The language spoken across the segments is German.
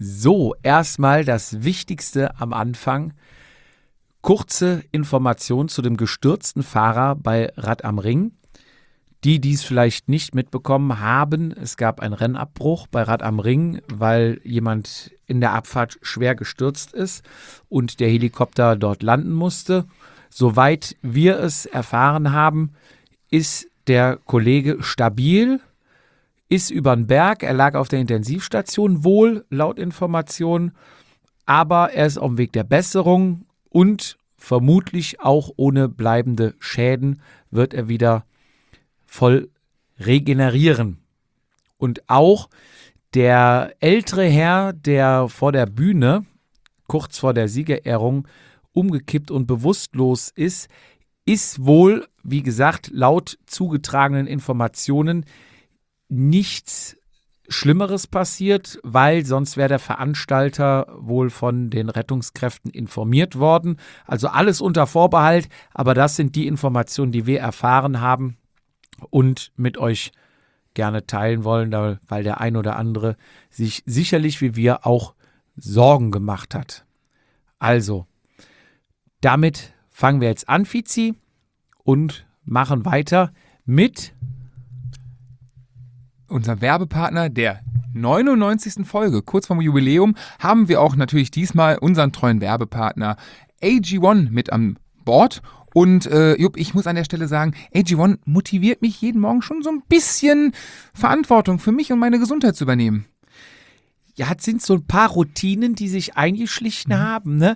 So, erstmal das Wichtigste am Anfang. Kurze Information zu dem gestürzten Fahrer bei Rad am Ring. Die dies vielleicht nicht mitbekommen haben, es gab einen Rennabbruch bei Rad am Ring, weil jemand in der Abfahrt schwer gestürzt ist und der Helikopter dort landen musste. Soweit wir es erfahren haben, ist der Kollege stabil, ist über den Berg, er lag auf der Intensivstation wohl, laut Informationen, aber er ist auf dem Weg der Besserung und vermutlich auch ohne bleibende Schäden wird er wieder voll regenerieren. Und auch der ältere Herr, der vor der Bühne, kurz vor der Siegerehrung, umgekippt und bewusstlos ist wohl, wie gesagt, laut zugetragenen Informationen nichts Schlimmeres passiert, weil sonst wäre der Veranstalter wohl von den Rettungskräften informiert worden. Also alles unter Vorbehalt, aber das sind die Informationen, die wir erfahren haben und mit euch gerne teilen wollen, weil der ein oder andere sich sicherlich wie wir auch Sorgen gemacht hat. Also, damit fangen wir jetzt an, Fizi, und machen weiter mit unserem Werbepartner der 99. Folge. Kurz vorm Jubiläum haben wir auch natürlich diesmal unseren treuen Werbepartner AG1 mit an Bord. Und Jupp, ich muss an der Stelle sagen, AG1 motiviert mich jeden Morgen schon so ein bisschen Verantwortung für mich und meine Gesundheit zu übernehmen. Ja, es sind so ein paar Routinen, die sich eingeschlichen haben, ne?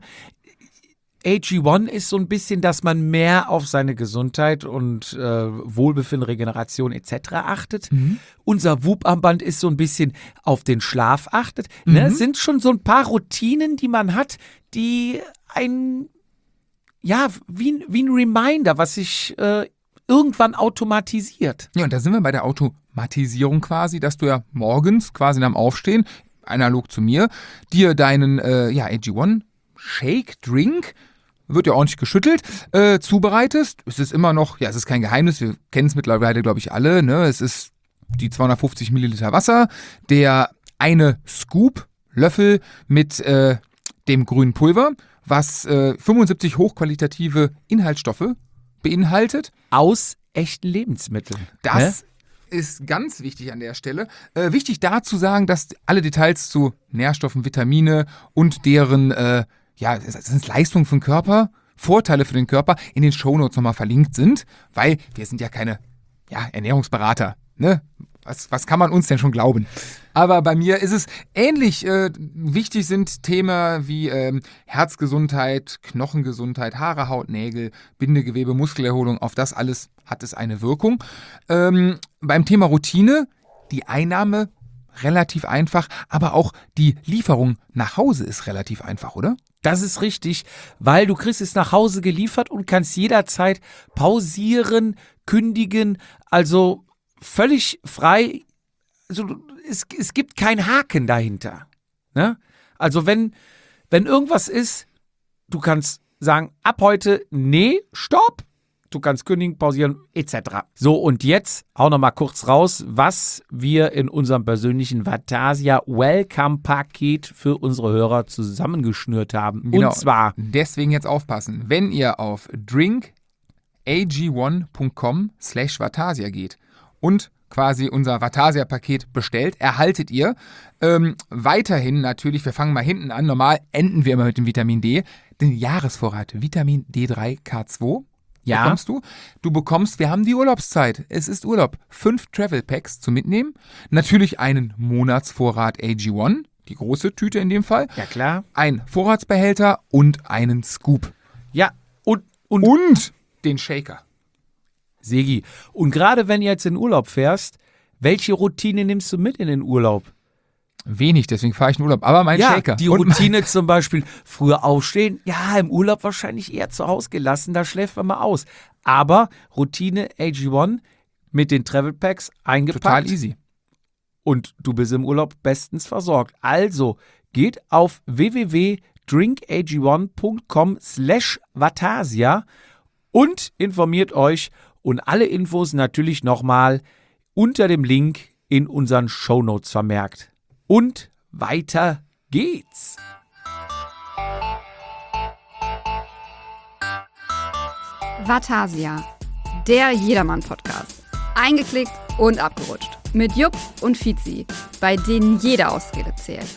AG1 ist so ein bisschen, dass man mehr auf seine Gesundheit und Wohlbefinden, Regeneration etc. achtet. Unser Whoop-Armband ist so ein bisschen auf den Schlaf achtet. Ne? Es sind schon so ein paar Routinen, die man hat, die ein ja, wie ein Reminder, was sich irgendwann automatisiert. Ja, und da sind wir bei der Automatisierung quasi, dass du ja morgens quasi nach dem Aufstehen, analog zu mir, dir deinen AG1 Shake, Drink, wird ja ordentlich geschüttelt, zubereitest. Es ist immer noch, ja, es ist kein Geheimnis, wir kennen es mittlerweile, glaube ich, alle, ne? Es ist die 250 Milliliter Wasser, der eine Scoop, Löffel mit dem grünen Pulver, was 75 hochqualitative Inhaltsstoffe beinhaltet. Aus echten Lebensmitteln. Das ist ganz wichtig an der Stelle. Wichtig da zu sagen, dass alle Details zu Nährstoffen, Vitamine und deren das sind Leistungen für den Körper, Vorteile für den Körper in den Shownotes nochmal verlinkt sind, weil wir sind ja keine Ernährungsberater. Ne? Was kann man uns denn schon glauben? Aber bei mir ist es ähnlich. Wichtig sind Themen wie Herzgesundheit, Knochengesundheit, Haare, Haut, Nägel, Bindegewebe, Muskelerholung. Auf das alles hat es eine Wirkung. Beim Thema Routine, die Einnahme relativ einfach, aber auch die Lieferung nach Hause ist relativ einfach, oder? Das ist richtig, weil du kriegst es nach Hause geliefert und kannst jederzeit pausieren, kündigen, also völlig frei. Also es gibt keinen Haken dahinter. Ne? Also wenn irgendwas ist, du kannst sagen, ab heute, nee, stopp. Du kannst kündigen, pausieren, etc. So, und jetzt auch noch mal kurz raus, was wir in unserem persönlichen Vatasia Welcome-Paket für unsere Hörer zusammengeschnürt haben. Genau. Und zwar, deswegen jetzt aufpassen, wenn ihr auf drinkag1.com/Vatasia geht und quasi unser Vatasia-Paket bestellt, erhaltet ihr weiterhin natürlich, wir fangen mal hinten an, normal enden wir immer mit dem Vitamin D, den Jahresvorrat Vitamin D3K2. ja, Bekommst du? Du bekommst, wir haben die Urlaubszeit. Es ist Urlaub. 5 Travel Packs zum Mitnehmen. Natürlich einen Monatsvorrat AG1, die große Tüte in dem Fall. ja klar. Ein Vorratsbehälter und einen Scoop. Ja, und den Shaker. Segi, und gerade wenn du jetzt in Urlaub fährst, welche Routine nimmst du mit in den Urlaub? Wenig, deswegen fahre ich in Urlaub. Aber mein Shaker. Die Routine zum Beispiel, früher aufstehen, ja, im Urlaub wahrscheinlich eher zu Hause gelassen, da schläft man mal aus. Aber Routine AG1 mit den Travel Packs eingepackt. Total easy. Und du bist im Urlaub bestens versorgt. Also geht auf www.drinkag1.com/Vatasia und informiert euch und alle Infos natürlich nochmal unter dem Link in unseren Shownotes vermerkt. Und weiter geht's. Vatasia, der Jedermann-Podcast. Eingeklickt und abgerutscht. Mit Jupp und Fizi, bei denen jede Ausrede zählt.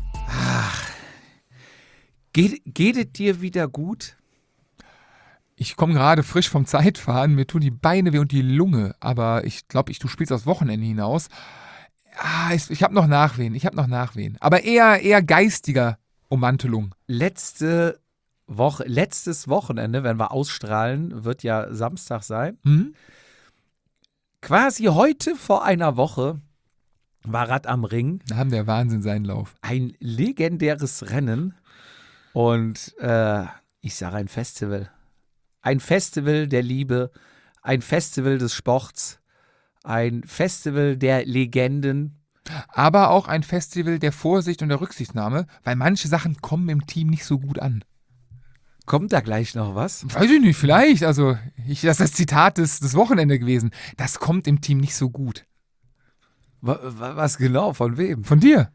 Geht es dir wieder gut? Ich komme gerade frisch vom Zeitfahren, mir tun die Beine weh und die Lunge, aber ich glaube, du spielst aufs Wochenende hinaus. Ich habe noch Nachwehen, aber eher geistiger Ummantelung. Letztes Wochenende, wenn wir ausstrahlen, wird ja Samstag sein. Quasi heute vor einer Woche war Rad am Ring. Da haben der Wahnsinn seinen Lauf. Ein legendäres Rennen und ich sage ein Festival. Ein Festival der Liebe, ein Festival des Sports, ein Festival der Legenden. Aber auch ein Festival der Vorsicht und der Rücksichtnahme, weil manche Sachen kommen im Team nicht so gut an. Kommt da gleich noch was? Weiß ich nicht, vielleicht. Also, das ist das Zitat des Wochenende gewesen. Das kommt im Team nicht so gut. Was genau? Von wem? Von dir.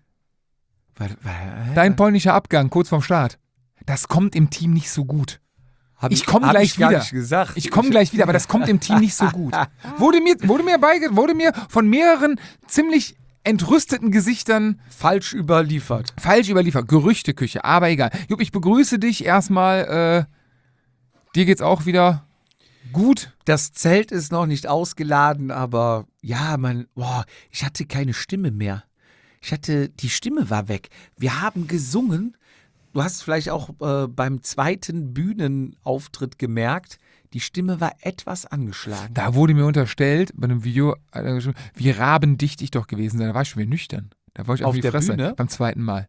Dein Dein polnischer Abgang kurz vorm Start. Das kommt im Team nicht so gut. Ich komme gleich wieder. Ich komme gleich wieder, aber das kommt im Team nicht so gut. Wurde mir von mehreren ziemlich entrüsteten Gesichtern falsch überliefert. Gerüchteküche, aber egal. Jupp, ich begrüße dich erstmal. Dir geht's auch wieder gut? Das Zelt ist noch nicht ausgeladen, aber ja, ich hatte keine Stimme mehr. Die Stimme war weg. Wir haben gesungen. Du hast es vielleicht auch beim zweiten Bühnenauftritt gemerkt, die Stimme war etwas angeschlagen. Da wurde mir unterstellt, bei einem Video, wie rabendichtig doch gewesen sein. Da war ich schon wieder nüchtern. Da war ich auf die Fresse Bühne? Beim zweiten Mal.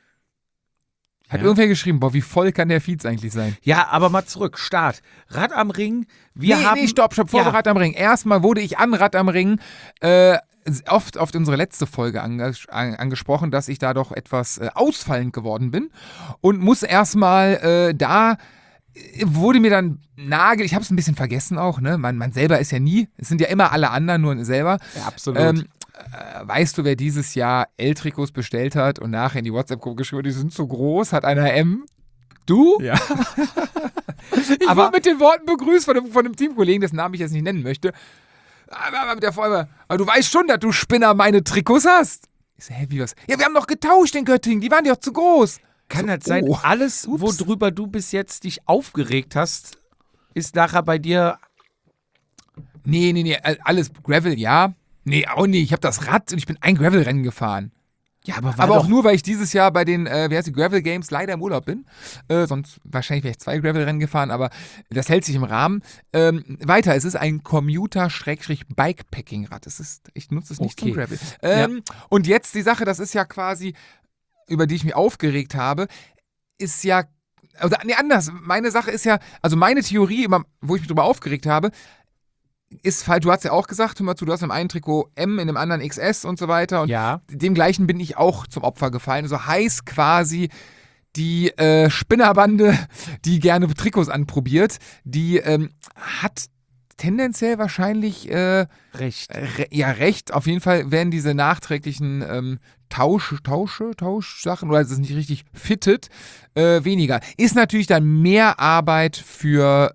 Hat irgendwer geschrieben, wie voll kann der Fietz eigentlich sein? Ja, aber mal zurück, Start. Rad am Ring, stopp, vor Rad am Ring. Erstmal wurde ich an Rad am Ring oft auf unsere letzte Folge angesprochen, dass ich da doch etwas ausfallend geworden bin und muss erstmal da wurde mir dann ich habe es ein bisschen vergessen auch, ne? Man selber ist ja nie, es sind ja immer alle anderen, nur selber. Ja, absolut. Weißt du, wer dieses Jahr L-Trikots bestellt hat und nachher in die WhatsApp-Gruppe geschrieben hat, die sind zu groß, hat einer M? Du? Ja. Ich wurde mit den Worten begrüßt von einem Teamkollegen, dessen Namen ich jetzt nicht nennen möchte. Aber du weißt schon, dass du Spinner meine Trikots hast. Ich so, wie was? Ja, wir haben doch getauscht in Göttingen, die waren doch zu groß. Kann das sein, alles, worüber du bis jetzt dich aufgeregt hast, ist nachher bei dir... Nee, alles Gravel, ja. Nee, auch nicht, ich habe das Rad und ich bin ein Gravel-Rennen gefahren. Ja, aber auch nur, weil ich dieses Jahr bei den Gravel Games leider im Urlaub bin. Sonst wahrscheinlich wäre ich 2 Gravel-Rennen gefahren, aber das hält sich im Rahmen. Weiter, es ist ein Commuter-Bikepacking-Rad. Ich nutze es nicht zum Gravel. Und jetzt die Sache, das ist ja quasi, über die ich mich aufgeregt habe, ist ja, anders. Meine Sache ist ja, also meine Theorie, wo ich mich drüber aufgeregt habe, ist falsch. Du hast ja auch gesagt, hör mal zu, du hast im einen Trikot M, in dem anderen XS und so weiter. Und dem gleichen bin ich auch zum Opfer gefallen. So heißt quasi die Spinnerbande, die gerne Trikots anprobiert, die hat tendenziell wahrscheinlich recht. Auf jeden Fall werden diese nachträglichen Tauschsachen, oder es ist nicht richtig fitted, weniger. Ist natürlich dann mehr Arbeit für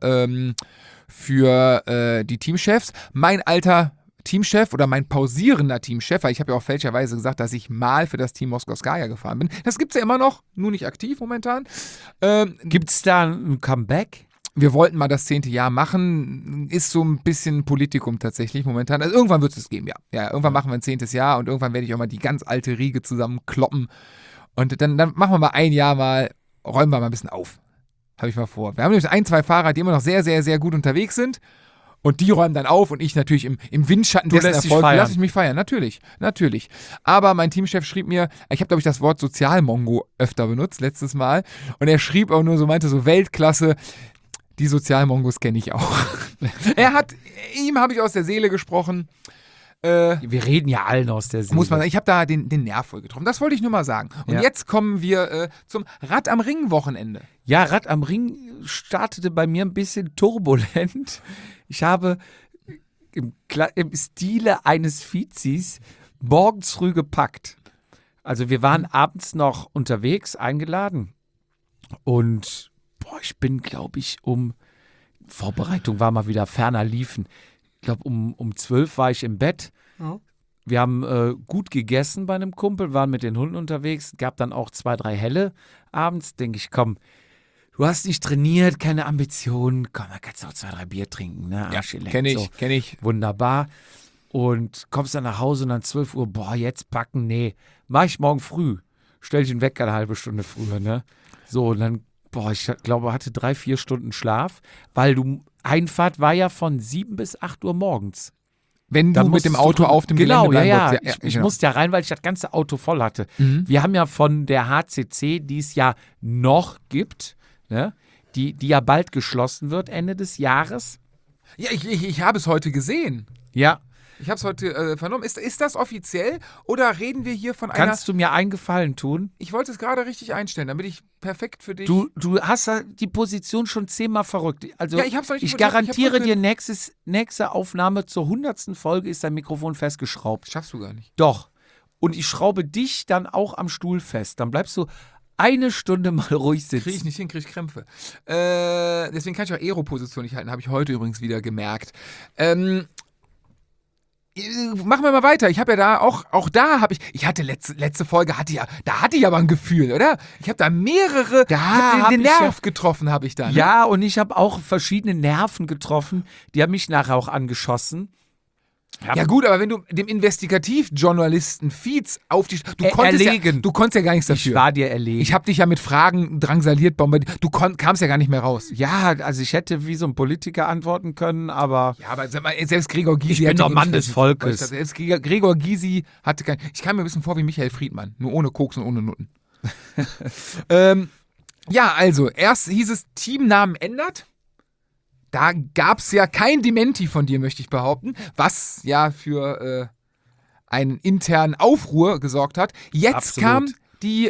die Teamchefs. Mein alter Teamchef oder mein pausierender Teamchef, weil ich habe ja auch fälschlicherweise gesagt, dass ich mal für das Team Moskowskaja gefahren bin. Das gibt es ja immer noch, nur nicht aktiv momentan. Gibt es da ein Comeback? Wir wollten mal das 10. Jahr machen, ist so ein bisschen Politikum tatsächlich momentan. Also irgendwann wird es das geben, ja. Ja, irgendwann machen wir ein 10. Jahr und irgendwann werde ich auch mal die ganz alte Riege zusammenkloppen. Und dann machen wir mal ein Jahr räumen wir mal ein bisschen auf. Habe ich mal vor. Wir haben nämlich 1, 2 Fahrer, die immer noch sehr, sehr, sehr gut unterwegs sind. Und die räumen dann auf und ich natürlich im Windschatten dessen Erfolg. Lass ich mich feiern, natürlich. Aber mein Teamchef schrieb mir, ich habe, glaube ich, das Wort Sozialmongo öfter benutzt, letztes Mal. Und er schrieb auch nur so, meinte so Weltklasse, die Sozialmongos kenne ich auch. Ihm habe ich aus der Seele gesprochen. Wir reden ja allen aus der Seele. Muss man sagen, ich habe da den Nerv voll getroffen. Das wollte ich nur mal sagen. Und jetzt kommen wir zum Rad am Ring-Wochenende. Ja, Rad am Ring startete bei mir ein bisschen turbulent. Ich habe im Stile eines Fizis morgens früh gepackt. Also wir waren abends noch unterwegs, eingeladen. Und ich bin, glaube ich, Vorbereitung war mal wieder ferner liefen. Ich glaube, um 12 war ich im Bett. Ja. Wir haben gut gegessen bei einem Kumpel, waren mit den Hunden unterwegs. Gab dann auch 2, 3 Helle abends. Denke ich, komm, du hast nicht trainiert, keine Ambitionen. Komm, da kannst du auch 2, 3 Bier trinken. Ne? Ja, Arsch geleckt, kenn ich, so. kenn ich. Wunderbar. Und kommst dann nach Hause und dann 12 Uhr, jetzt packen, nee, mach ich morgen früh. Stell ich den Wecker eine halbe Stunde früher, ne? So, und dann, ich glaube, hatte 3, 4 Stunden Schlaf, weil Einfahrt war ja von 7 bis 8 Uhr morgens. Wenn du mit dem Auto auf dem Gelände bleiben wolltest. Ich musste ja rein, weil ich das ganze Auto voll hatte. Wir haben ja von der HCC, die es ja noch gibt, ne, die ja bald geschlossen wird, Ende des Jahres. Ja, ich habe es heute gesehen. Ja. Ich habe es heute vernommen. Ist das offiziell oder reden wir hier von einer... Kannst du mir einen Gefallen tun? Ich wollte es gerade richtig einstellen, damit ich perfekt für dich... Du hast ja die Position schon 10-mal verrückt. Also Ja, ich hab's noch nicht ich verstanden. garantiere dir, nächste Aufnahme zur 100. Folge ist dein Mikrofon festgeschraubt. Schaffst du gar nicht. Doch. Und ich schraube dich dann auch am Stuhl fest. Dann bleibst du eine Stunde mal ruhig sitzen. Kriege ich nicht hin, kriege ich Krämpfe. Deswegen kann ich auch Aero-Position nicht halten, habe ich heute übrigens wieder gemerkt. Machen wir mal weiter. Ich habe ja da auch da habe ich hatte letzte Folge da hatte ich aber ein Gefühl, oder? Ich habe da mehrere den Nerv getroffen, habe ich da. Ne? Ja, und ich habe auch verschiedene Nerven getroffen. Die haben mich nachher auch angeschossen. Ja gut, aber wenn du dem Investigativjournalisten Feeds auf die... Du konntest ja gar nichts dafür. Ich war dir erlegen. Ich habe dich ja mit Fragen drangsaliert, bombardiert. Du kamst ja gar nicht mehr raus. Ja, also ich hätte wie so ein Politiker antworten können, aber... Ja, aber selbst Gregor Gysi... Ich bin doch Mann des Volkes. Selbst Gregor Gysi hatte kein... Ich kam mir ein bisschen vor wie Michael Friedmann. Nur ohne Koks und ohne Nutten. Ja, also, erst hieß es, Teamnamen ändert. Da gab es ja kein Dementi von dir, möchte ich behaupten, was ja für einen internen Aufruhr gesorgt hat. Jetzt kam die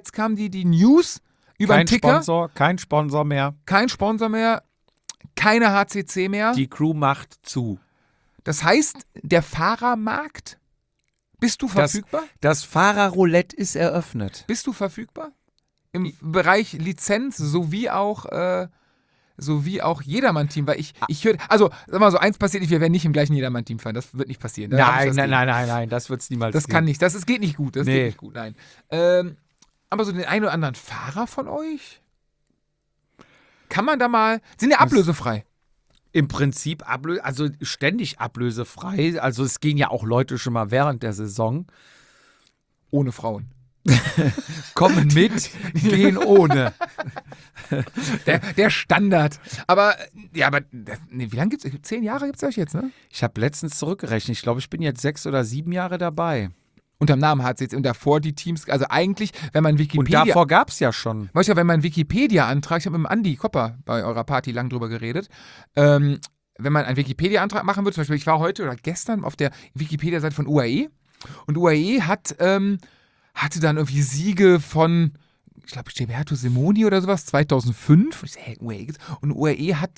News über den Ticker. Kein Sponsor mehr. Kein Sponsor mehr, keine HCC mehr. Die Crew macht zu. Das heißt, der Fahrermarkt, bist du verfügbar? Das Fahrerroulette ist eröffnet. Bist du verfügbar? Im Bereich Lizenz sowie auch Jedermann-Team, weil ich höre, also sag mal so, eins passiert nicht, wir werden nicht im gleichen Jedermann-Team fahren, das wird nicht passieren. Nein, das wird es niemals Das geben. kann nicht, das geht nicht gut, geht nicht gut, nein. Aber so den einen oder anderen Fahrer von euch, kann man da mal, sind ja ablösefrei. Im Prinzip also ständig ablösefrei, also es gehen ja auch Leute schon mal während der Saison. Ohne Frauen. Kommen mit, gehen ohne. Der Standard. Aber wie lange gibt's? 10 Jahre gibt's euch jetzt, ne? Ich habe letztens zurückgerechnet. Ich glaube, ich bin jetzt 6 oder 7 Jahre dabei. Unterm Namen HCC und davor die Teams, also eigentlich, wenn man Wikipedia... Und davor gab es ja schon. Weißt du, wenn man Wikipedia-Antrag, ich habe mit dem Andi Kopper bei eurer Party lang drüber geredet, wenn man einen Wikipedia-Antrag machen würde, zum Beispiel, ich war heute oder gestern auf der Wikipedia-Seite von UAE und UAE hatte dann irgendwie Siege von, ich glaube, Gilberto Simoni oder sowas, 2005. Und UAE hat,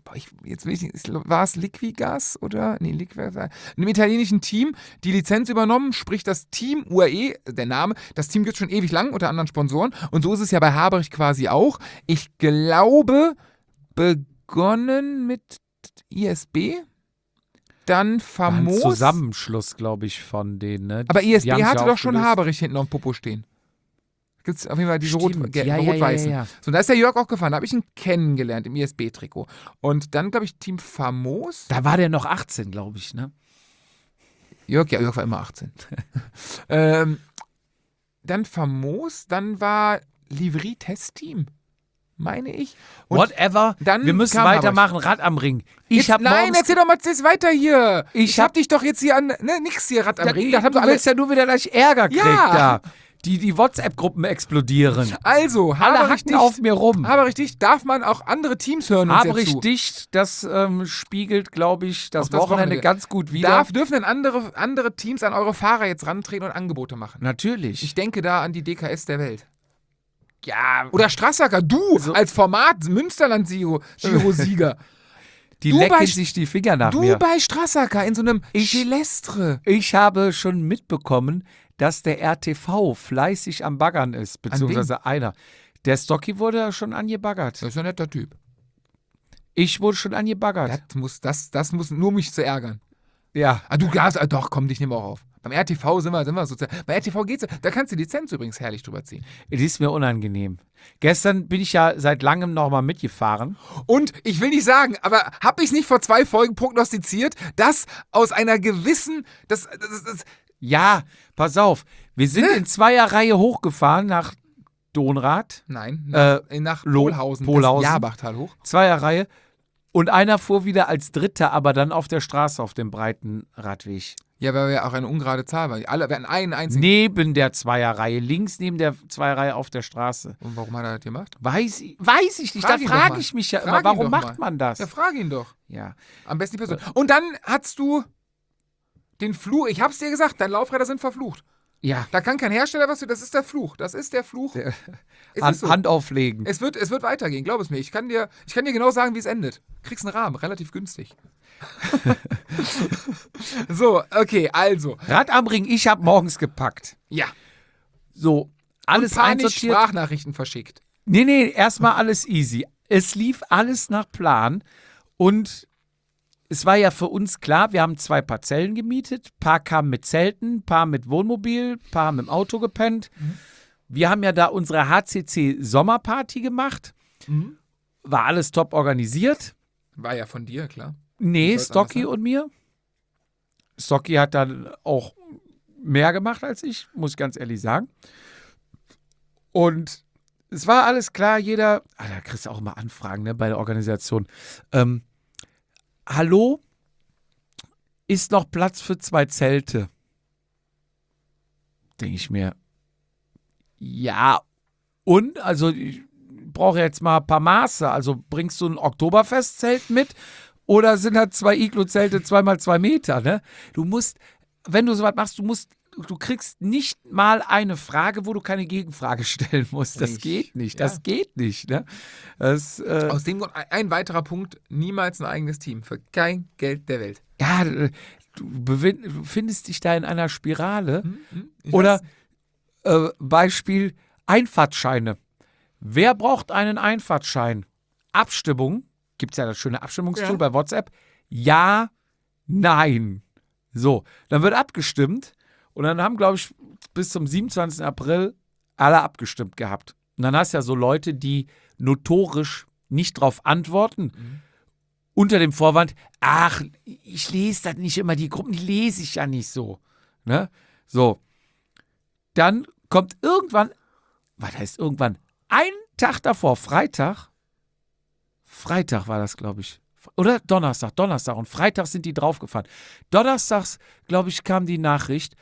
war es Liquigas oder? Nee, Liquigas. Einem italienischen Team die Lizenz übernommen, sprich das Team UAE, der Name, das Team gibt es schon ewig lang unter anderen Sponsoren. Und so ist es ja bei Haberich quasi auch. Ich glaube, begonnen mit ISB. Dann famos. Ein Zusammenschluss, glaube ich, von denen. Ne? Aber ISB hatte doch schon Haberich hinten auf dem Popo stehen. Gibt es auf jeden Fall diese rot-weißen. Ja. So, da ist der Jörg auch gefahren. Da habe ich ihn kennengelernt im ISB-Trikot. Und dann, glaube ich, Team Famos. Da war der noch 18, glaube ich, ne? Jörg war immer 18. Dann Famos. Dann war Livry-Test-Team. Meine ich. Und whatever. Wir müssen weitermachen. Rad am Ring. Nein, erzähl doch mal jetzt weiter hier. Ich hab dich doch jetzt hier an, nix hier, Rad am Ring. Du willst ja nur wieder gleich Ärger kriegen da. Die WhatsApp-Gruppen explodieren. Also, alle hacken auf mir rum. Haberich dicht, darf man auch andere Teams hören uns Haberich dicht, das spiegelt, glaube ich, das Wochenende ganz gut wider. Dürfen denn andere Teams an eure Fahrer jetzt rantreten und Angebote machen? Natürlich. Ich denke da an die DKS der Welt. Ja. Oder Strassacker, du als Format Münsterland-Giro-Sieger. Die lecken sich die Finger nach mir. Du bei Strassacker in so einem Celestre. Ich habe schon mitbekommen, dass der RTV fleißig am Baggern ist, beziehungsweise einer. Der Stocky wurde ja schon angebaggert. Das ist ein netter Typ. Ich wurde schon angebaggert. Das muss nur mich zu ärgern. Ja. Ah, du darfst, doch, komm, dich nehmen wir auch auf. Beim RTV sind wir sozial. Bei RTV geht's, da kannst du die Lizenz übrigens herrlich drüber ziehen. Es ist mir unangenehm. Gestern bin ich ja seit langem noch mal mitgefahren. Und ich will nicht sagen, aber habe ich nicht vor 2 Folgen prognostiziert, dass aus einer gewissen, Ja, pass auf. Wir sind in Zweierreihe hochgefahren nach Donrath. Nein, nach Pohlhausen, Pohlhausen. das Jabachtal hoch. Zweierreihe. Und einer fuhr wieder als Dritter, aber dann auf der Straße auf dem breiten Radweg. Ja, weil wir auch eine ungerade Zahl waren. Alle werden einen einzigen. Neben der Zweierreihe, links neben der Zweierreihe auf der Straße. Und warum hat er das gemacht? Weiß ich nicht. Frag Da ihn frage doch ich mal. mich ja Frag immer, ihn warum doch macht mal. man das? Ja, frag ihn doch. Ja. Am besten die Person. Und dann hast du den Fluch. Ich hab's dir gesagt, deine Laufräder sind verflucht. Ja. Da kann kein Hersteller was für. Das ist der Fluch. Das ist der Fluch. Es ist so. Hand auflegen. Es wird weitergehen, glaub es mir. Ich kann dir genau sagen, wie es endet. Kriegst einen Rahmen, relativ günstig. So, okay, also. Rad am Ring, ich habe morgens gepackt. Ja. So, alles Und panisch einsortiert. Sprachnachrichten verschickt. Nee, erstmal alles easy. Es lief alles nach Plan und es war ja für uns klar, wir haben 2 Parzellen gemietet. Ein paar kamen mit Zelten, ein paar mit Wohnmobil, ein paar haben im Auto gepennt. Wir haben ja da unsere HCC-Sommerparty gemacht. War alles top organisiert. War ja von dir, klar. Nee, soll's Stocky anders sein. und mir. Stocky hat dann auch mehr gemacht als ich, muss ich ganz ehrlich sagen. Und es war alles klar, jeder, da kriegst du auch immer Anfragen, ne, bei der Organisation. Hallo, ist noch Platz für 2 Zelte? Denke ich mir, ja, und? Also ich brauche jetzt mal ein paar Maße. Also bringst du ein Oktoberfestzelt mit oder sind das 2 Iglu-Zelte 2x2 Meter, ne? Du musst, wenn du sowas machst, du kriegst nicht mal eine Frage, wo du keine Gegenfrage stellen musst. Das geht nicht. Ja. Das geht nicht, ne? Das, Aus dem Grund, ein weiterer Punkt, niemals ein eigenes Team. Für kein Geld der Welt. ja, du findest dich da in einer Spirale. Ich Oder weiß. Beispiel Einfahrtscheine. Wer braucht einen Einfahrtschein? Abstimmung. Gibt es ja das schöne Abstimmungstool Ja. bei WhatsApp. Ja, nein. So, dann wird abgestimmt und dann haben, glaube ich, bis zum 27. April alle abgestimmt gehabt. Und dann hast du ja so Leute, die notorisch nicht drauf antworten, unter dem Vorwand, ach, ich lese das nicht immer, die Gruppen, die lese ich ja nicht so. Ne? So. Dann kommt irgendwann, was heißt irgendwann? Einen Tag davor, Freitag war das, glaube ich. Oder Donnerstag. Und Freitag sind die draufgefahren. Donnerstags, glaube ich, kam die Nachricht,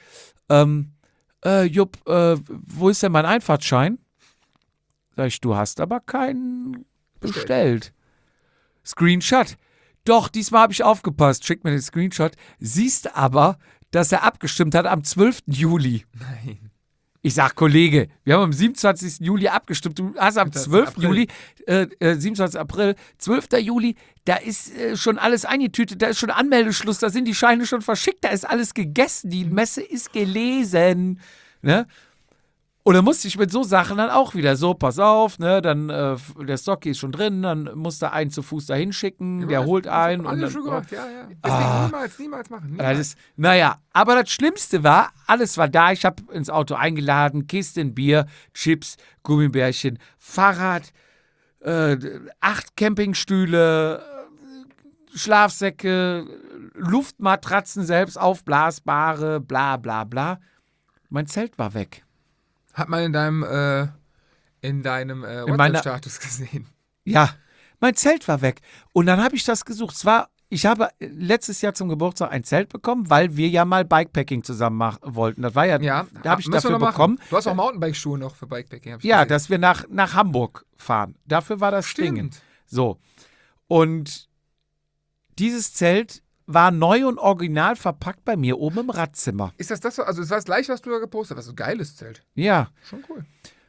Jupp, wo ist denn mein Einfahrtschein? Sag ich, du hast aber keinen bestellt. Screenshot. Doch, diesmal habe ich aufgepasst. Schick mir den Screenshot. Siehst aber, dass er abgestimmt hat am 12. Juli. Nein. Ich sag, Kollege, wir haben am 27. Juli abgestimmt. Du hast am 12. Juli, 27. April, 12. Juli, da ist schon alles eingetütet, da ist schon Anmeldeschluss, da sind die Scheine schon verschickt, da ist alles gegessen, die Messe ist gelesen. Ne? Und dann musste ich mit so Sachen dann auch wieder so, pass auf, ne, dann der Stocky ist schon drin, dann muss er einen zu Fuß da hinschicken, der holt einen. Alles und schon dann, gemacht, ja. Deswegen niemals machen. das Niemals. ist, naja, aber das Schlimmste war, alles war da. Ich habe ins Auto eingeladen, Kisten Bier, Chips, Gummibärchen, Fahrrad, 8 Campingstühle, Schlafsäcke, Luftmatratzen selbst aufblasbare, bla bla bla. Mein Zelt war weg. Hat man in deinem WhatsApp-Status gesehen. Ja, mein Zelt war weg. Und dann habe ich das gesucht. Ich habe letztes Jahr zum Geburtstag ein Zelt bekommen, weil wir ja mal Bikepacking zusammen machen wollten. Das war ja, Ja, da habe ich müssen wir dafür noch machen. bekommen. Du hast auch Mountainbike-Schuhe noch für Bikepacking. hab ich Ja, gesehen. dass wir nach Hamburg fahren. Dafür war das Stimmt. Ding. So. Und dieses Zelt war neu und original verpackt bei mir oben im Radzimmer. Ist das, also das war das gleiche, was du da gepostet hast. So ein geiles Zelt. Ja. Schon cool.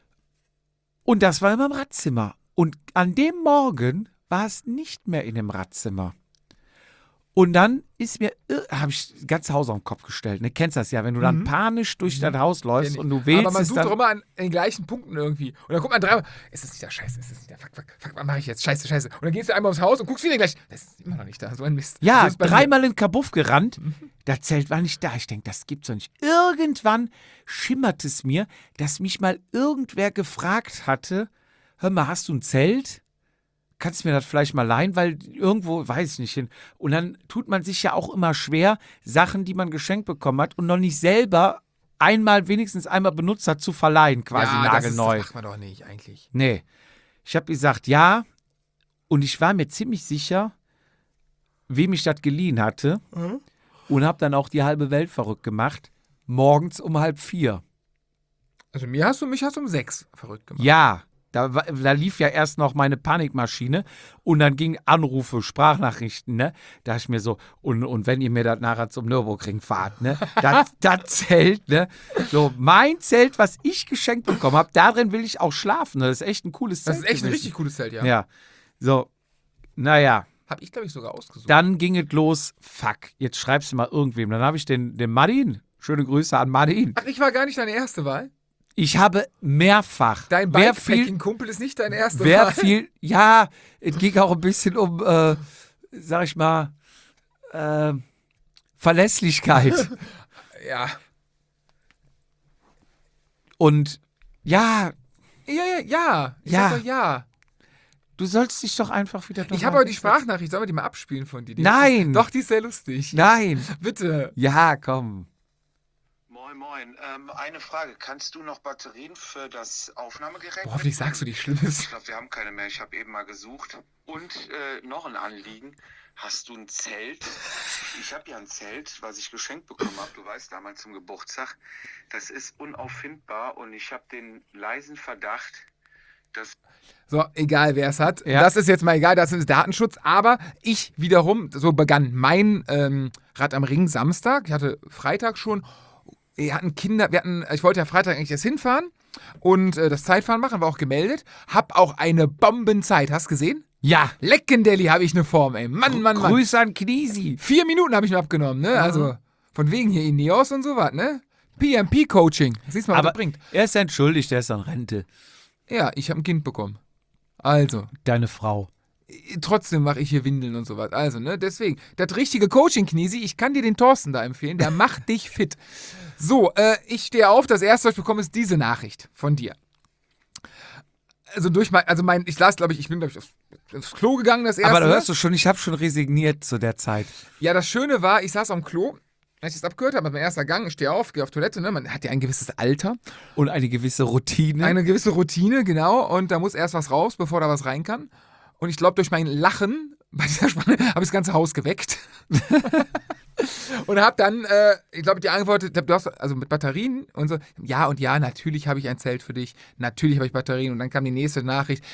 Und das war in meinem Radzimmer. Und an dem Morgen war es nicht mehr in dem Radzimmer. Und dann ist mir, habe ich das ganze Haus auf den Kopf gestellt. Ne? Kennst das ja, wenn du dann panisch durch das Haus läufst und du wählst Aber man es sucht dann. doch immer an den gleichen Punkten irgendwie. Und dann guckt man dreimal, ist das nicht der Scheiße, ist das nicht der Fuck, was mache ich jetzt? Scheiße. Und dann gehst du einmal aufs Haus und guckst wieder gleich, das ist immer noch nicht da, so ein Mist. Ja, So ist bei mir. dreimal in Kabuff gerannt. Das Zelt war nicht da. Ich denke, das gibt's doch nicht. Irgendwann schimmert es mir, dass mich mal irgendwer gefragt hatte, hör mal, hast du ein Zelt? Kannst du mir das vielleicht mal leihen? Weil irgendwo, weiß ich nicht hin. Und dann tut man sich ja auch immer schwer, Sachen, die man geschenkt bekommen hat und noch nicht selber wenigstens einmal benutzt hat, zu verleihen, quasi nagelneu. Das macht man doch nicht eigentlich. Nee. Ich habe gesagt, ja. Und ich war mir ziemlich sicher, wem ich das geliehen hatte. Und habe dann auch die halbe Welt verrückt gemacht. Morgens um 3:30. Also mich hast du um 6 verrückt gemacht. Ja, da lief ja erst noch meine Panikmaschine und dann ging Anrufe, Sprachnachrichten, ne? Da ich mir so, und wenn ihr mir das nachher zum Nürburgring fahrt, ne? Das Zelt, ne? So, mein Zelt, was ich geschenkt bekommen habe, darin will ich auch schlafen. Das ist echt ein cooles Zelt. Das ist echt ein gewesen. richtig cooles Zelt, ja. Ja. So, naja. Hab ich, glaube ich, sogar ausgesucht. Dann ging es los, fuck, jetzt schreibst du mal irgendwem. Dann habe ich den Martin, schöne Grüße an Martin. Ach, ich war gar nicht deine erste Wahl? Ich habe mehrfach. Dein Bikepacking-Kumpel ist nicht deine erste Wahl? Ja, es ging auch ein bisschen um, sag ich mal, Verlässlichkeit. Ja. Und ja, Ja. Ich Ja. sag doch ja. du sollst dich doch einfach wieder Ich habe aber die Sprachnachricht, sollen wir die mal abspielen von dir? Nein. Doch, die ist sehr lustig. Nein. Bitte. Ja, komm. Moin. Eine Frage. Kannst du noch Batterien für das Aufnahmegerät? Boah, hoffentlich sagst du nichts Schlimmes. Ich glaube, wir haben keine mehr. Ich habe eben mal gesucht. Und noch ein Anliegen. Hast du ein Zelt? Ich habe ja ein Zelt, was ich geschenkt bekommen habe. Du weißt, damals zum Geburtstag. Das ist unauffindbar und ich habe den leisen Verdacht, dass... So, egal wer es hat. Ja. Das ist jetzt mal egal, das ist Datenschutz. Aber ich wiederum, so begann mein Rad am Ring Samstag. Ich hatte Freitag schon. Ich wollte ja Freitag eigentlich erst hinfahren und das Zeitfahren machen, war auch gemeldet. Hab auch eine Bombenzeit. Hast du gesehen? Ja. Leckendelli habe ich eine Form, ey. Mann. Grüße an Knisi. 4 Minuten habe ich mir abgenommen, ne? Also, von wegen hier Ineos und sowas, ne? PMP-Coaching. Siehst du mal, was Aber das bringt. er ist entschuldigt, er ist an Rente. Ja, ich habe ein Kind bekommen. Also, Deine Frau. trotzdem mache ich hier Windeln und sowas. Also, ne? Deswegen, das richtige Coaching, Knisi, ich kann dir den Thorsten da empfehlen. Der macht dich fit. So, ich stehe auf. Das erste, was ich bekomme, ist diese Nachricht von dir. Also ich las, glaube ich, bin, glaube ich, aufs Klo gegangen, das erste. Aber da hörst du schon, ich habe schon resigniert zu der Zeit. Ja, das Schöne war, ich saß am Klo, als ich das abgehört habe, mein erster Gang, ich stehe auf, gehe auf Toilette, ne? Man hat ja ein gewisses Alter. Und eine gewisse Routine. Eine gewisse Routine, genau, und da muss erst was raus, bevor da was rein kann. Und ich glaube, durch mein Lachen bei dieser Sprache habe ich das ganze Haus geweckt. Und habe dann, ich glaube, die geantwortet, du hast, also mit Batterien und so, ja, natürlich habe ich ein Zelt für dich, natürlich habe ich Batterien. Und dann kam die nächste Nachricht,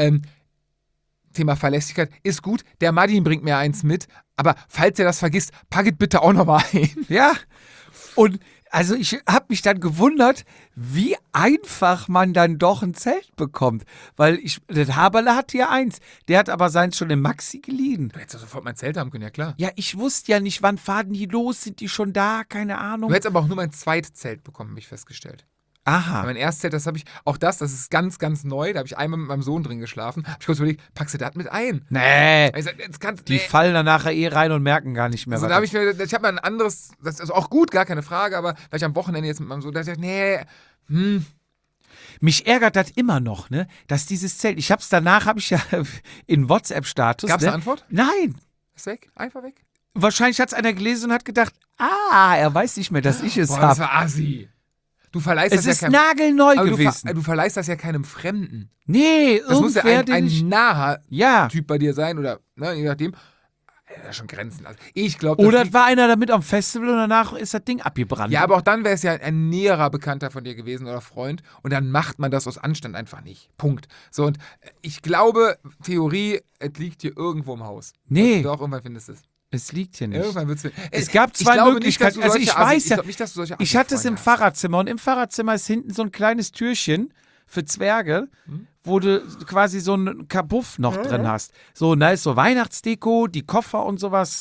Thema Verlässlichkeit, ist gut, der Martin bringt mir eins mit, aber falls er das vergisst, pack es bitte auch nochmal ein. Ja. Und also ich habe mich dann gewundert, wie einfach man dann doch ein Zelt bekommt. Weil der Haberle hatte ja eins. Der hat aber seins schon im Maxi geliehen. Du hättest doch sofort mein Zelt haben können, ja klar. Ja, ich wusste ja nicht, wann fahren die los, sind die schon da, keine Ahnung. Du hättest aber auch nur mein zweites Zelt bekommen, habe ich festgestellt. Aha. Mein erstes Zelt, das habe ich, auch das ist ganz, ganz neu, da habe ich einmal mit meinem Sohn drin geschlafen. Habe ich kurz überlegt, packst du das mit ein? Nee. Ich sag, jetzt kannst, Die fallen dann nachher rein und merken gar nicht mehr, Also was da habe ich habe mal ein anderes, das ist auch gut, gar keine Frage, aber weil ich am Wochenende jetzt mit meinem Sohn, da dachte ich, Mich ärgert das immer noch, ne? Dass dieses Zelt, danach habe ich ja in WhatsApp-Status. Gab's ne? eine Antwort? Nein. Ist weg, einfach weg. Wahrscheinlich hat es einer gelesen und hat gedacht, er weiß nicht mehr, dass ich es Boah, das habe. war assi. Du verleihst Es das ist ja keinem, nagelneu aber gewesen. du verleihst das ja keinem Fremden. Nee, Das muss ja irgendwer, ein naher ja. Typ bei dir sein oder, ne, je nachdem. Ja, schon Grenzen. Also ich glaube, Oder es war einer damit am Festival und danach ist das Ding abgebrannt. ja, aber auch dann wäre es ja ein näherer Bekannter von dir gewesen oder Freund und dann macht man das aus Anstand einfach nicht. Punkt. So, und ich glaube, Theorie, es liegt hier irgendwo im Haus. Nee. Doch, irgendwann findest du es. Es liegt hier nicht. Irgendwann wird Es gab zwei Möglichkeiten. Also ich weiß ja, nicht, dass du solche ich hatte es im Assi-Freunde hast. Fahrradzimmer und im Fahrradzimmer ist hinten so ein kleines Türchen für Zwerge, wo du quasi so einen Kabuff noch drin hast. So, da ist so Weihnachtsdeko, die Koffer und sowas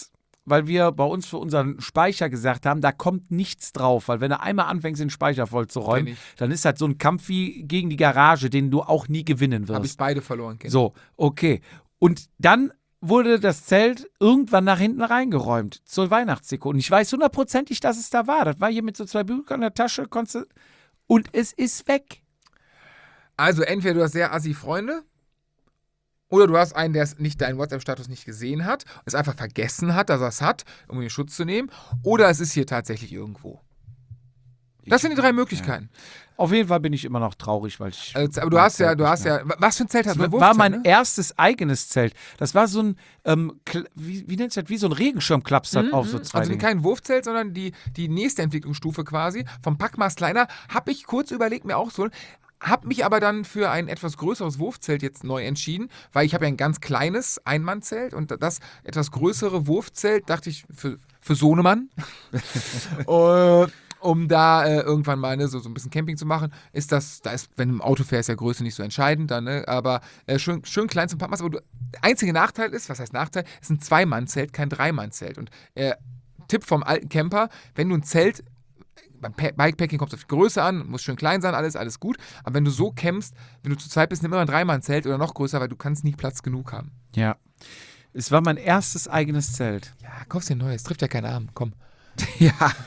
weil wir bei uns für unseren Speicher gesagt haben, da kommt nichts drauf, weil wenn du einmal anfängst, den Speicher voll zu räumen, Kenn ich. dann ist das so ein Kampf wie gegen die Garage, den du auch nie gewinnen Habe ich wirst. beide verloren. So, okay. Und dann wurde das Zelt irgendwann nach hinten reingeräumt zur Weihnachtsdeko. Und ich weiß hundertprozentig, dass es da war. Das war hier mit so 2 Büchern in der Tasche. Und es ist weg. Also entweder du hast sehr assi Freunde oder du hast einen, der nicht deinen WhatsApp-Status nicht gesehen hat, es einfach vergessen hat, dass er es hat, um den Schutz zu nehmen, oder es ist hier tatsächlich irgendwo. Das sind die 3 Möglichkeiten. Auf jeden Fall bin ich immer noch traurig, weil ich. Aber du hast ja, was für ein Zelt hast du? Das war mein erstes eigenes Zelt. Das war so ein, wie nennt sich das, wie so ein Regenschirmklaps auf so 2 Also Dinge. kein Wurfzelt, sondern die nächste Entwicklungsstufe quasi, vom Packmaß kleiner, habe ich kurz überlegt, mir auch so, habe mich aber dann für ein etwas größeres Wurfzelt jetzt neu entschieden, weil ich habe ja ein ganz kleines Einmannzelt und das etwas größere Wurfzelt, dachte ich, für Sohnemann, um da irgendwann mal so ein bisschen Camping zu machen, ist, wenn du im Auto fährst, ja Größe nicht so entscheidend dann, ne? Aber schön klein zum Packmaß. Aber der einzige Nachteil ist, was heißt Nachteil, ist ein 2-Mann-Zelt, kein 3-Mann-Zelt. Und Tipp vom alten Camper, wenn du ein Zelt, beim Bikepacking kommt es auf die Größe an, muss schön klein sein, alles gut. Aber wenn du so campst, wenn du zu zweit bist, nimm immer ein 3-Mann-Zelt oder noch größer, weil du kannst nie Platz genug haben. Ja. Es war mein erstes eigenes Zelt. Ja, kaufst dir ein neues, trifft ja keinen Arm, komm. Ja.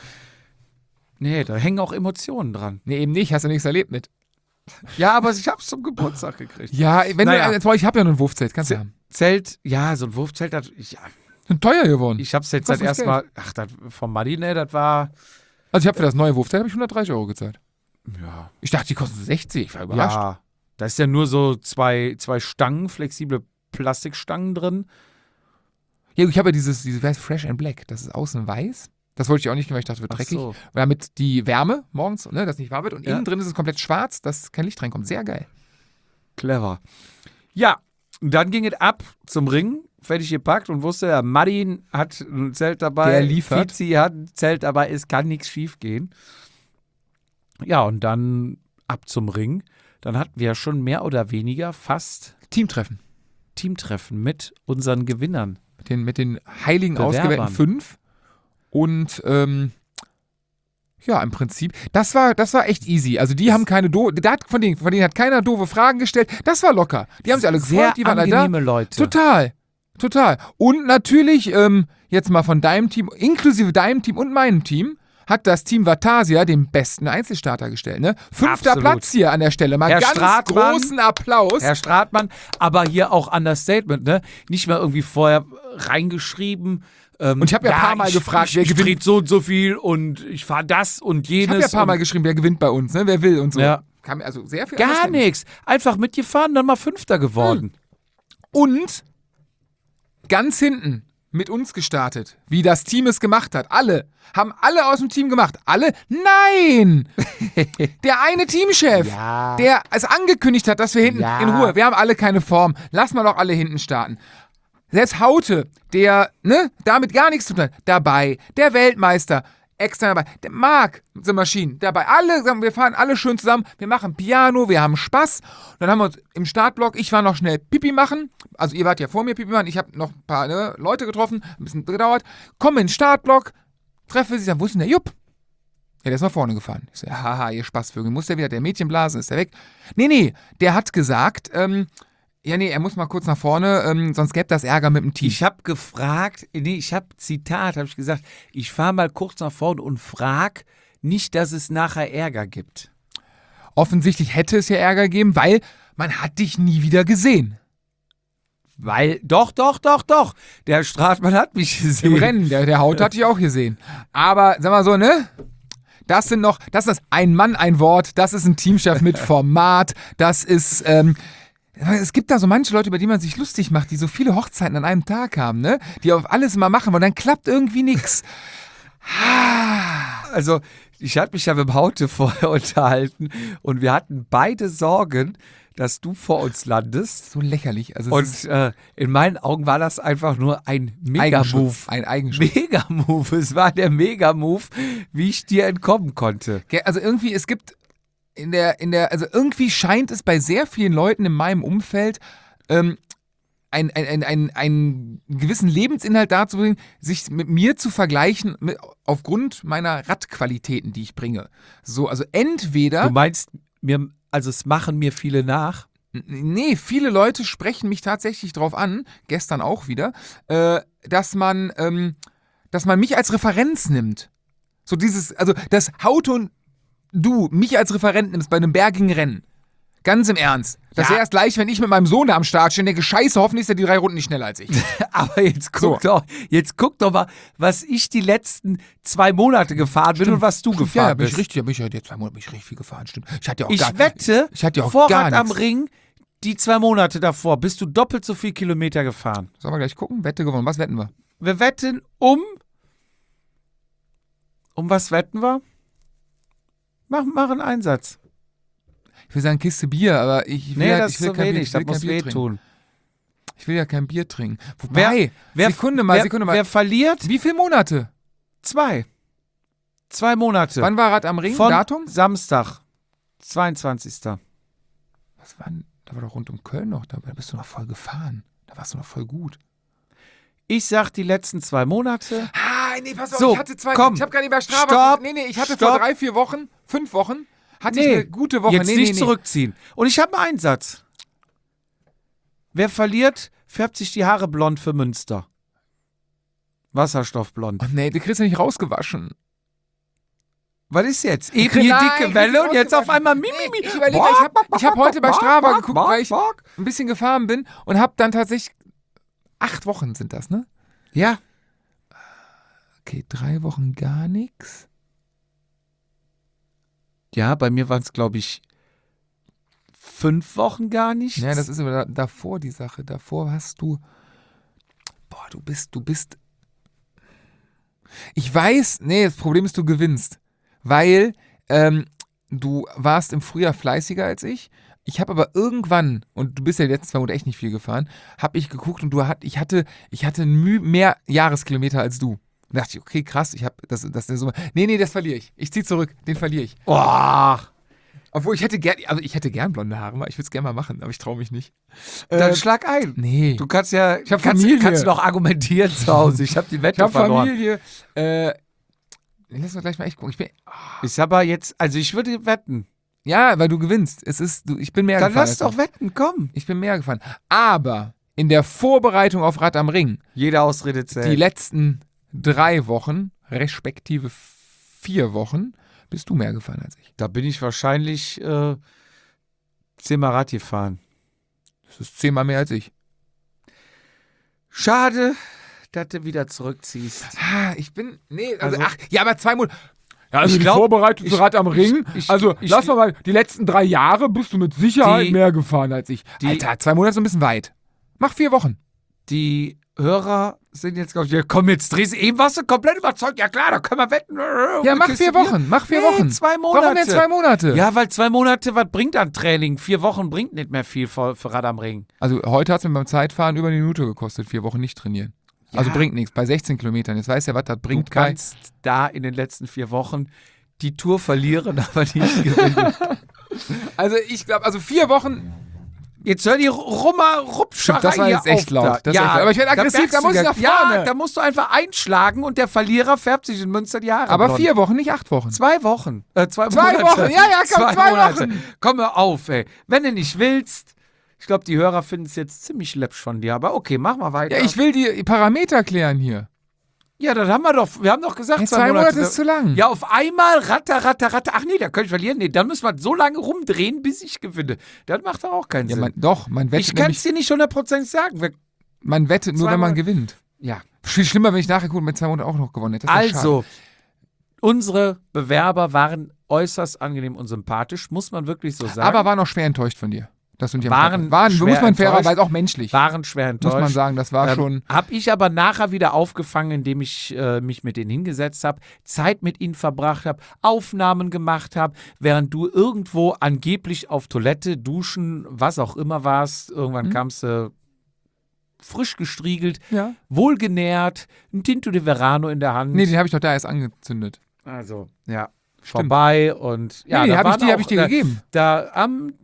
Nee, da hängen auch Emotionen dran. Nee, eben nicht, hast du nichts erlebt mit. Ja, aber ich hab's zum Geburtstag gekriegt. Ja, Naja. ich habe ja nur ein Wurfzelt, kannst du haben. Zelt, ja, so ein Wurfzelt, Sind teuer geworden. ich hab's jetzt Kostet erstmal, das vom Madi, ne, das war, Also ich habe für das neue Wurfzelt 130 € gezahlt. ja. Ich dachte, die kosten 60, ich war überrascht. Ja, da ist ja nur so zwei Stangen, flexible Plastikstangen drin. Ja, ich habe ja dieses Fresh and Black, das ist außen weiß. Das wollte ich auch nicht, weil ich dachte, es wird Ach dreckig. so. Damit die Wärme morgens, ne, dass nicht warm wird. Und Ja. innen drin ist es komplett schwarz, dass kein Licht reinkommt. Sehr geil. Clever. Ja, und dann ging es ab zum Ring, fertig gepackt und wusste, der Martin hat ein Zelt dabei. Der liefert. Fizi hat ein Zelt dabei, es kann nichts schief gehen. Ja, und dann ab zum Ring. Dann hatten wir schon mehr oder weniger fast Teamtreffen. Teamtreffen mit unseren Gewinnern. Mit den heiligen Bewerbern. ausgewählten 5. Und ja, im Prinzip, das war echt easy. Also die haben keine von denen hat keiner doofe Fragen gestellt. Das war locker. Die haben sich alle Sehr gefreut, die waren alle da. angenehme Leute. Total. Und natürlich, jetzt mal von deinem Team, inklusive deinem Team und meinem Team, hat das Team Vatasia den besten Einzelstarter gestellt. Ne? 5. Absolut. Platz hier an der Stelle. Mal Herr ganz Stratmann, großen Applaus. Herr Stratmann, aber hier auch Understatement, ne? Nicht mal irgendwie vorher reingeschrieben. Und ich habe ja ein paar Mal gefragt, wer ich gewinnt. trete so und so viel und ich fahre das und Ich jenes. habe ja ein paar Mal und geschrieben, wer gewinnt bei uns, ne? Wer will und so. Ja. Kam also sehr viel gar Understatement. nichts. Einfach mitgefahren, dann mal 5. geworden. Und ganz hinten mit uns gestartet, wie das Team es gemacht hat. Haben alle aus dem Team gemacht. Alle? Nein! Der eine Teamchef, Ja. der es angekündigt hat, dass wir hinten Ja. in Ruhe, wir haben alle keine Form, lass mal doch alle hinten starten. Selbst Haute, der damit gar nichts zu tun hat, dabei. Der Weltmeister, extra dabei. Der Marc, The Machine, dabei. Alle sagen, wir fahren alle schön zusammen, wir machen Piano, wir haben Spaß. Und dann haben wir uns im Startblock, ich war noch schnell Pipi machen. Also ihr wart ja vor mir Pipi machen, ich habe noch ein paar Leute getroffen, ein bisschen gedauert. Komme in den Startblock, treffe sie, sagen, wo ist denn der Jupp? Ja, der ist nach vorne gefahren. Ich so, haha, ihr Spaßvögel, muss der wieder der Mädchen blasen, ist der weg? Nee, der hat gesagt, er muss mal kurz nach vorne, sonst gäbe das Ärger mit dem Team. Ich habe gefragt, habe ich gesagt, ich fahre mal kurz nach vorne und frag nicht, dass es nachher Ärger gibt. Offensichtlich hätte es ja Ärger gegeben, weil man hat dich nie wieder gesehen. Weil, doch. Der Stratmann hat mich gesehen. Im Rennen, der Haut hat dich auch gesehen. Aber, sag mal so, ne? Das ist ein Mann, ein Wort, das ist ein Teamchef mit Format, das ist, es gibt da so manche Leute, über die man sich lustig macht, die so viele Hochzeiten an einem Tag haben, ne? Die auf alles mal machen wollen, dann klappt irgendwie nichts. Also, ich hatte mich ja mit dem Haute vorher unterhalten und wir hatten beide Sorgen, dass du vor uns landest. So lächerlich. Also Und in meinen Augen war das einfach nur ein Mega-Move. Ein Eigenschutz. Mega-Move. Es war der Mega-Move, wie ich dir entkommen konnte. Also irgendwie, es gibt also irgendwie scheint es bei sehr vielen Leuten in meinem Umfeld einen gewissen Lebensinhalt dazu bringen, sich mit mir zu vergleichen aufgrund meiner Radqualitäten, die ich bringe. So, also entweder... Du meinst, es machen mir viele nach? Nee, viele Leute sprechen mich tatsächlich drauf an, gestern auch wieder, dass man mich als Referenz nimmt. So dass Hauton, du mich als Referent nimmst bei einem bergigen Rennen. Ganz im Ernst. Das wäre erst gleich, wenn ich mit meinem Sohn da am Start stehe und denke, scheiße, hoffentlich ist er die 3 Runden nicht schneller als ich. Aber jetzt guck doch mal, was ich die letzten 2 Monate gefahren bin und was du gefahren bist. Ja, bin ich ja die 2 Monate richtig viel gefahren, stimmt. Ich wette, Vorrat am nichts. Ring, die 2 Monate davor, bist du doppelt so viel Kilometer gefahren. Sollen wir gleich gucken? Wette gewonnen. Was wetten wir? Wir wetten um was wetten wir? Mach einen Einsatz. Ich will sagen Kiste Bier, aber ich will das ist so wenig, das muss wehtun. Ich will ja kein Bier trinken. Wobei, Sekunde mal. Wer verliert? Wie viele Monate? 2 Monate. Wann war Rad am Ring? Von Datum? Samstag, 22. Was war denn? Da war doch rund um Köln noch, da bist du noch voll gefahren. Da warst du noch voll gut. Ich sag die letzten 2 Monate. Nee, pass auf, So, ich hatte 2. komm. Ich habe gar nicht bei Strava. Stopp. Nee, ich hatte Stopp. vor 3, 4 Wochen, 5 Wochen, hatte ich eine gute Woche. Jetzt nicht zurückziehen. Und ich habe einen Einsatz. Wer verliert, färbt sich die Haare blond für Münster. Wasserstoffblond. Oh nee, du kriegst ja nicht rausgewaschen. Was ist jetzt? Eben hier dicke Welle und jetzt auf einmal Ich überlege, ich hab heute bei Strava geguckt, weil ich ein bisschen gefahren bin und habe dann tatsächlich 8 Wochen sind das, ne? Ja. Okay, 3 Wochen gar nichts. Ja, bei mir waren es, glaube ich, 5 Wochen gar nichts. Ja, das ist aber davor die Sache. Davor hast du... Boah, du bist... Ich weiß... Nee, das Problem ist, du gewinnst. Weil du warst im Frühjahr fleißiger als ich. Ich habe aber irgendwann, und du bist ja die letzten 2 Monate echt nicht viel gefahren, habe ich geguckt und ich hatte mehr Jahreskilometer als du. Da dachte ich, okay, krass, ich habe das der Summe. Nee, das verliere ich. Ich ziehe zurück, den verliere ich. Oh. Obwohl ich hätte gern blonde Haare, ich würde es gerne mal machen, aber ich traue mich nicht. Dann schlag ein. Nee. Du kannst ja, ich hab Familie. Kannst du noch argumentieren zu Hause. Ich habe die Wette verloren. Familie. Lass mal gleich mal echt gucken. Ist aber jetzt, also ich würde wetten. Ja, weil du gewinnst. Ich bin mehr Dann gefahren. lass doch wetten, komm. Ich bin mehr gefahren. Aber in der Vorbereitung auf Rad am Ring, jede Ausrede zählt. die letzten 3 Wochen, respektive 4 Wochen, bist du mehr gefahren als ich. Da bin ich wahrscheinlich 10-mal Rad gefahren. Das ist 10-mal mehr als ich. Schade, dass du wieder zurückziehst. Aber 2 Monate. Ja, also die Vorbereitung zu Rad am Ring. Lass mal, die letzten 3 Jahre bist du mit Sicherheit mehr gefahren als ich. Alter, 2 Monate ist ein bisschen weit. Mach 4 Wochen. Die Hörer sind jetzt, glaube ich, komm, jetzt drehst du, eben warst du komplett überzeugt. Ja klar, da können wir wetten. Ja, mach 4 Wochen. Mach 4 Wochen. 2 Monate. Warum denn 2 Monate? Ja, weil 2 Monate, was bringt an Training? 4 Wochen bringt nicht mehr viel für Rad am Ring. Also heute hat es mir beim Zeitfahren über eine Minute gekostet, 4 Wochen nicht trainieren. Ja. Also bringt nichts. Bei 16 Kilometern. Jetzt weißt du ja, was das bringt. Du kannst da in den letzten 4 Wochen die Tour verlieren, aber nicht gewinnen. Also ich glaube, 4 Wochen... Jetzt hör die Rupscherei das war jetzt echt laut. Aber ich werde aggressiv, da muss ich nach vorne. Ja, da musst du einfach einschlagen und der Verlierer färbt sich in Münster die Haare Aber blond. 4 Wochen, nicht 8 Wochen. 2 Wochen. 2 Monate. 2 Wochen, ja, komm, 2 Wochen. Komm hör auf, ey. Wenn du nicht willst, ich glaube, die Hörer finden es jetzt ziemlich läppsch von dir, aber okay, mach mal weiter. Ja, ich will die Parameter klären hier. Ja, das haben wir doch. Wir haben doch gesagt, 2 Monate ist zu lang. Ja, auf einmal ratter. Ach nee, da könnte ich verlieren. Nee, dann müssen wir so lange rumdrehen, bis ich gewinne. Das macht doch auch keinen Sinn. Man wettet. Ich kann es dir nicht 100% sagen. Man wettet nur, wenn man gewinnt. Ja. Viel schlimmer, wenn ich nachher gut mit 2 Monaten auch noch gewonnen hätte. Also, unsere Bewerber waren äußerst angenehm und sympathisch, muss man wirklich so sagen. Aber waren auch schwer enttäuscht von dir. Dass du nicht waren muss man fairerweise auch menschlich. Waren schwer enttäuscht. Muss man sagen, das war schon... Habe ich aber nachher wieder aufgefangen, indem ich mich mit denen hingesetzt habe, Zeit mit ihnen verbracht habe, Aufnahmen gemacht habe, während du irgendwo angeblich auf Toilette, duschen, was auch immer warst. Irgendwann kamst du frisch gestriegelt, wohlgenährt, ein Tinto de Verano in der Hand. Nee, den habe ich doch da erst angezündet. Also, ja, vorbei und... Ja, nee, die habe ich dir gegeben. Da am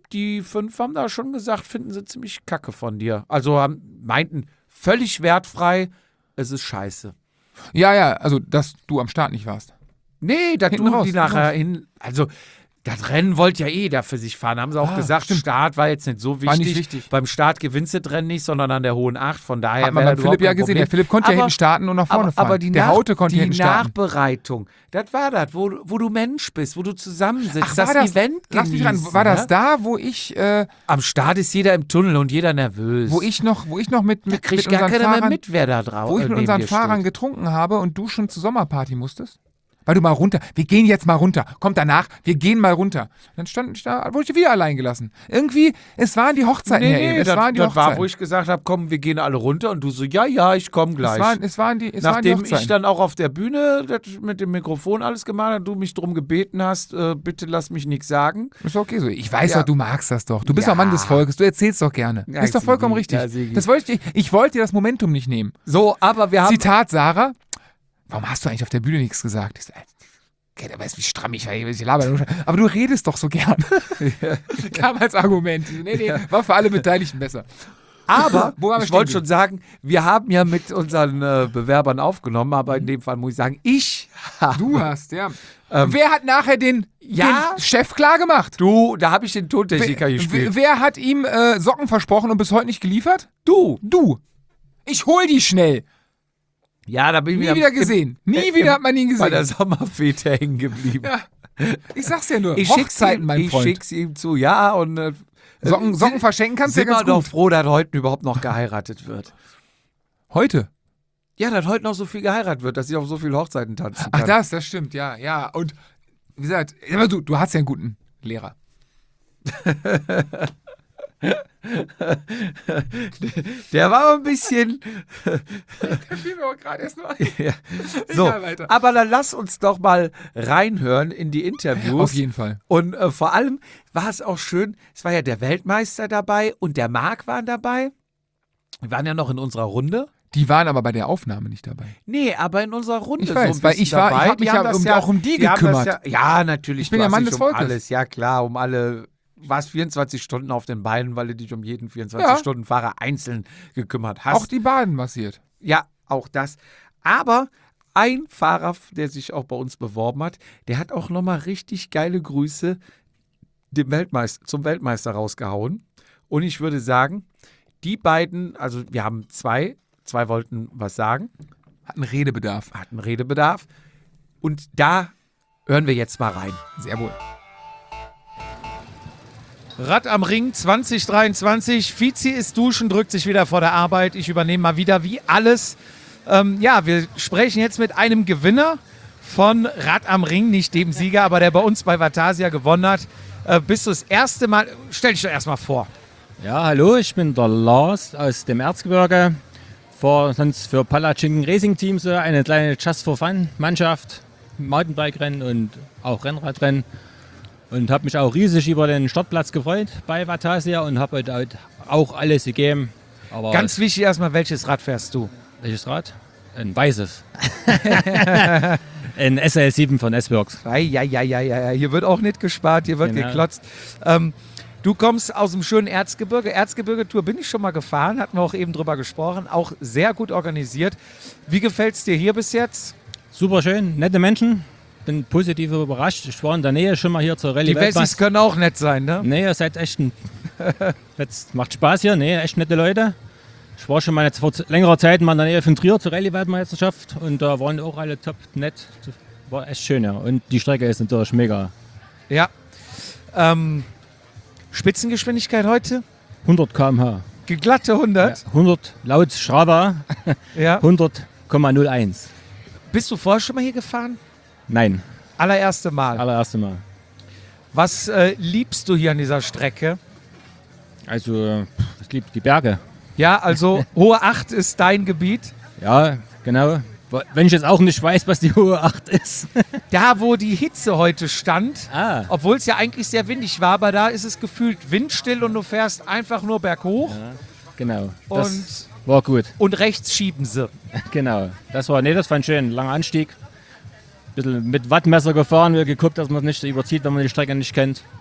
die 5 haben da schon gesagt, finden sie ziemlich kacke von dir. Also meinten, völlig wertfrei, es ist scheiße. Ja, also, dass du am Start nicht warst. Nee, dass Hinten du raus, die hinten nachher raus. hin. Also, das Rennen wollte ja jeder für sich fahren. Haben sie auch gesagt, stimmt. Start war jetzt nicht so wichtig. War nicht wichtig. Beim Start gewinnst du das Rennen nicht, sondern an der hohen 8. Von daher Hat man wäre beim Philipp ja gesehen. Der Philipp konnte ja hinten starten und nach vorne fahren. Aber die, der Haute konnte die hinten starten. Nachbereitung, das war das, wo du Mensch bist, wo du zusammensitzt, Ach, das war das, Event lass mich genießen, ran, war das ne? da, wo ich Am Start ist jeder im Tunnel und jeder nervös. noch mit da kriegt mit gar unseren keiner mehr Fahrern, mit, wer da drauf wo ich mit neben unseren dir Fahrern steht. getrunken habe und du schon zur Sommerparty musstest? Weil du mal runter, wir gehen jetzt mal runter, kommt danach, wir gehen mal runter. Dann stand ich da, wurde ich wieder allein gelassen. Irgendwie, es waren die Hochzeiten, Herr Ehm, es waren die das war, Hochzeiten. wo ich gesagt habe, komm, wir gehen alle runter und du so, ja, ich komme gleich. Es waren die Nachdem Hochzeiten. ich dann auch auf der Bühne das mit dem Mikrofon alles gemacht habe, du mich drum gebeten hast, bitte lass mich nichts sagen. Ist okay so. Ich weiß Ja. doch, du magst das doch. Du bist Ja. doch Mann des Volkes, du erzählst doch gerne. Ja, ist doch vollkommen Sigi, richtig. ja, Sigi. Das wollte ich wollte dir das Momentum nicht nehmen. So, aber wir haben... Zitat Sarah, warum hast du eigentlich auf der Bühne nichts gesagt? Ich so, okay, der weiß, wie stramm ich war, ich laber nur. Aber du redest doch so gern. Kam als Argument. Nee, war für alle Beteiligten besser. Aber Wo waren wir ich wollte stehen schon sagen, wir haben ja mit unseren Bewerbern aufgenommen, aber in dem Fall muss ich sagen, Du hast, ja. Wer hat nachher den Chef klar gemacht? Du, da habe ich den Tontechniker gespielt. Wer hat ihm Socken versprochen und bis heute nicht geliefert? Du. Ich hol die schnell. Ja, da bin ich Nie wieder gesehen. Nie wieder hat man ihn bei der gesehen. Sommerfete hängen geblieben. Ja. Ich sag's ja nur. Ich Hochzeiten, mein Freund. schick's ihm zu, ja, und Socken verschenken kannst du ja sind wir ganz doch gut. froh, dass heute überhaupt noch geheiratet wird. Heute? Ja, dass heute noch so viel geheiratet wird, dass ich auf so viele Hochzeiten tanzen Ach, kann. das stimmt, ja. Und wie gesagt, aber du hast ja einen guten Lehrer. Der war aber ein bisschen... Da fiel mir auch gerade erst mal. Ja. So, Egal, weiter. aber dann lass uns doch mal reinhören in die Interviews. Auf jeden Fall. Und vor allem war es auch schön, es war ja der Weltmeister dabei und der Marc waren dabei. Wir waren ja noch in unserer Runde. Die waren aber bei der Aufnahme nicht dabei. Nee, aber in unserer Runde. Ich weiß, so ein weil bisschen ich war- ich dabei. hab mich Die haben ja das auch um die haben gekümmert. das Ja, natürlich. Ich bin du ja hast Mann dich des um Volkes. alles. Ja, klar, um alle. Du warst 24 Stunden auf den Beinen, weil du dich um jeden 24-Stunden-Fahrer einzeln gekümmert hast. Auch die Baden massiert. Ja, auch das. Aber ein Fahrer, der sich auch bei uns beworben hat, der hat auch nochmal richtig geile Grüße zum Weltmeister rausgehauen. Und ich würde sagen, die beiden, also wir haben zwei wollten was sagen, Hat einen Redebedarf. hatten Redebedarf. Und da hören wir jetzt mal rein. Sehr wohl. Rad am Ring 2023. Fizi ist duschen, drückt sich wieder vor der Arbeit. Ich übernehme mal wieder wie alles. Wir sprechen jetzt mit einem Gewinner von Rad am Ring, nicht dem Sieger, aber der bei uns bei Vatasia gewonnen hat. Bist du das erste Mal, stell dich doch erstmal vor. Ja, hallo, ich bin der Lars aus dem Erzgebirge. Fahre sonst für Palatschinken Racing Team so eine kleine Just for Fun Mannschaft, Mountainbike-Rennen und auch Rennradrennen. Und habe mich auch riesig über den Startplatz gefreut bei Vatasia und habe heute auch alles gegeben. Aber Ganz wichtig erstmal, welches Rad fährst du? welches Rad? Ein weißes. Ein SL7 von S-Works. Ja, hier wird auch nicht gespart, hier wird Genau. geklotzt. Du kommst aus dem schönen Erzgebirge. Erzgebirge-Tour bin ich schon mal gefahren, hatten wir auch eben drüber gesprochen. Auch sehr gut organisiert. Wie gefällt es dir hier bis jetzt? Super schön, nette Menschen. Bin positiv überrascht. Ich war in der Nähe schon mal hier zur Rallye Die Wessis können auch nett sein, ne? Nee, ihr seid echt jetzt macht Spaß hier, nee, echt nette Leute. Ich war schon mal jetzt vor längerer Zeit mal in der Nähe von Trier zur Rallye-Weltmeisterschaft und da waren auch alle top nett. War echt schön, ja. Und die Strecke ist natürlich mega. Ja. Spitzengeschwindigkeit heute? 100 km/h. Geglatte 100? 100 laut Strava, Ja. 100,01. Bist du vorher schon mal hier gefahren? Nein, Allererste Mal. allererste Mal. Was liebst du hier an dieser Strecke? Also, ich liebe die Berge. Ja, also Hohe 8 ist dein Gebiet. Ja, genau. Wenn ich jetzt auch nicht weiß, was die hohe 8 ist. Da, wo die Hitze heute stand, Ah. obwohl es ja eigentlich sehr windig war, aber da ist es gefühlt windstill und du fährst einfach nur berghoch Genau. Das und, war gut. und rechts schieben sie. Genau. Das fand ich schön. Langer Anstieg. Bisschen mit Wattmesser gefahren, wir geguckt, dass man es nicht überzieht, wenn man die Strecke nicht kennt.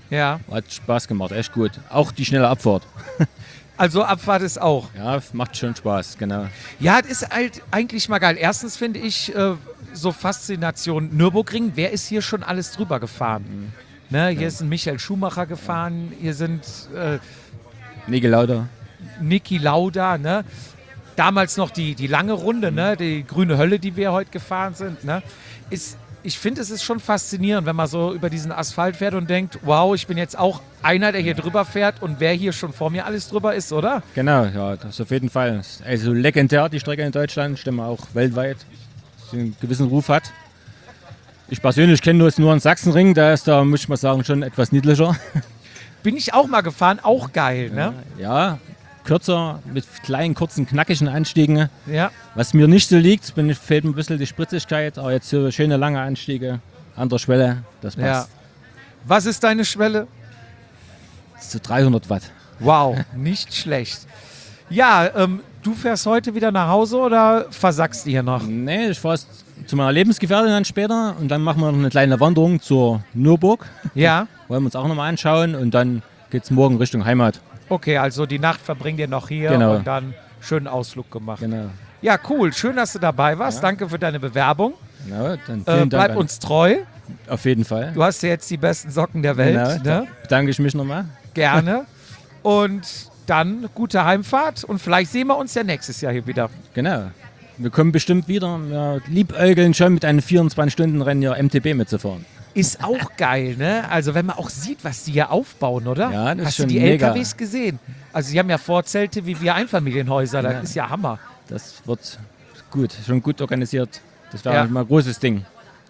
Ja. Hat Spaß gemacht, echt gut. Auch die schnelle Abfahrt. Also Abfahrt ist auch. Ja, macht schon Spaß, genau. Ja, das ist halt eigentlich mal geil. Erstens finde ich so Faszination Nürburgring. Wer ist hier schon alles drüber gefahren? Ne, hier ist ein Michael Schumacher gefahren, hier sind Niki Lauda. Niki Lauda, ne? Damals noch die lange Runde, ne? Die grüne Hölle, die wir heute gefahren sind. Ne? Ich finde, es ist schon faszinierend, wenn man so über diesen Asphalt fährt und denkt, wow, ich bin jetzt auch einer, der hier drüber fährt und wer hier schon vor mir alles drüber ist, oder? Genau, ja, das auf jeden Fall. Also legendär, die Strecke in Deutschland, stimmt auch weltweit, dass sie einen gewissen Ruf hat. Ich persönlich kenne nur einen Sachsenring, da ist da, muss ich mal sagen, schon etwas niedlicher. Bin ich auch mal gefahren, auch geil, ne? Ja, kürzer, mit kleinen, kurzen, knackigen Anstiegen. Ja. Was mir nicht so liegt, fehlt ein bisschen die Spritzigkeit, aber jetzt so schöne lange Anstiege an der Schwelle, das passt. Ja. Was ist deine Schwelle? Das ist so 300 Watt. Wow, nicht schlecht. Ja, du fährst heute wieder nach Hause oder versackst du hier noch? Nee, ich fahre zu meiner Lebensgefährtin dann später und dann machen wir noch eine kleine Wanderung zur Nürburg. Ja. Wollen wir uns auch nochmal anschauen und dann geht es morgen Richtung Heimat. Okay, also die Nacht verbringt ihr noch hier Genau. und dann schönen Ausflug gemacht. Genau. Ja, cool. Schön, dass du dabei warst. Ja. Danke für deine Bewerbung. Genau, dann vielen Dank. Bleib an- uns treu. Auf jeden Fall. Du hast ja jetzt die besten Socken der Welt. Genau, da Ne? bedanke ich mich nochmal. Gerne. Und dann gute Heimfahrt und vielleicht sehen wir uns ja nächstes Jahr hier wieder. Genau. Wir kommen bestimmt wieder. Wir liebäugeln schon mit einem 24-Stunden-Rennen hier MTB mitzufahren. Ist auch geil, ne? Also wenn man auch sieht, was die hier aufbauen, oder? Ja, das ist Hast du schon die mega. LKWs gesehen? Also die haben ja Vorzelte wie wir Einfamilienhäuser. Das Ja. ist ja Hammer. Das wird gut, schon gut organisiert. Das wäre Ja. mal ein großes Ding.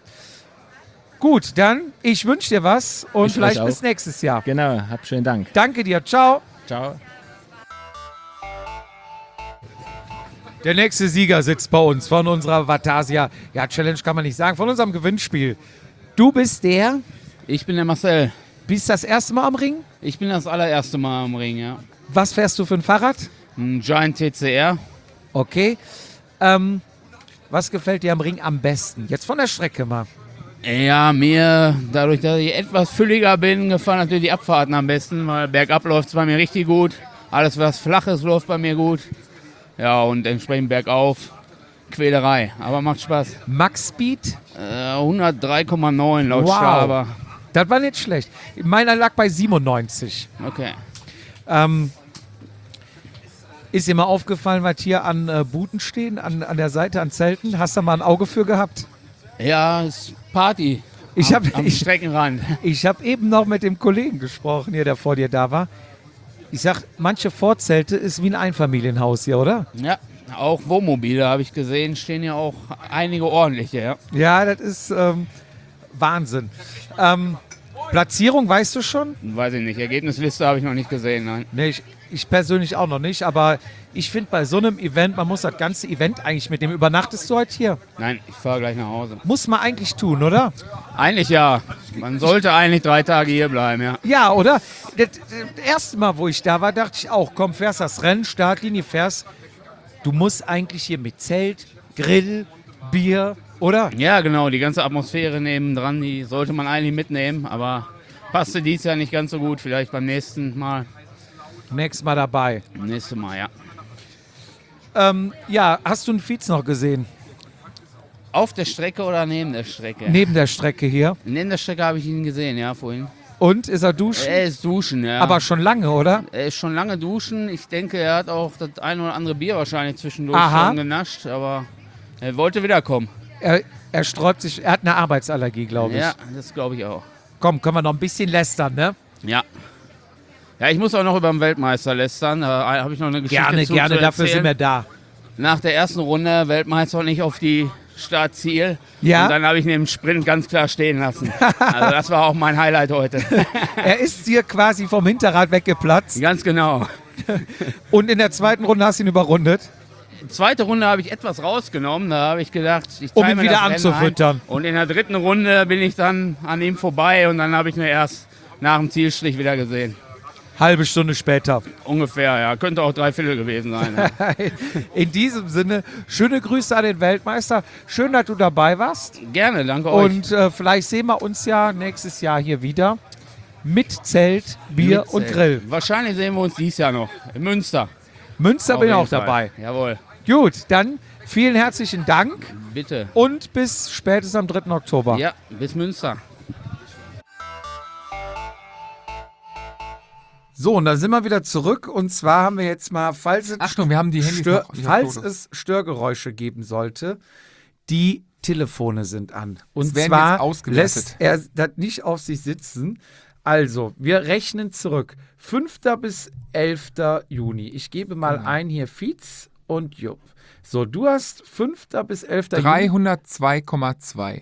Gut, dann ich wünsche dir was und Ich vielleicht euch auch. bis nächstes Jahr. Genau, hab schönen Dank. Danke dir. Ciao. Ciao. Der nächste Sieger sitzt bei uns von unserer Vatasia. Ja, Challenge kann man nicht sagen, von unserem Gewinnspiel. Du bist der, Ich bin der Marcel. bist das erste Mal am Ring. Ich bin das allererste Mal am Ring, ja. Was fährst du für ein Fahrrad? Ein Giant TCR. Okay. Was gefällt dir am Ring am besten? Jetzt von der Strecke mal. Ja, mir, dadurch, dass ich etwas fülliger bin, gefallen natürlich die Abfahrten am besten, weil bergab läuft es bei mir richtig gut. Alles, was flach ist, läuft bei mir gut. Ja, und entsprechend bergauf, Quälerei, aber macht Spaß. Max Speed? 103,9 laut Wow. Strava. Das war nicht schlecht. Meiner lag bei 97. Okay. Ist dir mal aufgefallen, was hier an Buden stehen, an der Seite, an Zelten? Hast du mal ein Auge für gehabt? Ja, ist Party Ich am habe Streckenrand. ich hab eben noch mit dem Kollegen gesprochen, hier, der vor dir da war. Ich sag, manche Vorzelte ist wie ein Einfamilienhaus hier, oder? Ja, auch Wohnmobile habe ich gesehen, stehen ja auch einige ordentliche, ja. Ja, das ist Wahnsinn. Platzierung weißt du schon? Weiß ich nicht, Ergebnisliste habe ich noch nicht gesehen, nein. Nee, ich persönlich auch noch nicht, aber ich finde bei so einem Event, man muss das ganze Event eigentlich mitnehmen. Übernachtest du heute hier? Nein, ich fahre gleich nach Hause. Muss man eigentlich tun, oder? Eigentlich ja. Man sollte eigentlich 3 Tage hier bleiben, ja. Ja, oder? Das erste Mal, wo ich da war, dachte ich auch, komm, fährst das Rennen, Startlinie, fährst. Du musst eigentlich hier mit Zelt, Grill, Bier, oder? Ja, genau, die ganze Atmosphäre nebendran, die sollte man eigentlich mitnehmen, aber passte dies Jahr nicht ganz so gut, vielleicht beim nächsten Mal. Nächstes Mal dabei. Nächstes Mal, ja. Ja, hast du einen Viz noch gesehen? Auf der Strecke oder neben der Strecke? Neben der Strecke hier. Neben der Strecke habe ich ihn gesehen, ja, vorhin. Und, ist er duschen? Er ist duschen, ja. Aber schon lange, oder? Er ist schon lange duschen. Ich denke, er hat auch das ein oder andere Bier wahrscheinlich zwischendurch Aha. schon genascht, aber er wollte wiederkommen. Er sträubt sich, er hat eine Arbeitsallergie, glaube ich. Ja, das glaube ich auch. Komm, können wir noch ein bisschen lästern, ne? Ja. Ja, ich muss auch noch über den Weltmeister lästern. Da habe ich noch eine Geschichte Gerne, zu gerne, dafür erzählen. sind wir da. Nach der ersten Runde Weltmeister nicht auf die Startziel. Ja? Und dann habe ich ihn im Sprint ganz klar stehen lassen. Also das war auch mein Highlight heute. Er ist dir quasi vom Hinterrad weggeplatzt Ganz genau. und in der zweiten Runde hast du ihn überrundet. Zweite Runde habe ich etwas rausgenommen. Da habe ich gedacht, ich Um teile ihn mir wieder das Rennen anzufüttern. ein. Und in der dritten Runde bin ich dann an ihm vorbei und dann habe ich ihn erst nach dem Zielstrich wieder gesehen. Halbe Stunde später. Ungefähr, ja. Könnte auch 3/4 gewesen sein. Ja. In diesem Sinne, schöne Grüße an den Weltmeister. Schön, dass du dabei warst. Gerne, danke euch. Und vielleicht sehen wir uns ja nächstes Jahr hier wieder. mit Zelt, Bier Mit und Zelt. Grill. Wahrscheinlich sehen wir uns dieses Jahr noch in Münster. Münster Auf bin ich jeden auch Fall. dabei. Jawohl, Gut, dann vielen herzlichen Dank bitte. und bis spätestens am 3. Oktober. Ja, bis Münster. So, und da sind wir wieder zurück. Und zwar haben wir jetzt mal, falls es, Achtung, wir haben die Handys noch. Ich hab falls Fotos. es Störgeräusche geben sollte, die Telefone sind an. Und Es werden zwar jetzt ausgewertet. lässt er das nicht auf sich sitzen. Also, wir rechnen zurück. 5. bis 11. Juni. Ich gebe mal ein hier Fietz und Jupp. So, du hast 5. bis 11. Juni. 302,2.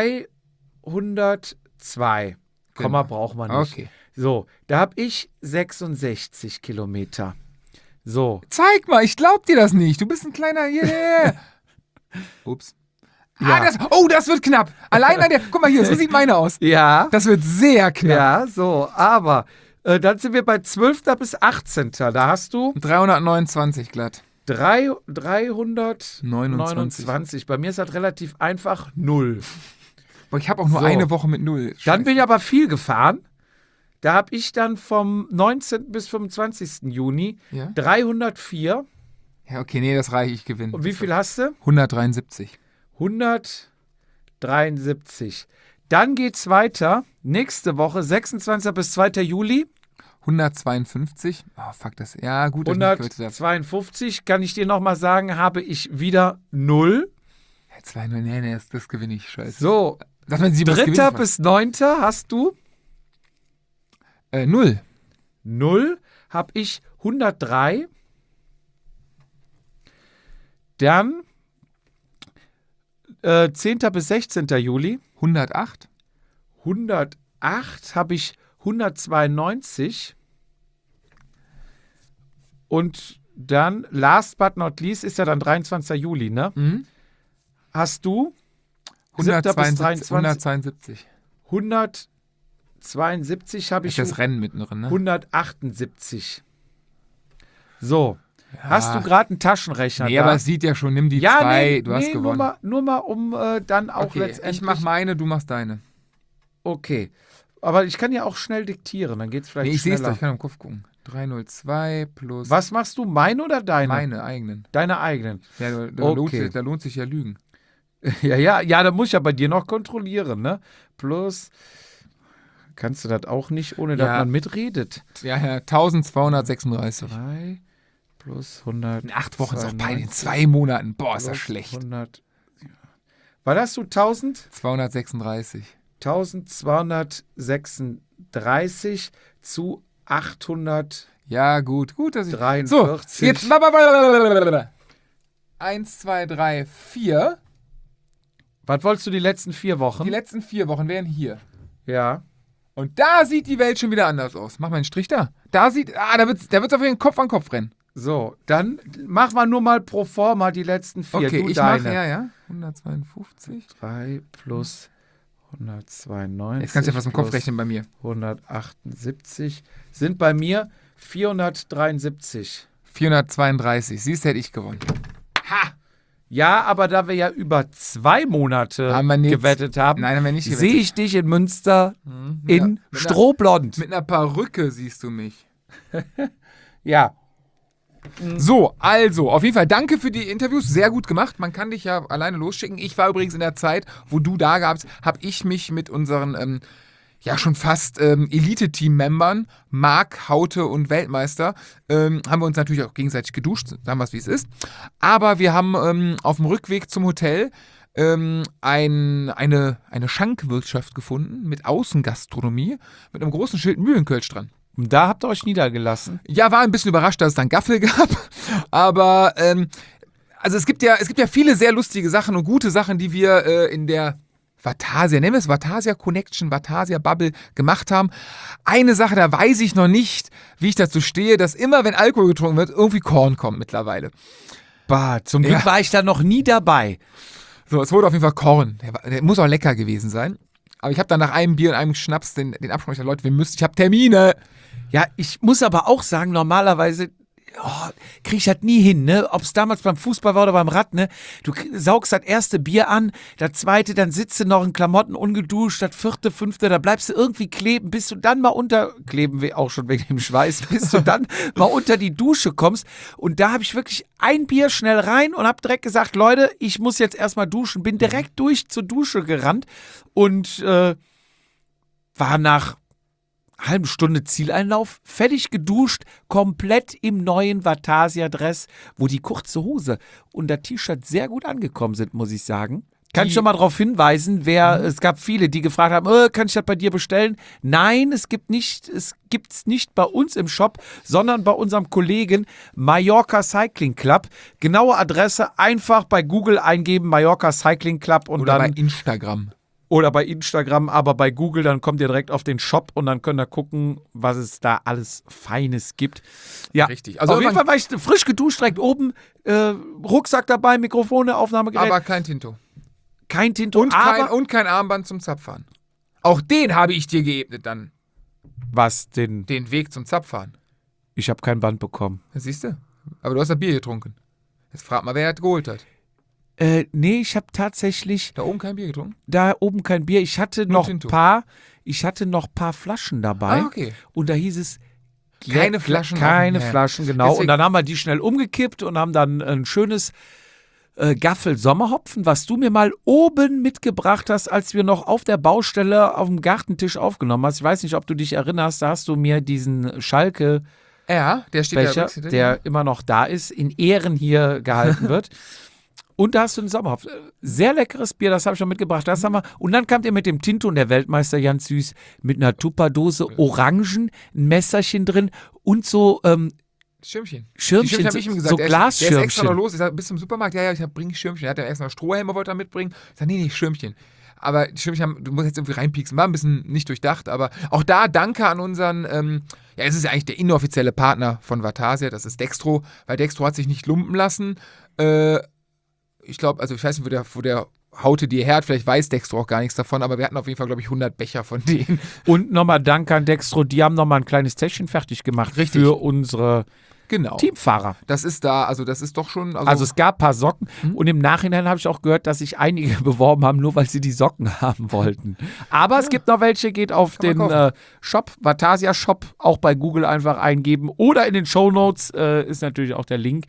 302. Komma braucht man nicht. Okay. So, da habe ich 66 Kilometer. So, Zeig mal, ich glaub dir das nicht. Du bist ein kleiner. Yeah. Ups. Ja. Das wird knapp. Allein an der. Guck mal hier, so sieht meine aus. ja, Das wird sehr knapp. ja, so, aber dann sind wir bei 12. bis 18. Da hast du 329 glatt. 329. Bei mir ist das relativ einfach 0. Boah, ich habe auch nur So. eine Woche mit 0. Dann bin ich aber viel gefahren. Da habe ich dann vom 19. bis 25. Juni Ja? 304. Ja, okay, nee, das reicht, ich gewinne. Und wie viel hast du? 173. 173. Dann geht's weiter. Nächste Woche, 26. bis 2. Juli. 152. Oh, fuck das. Ja, gut, dass ich nicht gewürzt habe. 152. Kann ich dir nochmal sagen, habe ich wieder 0. Ja, 2-0, nee, das gewinne ich, scheiße. So, Dass man sie was 3. gewinnt, bis 9. hast du 0. 0. Habe ich 103. Dann 10. bis 16. Juli. 108. 108 habe ich 192. Und dann, last but not least, ist ja dann 23. Juli, ne? Mhm. Hast du 7. bis 23. 172. 172 habe Ist ich das Rennen mittendrin, ne? 178. So. Hast du gerade einen Taschenrechner Nee, da? aber es sieht ja schon, nimm die ja, 2, nee, du hast nee, gewonnen. nur mal um dann auch Okay, letztendlich. ich mach meine, du machst deine. Okay. Aber ich kann ja auch schnell diktieren, dann geht's vielleicht Nee, ich sehe es schneller. doch, ich kann im Kopf gucken. 302 plus Was machst du, meine oder deine? meine eigenen. Deine eigenen. Ja, Okay. da lohnt sich ja Lügen. Ja, da muss ich ja bei dir noch kontrollieren, ne? Plus, kannst du das auch nicht, ohne dass Ja. man mitredet. Ja, 1236. 3 plus 100. In 8 Wochen ist auch peinlich. In 2 Monaten. Boah, ist das schlecht. 100. Was hast du? 1000? 236. 1236 zu 800. Ja, gut, dass ich. 43. So, jetzt. 1, 2, 3, 4. Was wolltest du die letzten 4 Wochen? Die letzten 4 Wochen wären hier. Ja. Und da sieht die Welt schon wieder anders aus. Mach mal einen Strich da. Da wird's auf jeden Kopf an Kopf rennen. So, dann machen wir nur mal pro forma die letzten 4. Okay, du ich deine. mache, ja. 152. 3 plus 192. Jetzt kannst du ja was im Kopf plus rechnen bei mir. 178 sind bei mir 473. 432. Siehst du, hätte ich gewonnen. Ja, aber da wir ja über 2 Monate Haben wir nichts. gewettet haben, Nein, haben wir nicht gewettet. sehe ich dich in Münster in mit Strohblond. Mit einer Perücke siehst du mich. Ja, So, also, auf jeden Fall danke für die Interviews. Sehr gut gemacht. Man kann dich ja alleine losschicken. Ich war übrigens in der Zeit, wo du da gabst, habe ich mich mit unseren schon fast Elite-Team-Membern, Marc, Haute und Weltmeister, haben wir uns natürlich auch gegenseitig geduscht, sagen wir es, wie es ist. Aber wir haben auf dem Rückweg zum Hotel eine Schankwirtschaft gefunden mit Außengastronomie, mit einem großen Schild Mühlenkölsch dran. und da habt ihr euch niedergelassen. Ja, war ein bisschen überrascht, dass es dann Gaffel gab, aber also es gibt ja viele sehr lustige Sachen und gute Sachen, die wir in der Vatasia, nennen wir es Vatasia Connection, Vatasia Bubble gemacht haben. Eine Sache, da weiß ich noch nicht, wie ich dazu stehe, dass immer, wenn Alkohol getrunken wird, irgendwie Korn kommt mittlerweile. Bah, zum Glück Ja. war ich da noch nie dabei. So, es wurde auf jeden Fall Korn. Der muss auch lecker gewesen sein. Aber ich habe dann nach einem Bier und einem Schnaps den Absprung gesagt, Leute, ich habe Termine. Ja, ich muss aber auch sagen, normalerweise krieg ich halt nie hin, ne? Ob es damals beim Fußball war oder beim Rad, ne? Du saugst das erste Bier an, das zweite, dann sitzt du noch in Klamotten ungeduscht, das vierte, fünfte, da bleibst du irgendwie kleben, bis du dann mal kleben wir auch schon wegen dem Schweiß, bis du dann mal unter die Dusche kommst. Und da habe ich wirklich ein Bier schnell rein und habe direkt gesagt, Leute, ich muss jetzt erstmal duschen. Bin direkt zur Dusche gerannt und war nach halben Stunde Zieleinlauf, fertig geduscht, komplett im neuen Vatasia-Dress, wo die kurze Hose und das T-Shirt sehr gut angekommen sind, muss ich sagen. Kann ich schon mal darauf hinweisen, es gab viele, die gefragt haben, kann ich das bei dir bestellen? Nein, es gibt's nicht bei uns im Shop, sondern bei unserem Kollegen Mallorca Cycling Club. Genaue Adresse einfach bei Google eingeben, Mallorca Cycling Club und Oder dann bei Instagram. oder bei Instagram, aber bei Google, dann kommt ihr direkt auf den Shop und dann könnt ihr gucken, was es da alles Feines gibt. Ja, Richtig. Also auf jeden Fall war ich frisch geduscht, direkt oben, Rucksack dabei, Mikrofone, Aufnahmegerät. Aber kein Tinto. Kein Tinto, Und kein Armband zum Zapfahren. Auch den habe ich dir geebnet dann. Was denn? Den Weg zum Zapfahren. Ich habe kein Band bekommen. Das siehst du. Aber du hast das Bier getrunken. Jetzt frag mal, wer das geholt hat. Nee, ich habe tatsächlich Da oben kein Bier getrunken? da oben kein Bier. Ich hatte Nur noch Tinto. paar Flaschen dabei. Ah, okay. Und da hieß es Keine Flaschen Keine offen, ja. Flaschen, genau. Deswegen- Und dann haben wir die schnell umgekippt und haben dann ein schönes Gaffel Sommerhopfen, was du mir mal oben mitgebracht hast, als wir noch auf der Baustelle auf dem Gartentisch aufgenommen hast. Ich weiß nicht, ob du dich erinnerst, da hast du mir diesen Schalke Ja, der steht Becher, da. der immer noch da ist, in Ehren hier gehalten wird. Und da hast du einen Sommerhopfen. Sehr leckeres Bier, das habe ich schon mitgebracht. Das haben wir. Und dann kamt ihr mit dem Tinto und der Weltmeister ganz süß mit einer Tupperdose Orangen, ein Messerchen drin und so Schirmchen. Schirmchen, Die hab ich ihm gesagt. so Der ist extra Glasschirmchen. noch los. Ich sag, bis zum Supermarkt. Ja, bring Schirmchen. Er hat ja erst noch Strohhelme, wollte er mitbringen. Ich sag, nee, Schirmchen. Aber die Schirmchen du musst jetzt irgendwie reinpieksen. War ein bisschen nicht durchdacht, aber auch da danke an unseren, es ist ja eigentlich der inoffizielle Partner von Vatasia, das ist Dextro, weil Dextro hat sich nicht lumpen lassen. Ich glaube, also ich weiß nicht, wo der haute dir her hat, vielleicht weiß Dextro auch gar nichts davon, aber wir hatten auf jeden Fall, glaube ich, 100 Becher von denen. Und nochmal Dank an Dextro, die haben nochmal ein kleines Täschchen fertig gemacht für unsere Genau. Teamfahrer. Das ist da, also das ist doch schon. Also es gab ein paar Socken und im Nachhinein habe ich auch gehört, dass sich einige beworben haben, nur weil sie die Socken haben wollten. Aber es gibt noch welche, geht auf Kann man den Shop, Vatasia Shop, auch bei Google einfach eingeben oder in den Shownotes ist natürlich auch der Link.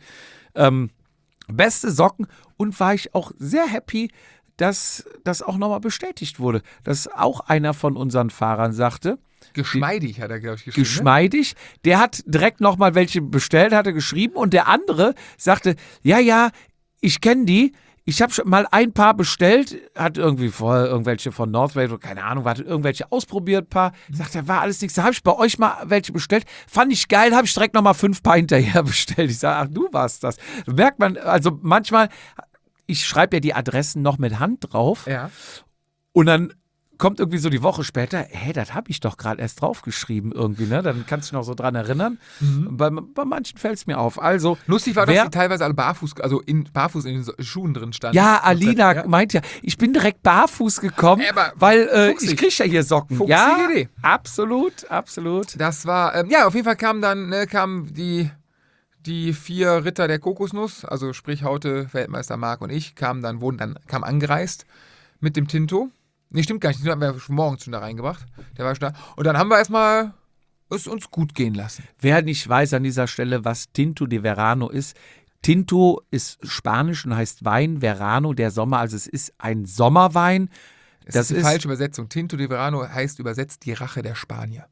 Beste Socken und war ich auch sehr happy, dass das auch nochmal bestätigt wurde, dass auch einer von unseren Fahrern sagte, geschmeidig, hat er, glaube ich, geschrieben. geschmeidig. Der hat direkt nochmal welche bestellt, hat er geschrieben. Und der andere sagte, ja, ich kenne die. Ich habe schon mal ein paar bestellt. Hat irgendwie vorher irgendwelche von Northway, keine Ahnung, hat irgendwelche ausprobiert, paar. Sagt er, war alles nichts. Da habe ich bei euch mal welche bestellt. Fand ich geil, habe ich direkt nochmal 5 Paar hinterher bestellt. Ich sage, ach, du warst das. Da merkt man, also manchmal, ich schreibe ja die Adressen noch mit Hand drauf. Ja. Und dann kommt irgendwie so die Woche später, das habe ich doch gerade erst draufgeschrieben irgendwie, ne? Dann kannst du dich noch so dran erinnern. Bei manchen fällt es mir auf. Also, Lustig war, dass die teilweise alle barfuß, barfuß in den Schuhen drin standen. ja, Alina Ja. meint ja, ich bin direkt barfuß gekommen, Aber weil fuchsig. ich kriege ja hier Socken. Fuchsige Ja, Idee. absolut. Das war, auf jeden Fall kamen die 4 Ritter der Kokosnuss, also sprich Haute, Weltmeister Marc und ich, kam angereist mit dem Tinto. Nee, stimmt gar nicht, den haben wir schon morgens schon da reingebracht. Der war schon da. Und dann haben wir erstmal es uns gut gehen lassen. Wer nicht weiß an dieser Stelle, was Tinto de Verano ist, Tinto ist Spanisch und heißt Wein, Verano, der Sommer, also es ist ein Sommerwein. Das ist die falsche Übersetzung. Tinto de Verano heißt übersetzt die Rache der Spanier.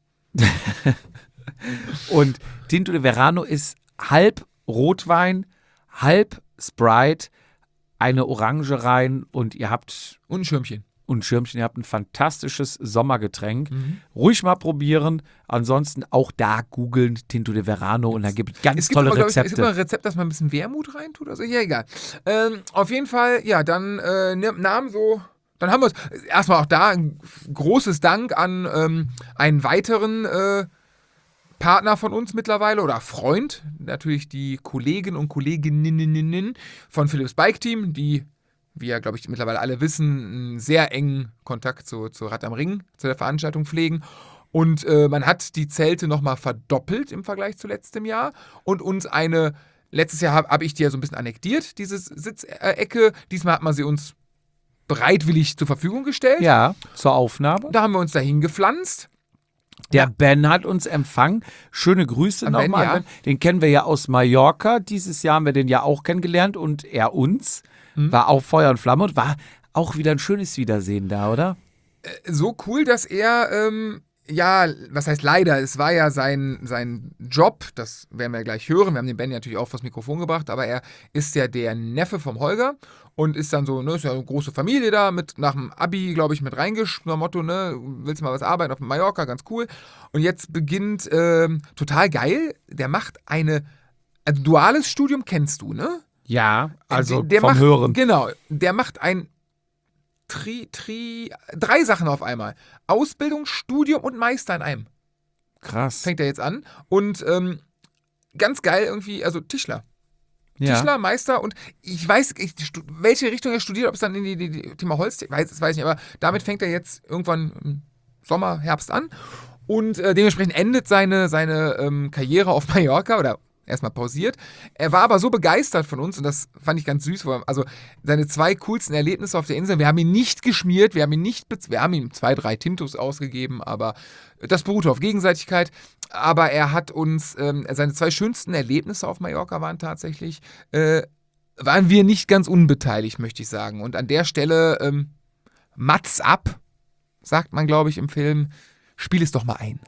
Und Tinto de Verano ist halb Rotwein, halb Sprite, eine Orange rein und ihr habt Und ein Schirmchen. ihr habt ein fantastisches Sommergetränk. Ruhig mal probieren. Ansonsten auch da googeln Tinto de Verano und da gibt es ganz tolle aber, glaub ich, Rezepte. Es gibt mal ein Rezept, dass man ein bisschen Wermut reintut. Also ja, egal. Auf jeden Fall, ja, dann dann haben wir es erstmal auch da ein großes Dank an einen weiteren Partner von uns mittlerweile oder Freund, natürlich die Kollegen und Kolleginnen von Philips Bike Team, die, wie ja, glaube ich, mittlerweile alle wissen, einen sehr engen Kontakt zu Rad am Ring, zu der Veranstaltung pflegen. Und man hat die Zelte nochmal verdoppelt im Vergleich zu letztem Jahr und uns letztes Jahr habe ich die ja so ein bisschen annektiert, diese Sitzecke. Diesmal hat man sie uns bereitwillig zur Verfügung gestellt. Ja, zur Aufnahme. Da haben wir uns dahin gepflanzt. Der Ben hat uns empfangen. Schöne Grüße An Ben, nochmal. ja. Ben. Den kennen wir ja aus Mallorca. Dieses Jahr haben wir den ja auch kennengelernt und er uns. War auch Feuer und Flamme und war auch wieder ein schönes Wiedersehen da, oder? So cool, dass er, was heißt leider, es war ja sein Job, das werden wir ja gleich hören, wir haben den Ben natürlich auch vors Mikrofon gebracht, aber er ist ja der Neffe vom Holger und ist dann so, ne, ist ja eine große Familie da, nach dem Abi, glaube ich, mit reingeschrieben, Motto, ne, willst du mal was arbeiten auf Mallorca, ganz cool. Und jetzt beginnt, total geil, der macht ein duales Studium, kennst du, ne? Ja, also Der vom macht, Hören. Genau, der macht drei Sachen auf einmal. Ausbildung, Studium und Meister in einem. Krass. Fängt er jetzt an. Und ganz geil irgendwie, also Tischler. Ja. Tischler, Meister und ich weiß, welche Richtung er studiert, ob es dann in die Thema Holz, das weiß ich nicht, aber damit fängt er jetzt irgendwann im Sommer, Herbst an. Und dementsprechend endet seine Karriere auf Mallorca oder erstmal pausiert. Er war aber so begeistert von uns und das fand ich ganz süß. Also seine 2 coolsten Erlebnisse auf der Insel, wir haben ihn nicht geschmiert, wir haben ihm 2, 3 Tintos ausgegeben, aber das beruhte auf Gegenseitigkeit. Aber er hat uns, seine 2 schönsten Erlebnisse auf Mallorca waren tatsächlich, waren wir nicht ganz unbeteiligt, möchte ich sagen. Und an der Stelle, Mats ab, sagt man, glaube ich, im Film. Spiel es doch mal ein.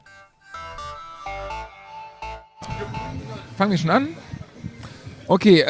Fangen wir schon an? Okay,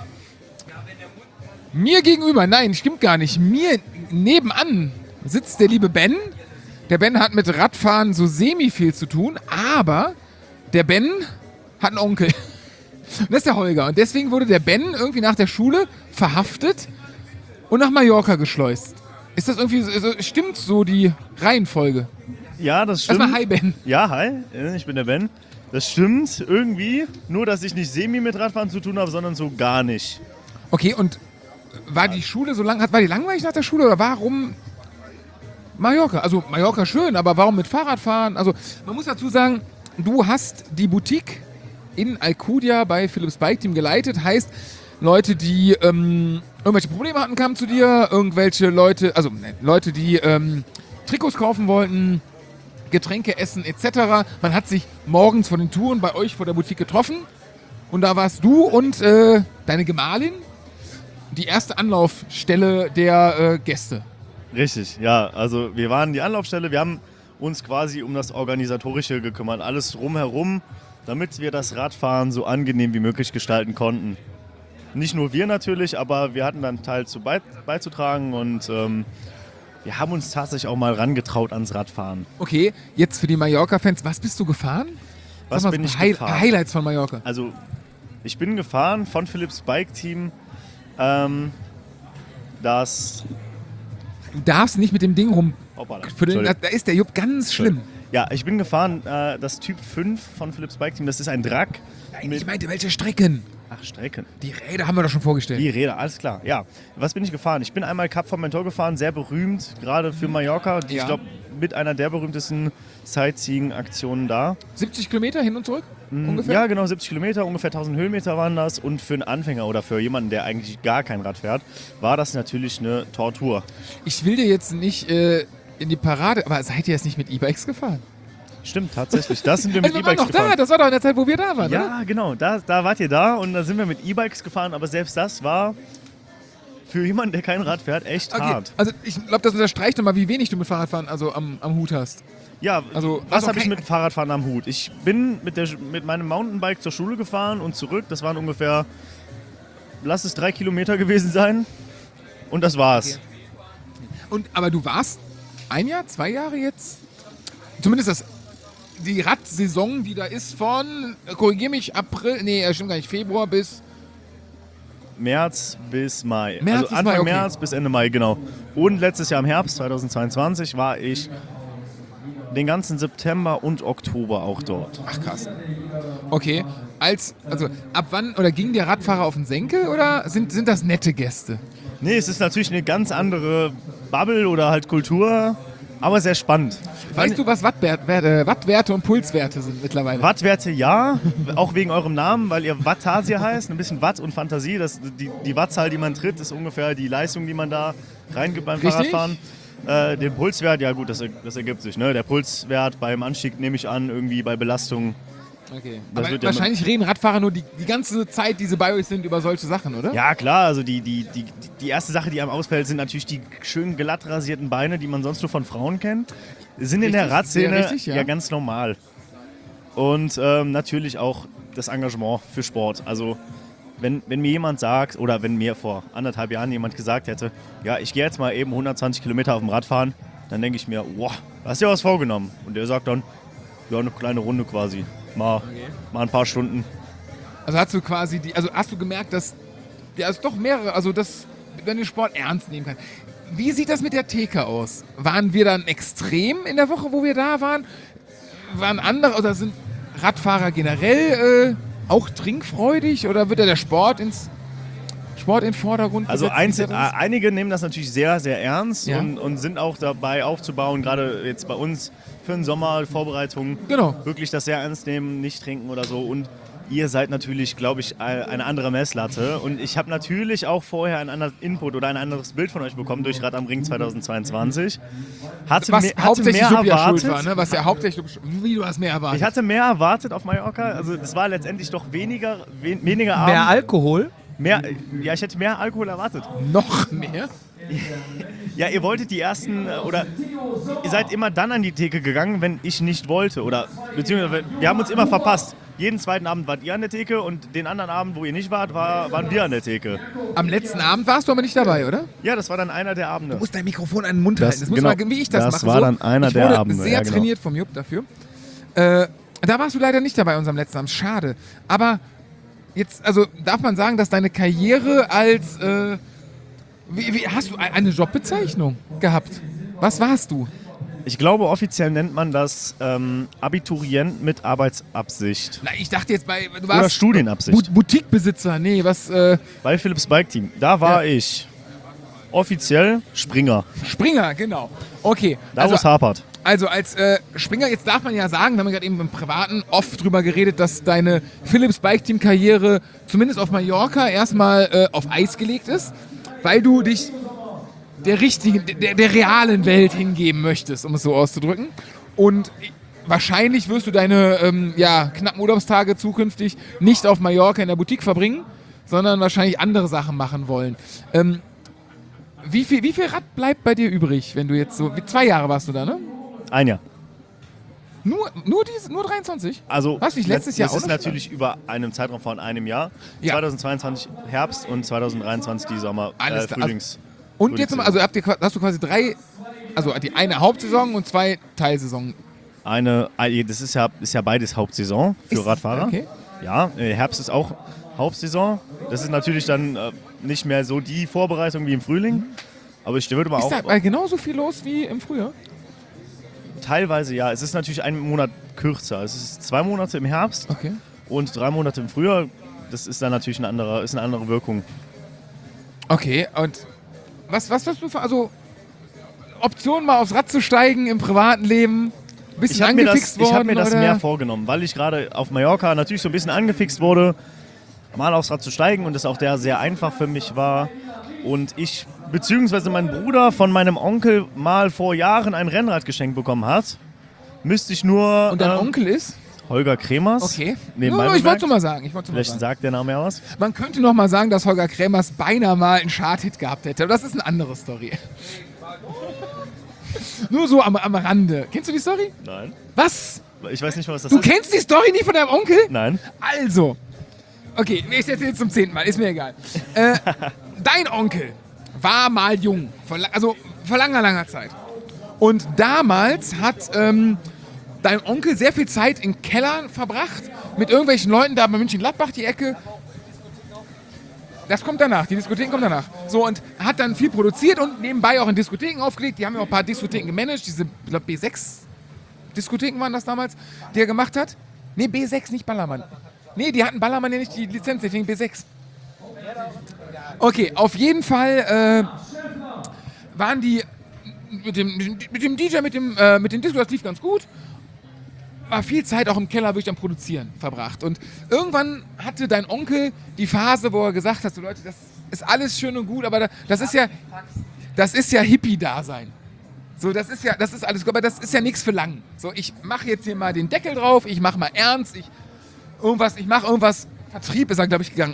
mir gegenüber, nein, stimmt gar nicht. Mir nebenan sitzt der liebe Ben. Der Ben hat mit Radfahren so semi viel zu tun, aber der Ben hat einen Onkel. Und das ist der Holger. Und deswegen wurde der Ben irgendwie nach der Schule verhaftet und nach Mallorca geschleust. Ist das irgendwie, stimmt so die Reihenfolge? Ja, das stimmt. Erstmal hi, Ben. Ja, hi, ich bin der Ben. Das stimmt irgendwie, nur dass ich nicht semi mit Radfahren zu tun habe, sondern so gar nicht. Okay, und war die Schule so lang, war die langweilig nach der Schule oder warum Mallorca? Also Mallorca schön, aber warum mit Fahrradfahren? Also man muss dazu sagen, du hast die Boutique in Alcudia bei Philips Bike Team geleitet, heißt Leute, die irgendwelche Probleme hatten, kamen zu dir, irgendwelche Leute, Leute, die Trikots kaufen wollten, Getränke essen etc. Man hat sich morgens vor den Touren bei euch vor der Boutique getroffen und da warst du und deine Gemahlin die erste Anlaufstelle der Gäste. Richtig, ja. Also wir waren die Anlaufstelle, wir haben uns quasi um das Organisatorische gekümmert, alles drumherum, damit wir das Radfahren so angenehm wie möglich gestalten konnten. Nicht nur wir natürlich, aber wir hatten dann einen Teil zu beizutragen und wir haben uns tatsächlich auch mal rangetraut ans Radfahren. Okay, jetzt für die Mallorca-Fans, was bist du gefahren? Was Sag mal, bin ich Hi- gefahren? Highlights von Mallorca. Also ich bin gefahren von Philips Bike Team, das... Du darfst nicht mit dem Ding rum. Hoppala, Da ist der Jupp ganz schlimm. Ja, ich bin gefahren, das Typ 5 von Philips Bike Team, das ist ein Drac. Nein, ich meinte, welche Strecken? Ach, Strecken. Die Räder haben wir doch schon vorgestellt. Die Räder, alles klar. Ja, was bin ich gefahren? Ich bin einmal Cap Formentor gefahren, sehr berühmt, gerade für Mallorca. Ja. Ich glaube, mit einer der berühmtesten Sightseeing-Aktionen da. 70 Kilometer hin und zurück? Ungefähr? Ja, genau, 70 Kilometer, ungefähr 1000 Höhenmeter waren das. Und für einen Anfänger oder für jemanden, der eigentlich gar kein Rad fährt, war das natürlich eine Tortur. Ich will dir jetzt nicht in die Parade, aber seid ihr jetzt nicht mit E-Bikes gefahren? Stimmt, tatsächlich. Das sind wir mit Also wir waren E-Bikes doch gefahren. da, das war doch in der Zeit, wo wir da waren, oder? Ja, genau, da wart ihr da und da sind wir mit E-Bikes gefahren, aber selbst das war für jemanden, der kein Rad fährt, echt Okay, hart. also ich glaube, das unterstreicht nochmal, wie wenig du mit Fahrradfahren also am Hut hast. Ja, Also, was also habe ich kein- mit Fahrradfahren am Hut? Ich bin mit meinem Mountainbike zur Schule gefahren und zurück. Das waren ungefähr, lass es 3 Kilometer gewesen sein. Und das war's. Okay. Aber du warst 1 Jahr, 2 Jahre jetzt? Zumindest die Radsaison, die da ist von, korrigier mich, April, nee, stimmt gar nicht, Februar bis... März bis Mai. März also bis Anfang Mai, okay. März bis Ende Mai, genau. Und letztes Jahr im Herbst 2022 war ich den ganzen September und Oktober auch dort. Ach krass. Okay, also ab wann, oder ging der Radfahrer auf den Senkel oder sind das nette Gäste? Nee, es ist natürlich eine ganz andere Bubble oder halt Kultur. aber sehr spannend. Weißt du, was Wattwerte und Pulswerte sind mittlerweile? Wattwerte ja, auch wegen eurem Namen, weil ihr Wattasier heißt, ein bisschen Watt und Fantasie. Die Wattzahl, die man tritt, ist ungefähr die Leistung, die man da reingibt beim Richtig. Fahrradfahren. Den Pulswert, ja gut, das ergibt sich. Ne? Der Pulswert beim Anstieg nehme ich an, irgendwie bei Belastung. Okay. Das Aber wird ja wahrscheinlich reden Radfahrer nur die ganze Zeit, die sie bei euch sind, über solche Sachen, oder? Ja klar, also die erste Sache, die einem ausfällt, sind natürlich die schön glatt rasierten Beine, die man sonst nur von Frauen kennt. Sind in der Richtig, Radszene sehr richtig, ja. ganz normal. Und natürlich auch das Engagement für Sport. Also wenn mir jemand sagt, oder wenn mir vor 1,5 Jahren jemand gesagt hätte, ja, ich gehe jetzt mal eben 120 Kilometer auf dem Rad fahren, dann denke ich mir, wow, hast du dir was vorgenommen? Und der sagt dann, ja, eine kleine Runde quasi. Mal ein paar Stunden. Also hast du quasi hast du gemerkt, dass es doch mehrere, also dass man den Sport ernst nehmen kann. Wie sieht das mit der Theke aus? Waren wir dann extrem in der Woche, wo wir da waren? Waren andere, oder sind Radfahrer generell auch trinkfreudig, oder wird da der Sport in den Vordergrund Also gesetzt? einige nehmen das natürlich sehr, sehr ernst Ja. und sind auch dabei aufzubauen, gerade jetzt bei uns für den Sommer, Vorbereitungen, Genau. wirklich das sehr ernst nehmen, nicht trinken oder so. Und ihr seid natürlich, glaube ich, eine andere Messlatte. Und ich habe natürlich auch vorher einen anderen Input oder ein anderes Bild von euch bekommen durch Rad am Ring 2022. Hatte Was mehr hauptsächlich Jupp ja schuld erwartet. war, ne? Was ja hauptsächlich wie du hast mehr erwartet. Ich hatte mehr erwartet auf Mallorca. Also es war letztendlich doch weniger Abend. Mehr Alkohol? Ja, ich hätte mehr Alkohol erwartet. Noch mehr? Ja, ihr wolltet die ersten, oder ihr seid immer dann an die Theke gegangen, wenn ich nicht wollte. Oder beziehungsweise wir haben uns immer verpasst. Jeden zweiten Abend wart ihr an der Theke und den anderen Abend, wo ihr nicht wart, waren wir an der Theke. Am letzten Abend warst du aber nicht dabei, oder? Ja, das war dann einer der Abende. Du musst dein Mikrofon an den Mund halten. Das muss genau, mal, wie ich das das mache. war dann einer ich der wurde Abende, sehr ja, genau. trainiert vom Jupp dafür. Da warst du leider nicht dabei, unserem letzten Abend. Schade. Aber jetzt, also darf man sagen, dass deine Karriere als wie hast du eine Jobbezeichnung gehabt? Was warst du? Ich glaube, offiziell nennt man das Abiturient mit Arbeitsabsicht. Na, ich dachte jetzt du Oder warst Studienabsicht. Boutiquebesitzer. Nee, was Bei Philips Bike Team. Da war ich offiziell Springer. Springer, genau. Okay. Da wo es hapert. Also als Springer, jetzt darf man ja sagen, wir haben gerade eben im Privaten oft drüber geredet, dass deine Philips Bike Team Karriere zumindest auf Mallorca erstmal auf Eis gelegt ist, weil du dich der realen Welt hingeben möchtest, um es so auszudrücken. Und wahrscheinlich wirst du deine knappen Urlaubstage zukünftig nicht auf Mallorca in der Boutique verbringen, sondern wahrscheinlich andere Sachen machen wollen. Wie viel Rad bleibt bei dir übrig, wenn du jetzt so... 2 Jahre warst du da, ne? Ein Jahr. Nur 23? Also Was, wie letztes Jahr das auch ist noch? natürlich über einen Zeitraum von einem Jahr. Ja. 2022 Herbst und 2023 die Sommer, Alles klar. Frühlings. Und jetzt nochmal, also hast du quasi 3, also die eine Hauptsaison und 2 Teilsaison. Das ist ja beides Hauptsaison für Radfahrer. Okay. Ja, Herbst ist auch Hauptsaison. Das ist natürlich dann nicht mehr so die Vorbereitung wie im Frühling. Aber ich würde mal Ist auch... da genauso viel los wie im Frühjahr? Teilweise ja. Es ist natürlich einen Monat kürzer. Es ist 2 Monate im Herbst Okay. und 3 Monate im Frühjahr. Das ist dann natürlich eine andere Wirkung. Okay, und was hast du für, also Option mal aufs Rad zu steigen im privaten Leben? Bisschen Ich habe mir angefixt worden? ich hab mir das oder? mehr vorgenommen, weil ich gerade auf Mallorca natürlich so ein bisschen angefixt wurde, mal aufs Rad zu steigen und das auch sehr einfach für mich war. Und ich, beziehungsweise mein Bruder von meinem Onkel mal vor Jahren ein Rennrad geschenkt bekommen hat, müsste ich nur... Und dein Onkel ist? Holger Kremers. Okay. Nebenbei Ich wollte bemerkt. es mal sagen. Vielleicht sagt der Name ja was. Man könnte noch mal sagen, dass Holger Kremers beinahe mal einen Chart-Hit gehabt hätte. Aber das ist eine andere Story. Nur so am Rande. Kennst du die Story? Nein. Was? Ich weiß nicht, was das Du ist. kennst die Story nicht von deinem Onkel? Nein. Also. Okay, ich erzähle jetzt zum 10. Mal. Ist mir egal. Dein Onkel war mal jung. Vor langer Zeit. Und damals hat dein Onkel sehr viel Zeit in Kellern verbracht. Mit irgendwelchen Leuten da bei München-Gladbach die Ecke. Das kommt danach, die Diskotheken kommen danach. So, und hat dann viel produziert und nebenbei auch in Diskotheken aufgelegt. Die haben ja auch ein paar Diskotheken gemanagt. Diese, ich glaube, B6-Diskotheken waren das damals, die er gemacht hat. Nee, B6, nicht Ballermann. Nee, die hatten Ballermann ja nicht die Lizenz, deswegen B6. Okay, auf jeden Fall waren die mit dem DJ, mit dem Disco, das lief ganz gut. War viel Zeit auch im Keller wirklich am Produzieren verbracht. Und irgendwann hatte dein Onkel die Phase, wo er gesagt hat, so Leute, das ist alles schön und gut, aber das ist ja Hippie-Dasein. So, das ist alles gut, aber das ist ja nichts für lang. So, ich mache jetzt hier mal den Deckel drauf, ich mache mal ernst, ich mache irgendwas. Vertrieb ist er, glaube ich, gegangen.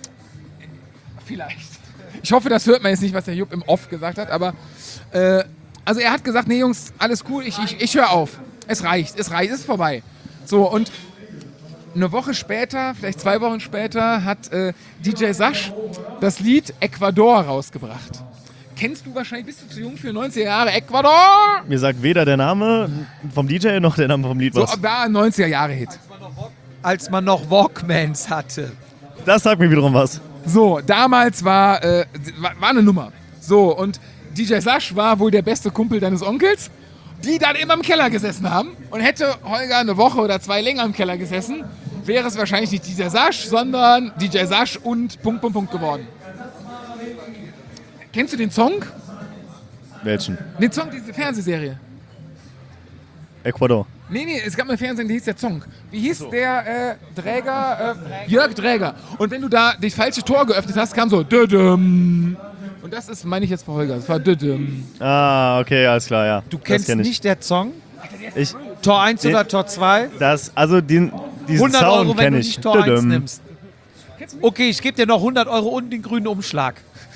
Vielleicht. Ich hoffe, das hört man jetzt nicht, was der Jupp im Off gesagt hat, aber also er hat gesagt, nee Jungs, alles cool, ich höre auf. Es reicht, es ist vorbei. So, und eine Woche später, vielleicht 2 Wochen später, hat DJ Sasch das Lied Ecuador rausgebracht. Kennst du wahrscheinlich, bist du zu jung für 90er Jahre, Ecuador? Mir sagt weder der Name vom DJ noch der Name vom Lied was. So, war ein 90er-Jahre-Hit. Als man noch Walkmans hatte. Das sagt mir wiederum was. So, damals war eine Nummer. So, und DJ Sasch war wohl der beste Kumpel deines Onkels, die dann immer im Keller gesessen haben. Und hätte Holger eine Woche oder 2 länger im Keller gesessen, wäre es wahrscheinlich nicht DJ Sasch, sondern DJ Sasch und ... geworden. Kennst du den Song? Welchen? Den Song, diese Fernsehserie. Ecuador. Nee, es gab mal Fernsehen, der hieß der Song. Wie hieß der Träger? Jörg Träger. Und wenn du da das falsche Tor geöffnet hast, kam so Dödüm. Und das ist, meine ich jetzt für Holger, das war Dödüm. Ah, okay, alles klar, ja. Du kennst nicht der Song? Ich, Tor 1 oder Tor 2? diesen 100 Sound Euro, wenn kenne du ich. nicht Tor 1 Dödüm. nimmst. Okay, ich gebe dir noch 100 Euro und den grünen Umschlag.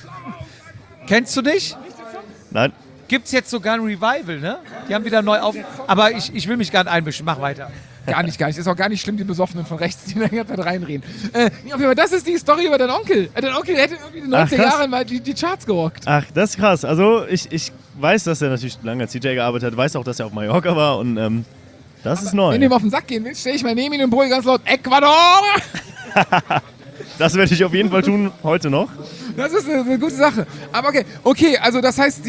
Kennst du nicht? Nein. Gibt's jetzt sogar ein Revival, ne? Die haben wieder neu auf... Aber ich will mich gar nicht einmischen, mach weiter. Gar nicht. Ist auch gar nicht schlimm, die Besoffenen von rechts, die da die ganze Zeit reinreden. Aber das ist die Story über deinen Onkel. Dein Onkel hätte irgendwie in den 90er Jahren mal die Charts gerockt. Ach, das ist krass. Also ich weiß, dass er natürlich lange als DJ gearbeitet hat, weiß auch, dass er auf Mallorca war und das ist neu. Wenn du ihm auf den Sack gehen willst, stehe ich mal neben ihn und brülle ganz laut Ecuador! Das werde ich auf jeden Fall tun, heute noch. Das ist eine gute Sache. Aber okay, also das heißt,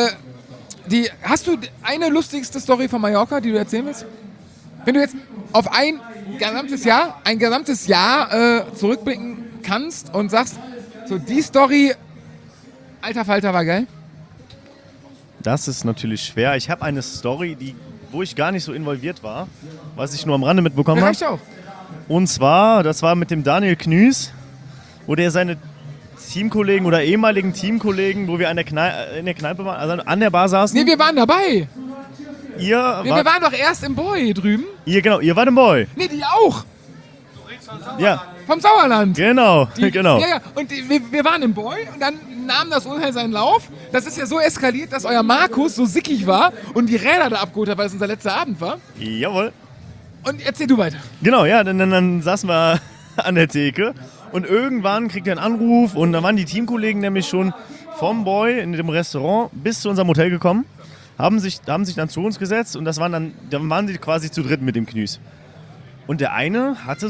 hast du eine lustigste Story von Mallorca, die du erzählen willst? Wenn du jetzt auf ein gesamtes Jahr zurückblicken kannst und sagst, so die Story, alter Falter, war geil. Das ist natürlich schwer. Ich habe eine Story, wo ich gar nicht so involviert war, was ich nur am Rande mitbekommen habe. Reicht auch. Und zwar, das war mit dem Daniel Knüß, wo der seine Teamkollegen oder ehemaligen Teamkollegen, wo wir in der Kneipe waren, also an der Bar saßen. Nee, wir waren dabei. Wir waren doch erst im Boy drüben. Ihr wart im Boy. Nee, die auch. Ja, Vom Sauerland. genau. Genau. Ja. Und wir waren im Boy und dann nahm das Unheil seinen Lauf. Das ist ja so eskaliert, dass euer Markus so sickig war und die Räder da abgeholt hat, weil es unser letzter Abend war. Jawohl. Und erzähl du weiter. Genau, ja, dann saßen wir an der Theke und irgendwann kriegt er einen Anruf und da waren die Teamkollegen nämlich schon vom Boy in dem Restaurant bis zu unserem Hotel gekommen, haben sich dann zu uns gesetzt und dann waren sie quasi zu dritt mit dem Knüß. Und der eine hatte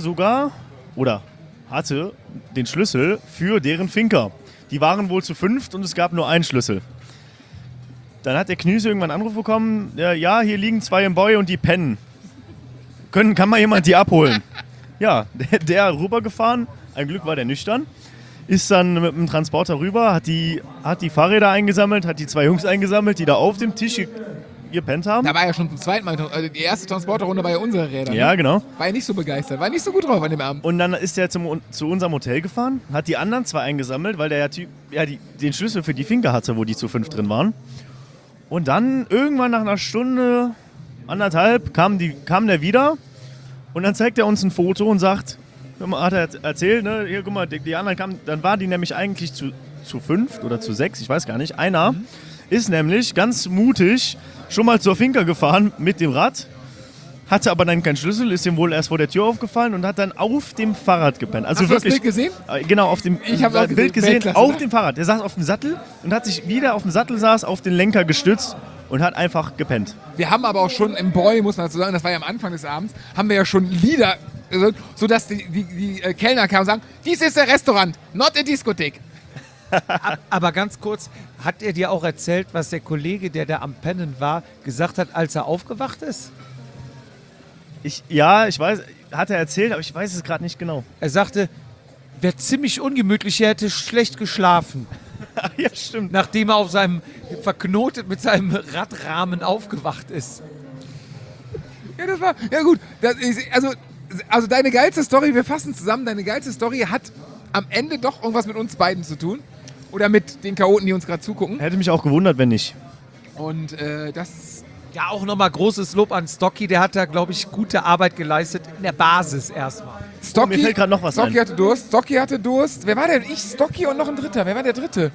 den Schlüssel für deren Finca. Die waren wohl zu 5 und es gab nur einen Schlüssel. Dann hat der Knüß irgendwann einen Anruf bekommen, ja, hier liegen 2 im Boy und die pennen. Kann mal jemand die abholen? Ja, der rübergefahren, ein Glück war der nüchtern, ist dann mit dem Transporter rüber, hat die Fahrräder eingesammelt, hat die 2 Jungs eingesammelt, die da auf dem Tisch gepennt haben. Da war ja schon zum zweiten Mal, also die erste Transporterrunde war ja unsere Räder. Ja, ne? genau. War ja nicht so begeistert, war nicht so gut drauf an dem Abend. Und dann ist er zu unserem Hotel gefahren, hat die anderen 2 eingesammelt, weil der Typ den Schlüssel für die Finca hatte, wo die zu 5 drin waren. Und dann irgendwann nach einer Stunde, 1,5, kam der wieder und dann zeigt er uns ein Foto und sagt, hat er erzählt, ne, hier, guck mal, die anderen kamen, dann war die nämlich eigentlich zu 5 oder zu 6, ich weiß gar nicht. Einer ist nämlich ganz mutig schon mal zur Finca gefahren mit dem Rad, hatte aber dann keinen Schlüssel, ist ihm wohl erst vor der Tür aufgefallen und hat dann auf dem Fahrrad gepennt. Also Hast du wirklich, das Bild gesehen? Genau, auf dem Ich habe Bild gesehen, Weltklasse, auf ne? dem Fahrrad. Der saß auf dem Sattel und hat sich wieder auf dem Sattel auf den Lenker gestützt und hat einfach gepennt. Wir haben aber auch schon im Boy, muss man dazu sagen, das war ja am Anfang des Abends, haben wir ja schon Lieder, sodass die Kellner kamen und sagen, dies ist der Restaurant, not a Diskothek. Aber ganz kurz, hat er dir auch erzählt, was der Kollege, der da am Pennen war, gesagt hat, als er aufgewacht ist? Ich weiß, hat er erzählt, aber ich weiß es gerade nicht genau. Er sagte, wäre ziemlich ungemütlich, er hätte schlecht geschlafen. Ja, stimmt. Nachdem er verknotet mit seinem Radrahmen aufgewacht ist. Ja, das war, ja gut. Also deine geilste Story, wir fassen zusammen, deine geilste Story hat am Ende doch irgendwas mit uns beiden zu tun. Oder mit den Chaoten, die uns gerade zugucken. Hätte mich auch gewundert, wenn nicht. Und das... Ja, auch nochmal großes Lob an Stocky. Der hat da, glaube ich, gute Arbeit geleistet in der Basis erstmal. Stocky, mir fällt gerade noch was Stocky ein. hatte Durst. Wer war denn? Ich, Stocky und noch ein Dritter. Wer war der Dritte?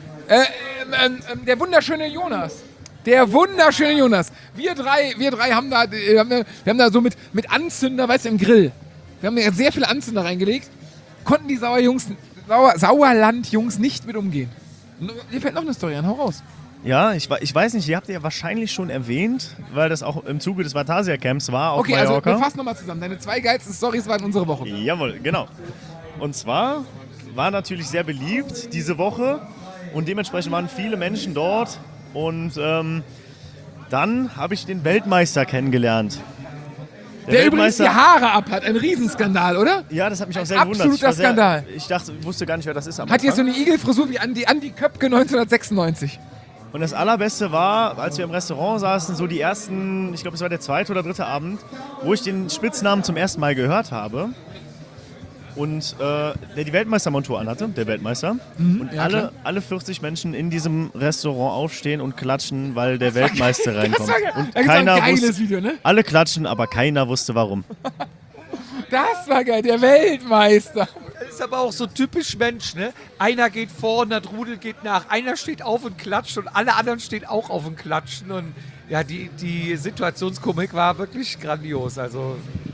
Der wunderschöne Jonas. Der wunderschöne Jonas. Wir drei haben da so mit Anzünder, weißt du, im Grill. Wir haben da sehr viele Anzünder reingelegt. Konnten die Sauerland-Jungs nicht mit umgehen. Dir fällt noch eine Story an, hau raus. Ja, ich weiß nicht, ihr habt ja wahrscheinlich schon erwähnt, weil das auch im Zuge des Vatasia-Camps war auf Mallorca. Okay, also wir fassen nochmal zusammen. Deine 2 geilsten Storys waren unsere Woche. Jawohl, genau. Und zwar war natürlich sehr beliebt diese Woche und dementsprechend waren viele Menschen dort und dann habe ich den Weltmeister kennengelernt. Der übrigens die Haare ab hat, ein Riesenskandal, oder? Ja, das hat mich auch sehr gewundert. Absoluter Skandal. Ich wusste gar nicht, wer das ist. Hat jetzt so eine Igelfrisur wie Andi Köpke 1996. Und das Allerbeste war, als wir im Restaurant saßen, so die ersten, ich glaube, es war der 2. oder 3. Abend, wo ich den Spitznamen zum ersten Mal gehört habe. Und der die Weltmeistermontur anhatte, der Weltmeister. Und ja, alle 40 Menschen in diesem Restaurant aufstehen und klatschen, weil der Weltmeister reinkommt. Und da keiner ein geiles wusste, Video, ne? alle klatschen, aber keiner wusste warum. Das war geil, der Weltmeister. Das ist aber auch so typisch Mensch, ne? Einer geht vor und das Rudel geht nach. Einer steht auf und klatscht und alle anderen stehen auch auf und klatschen. Und ja, die Situationskomik war wirklich grandios. Also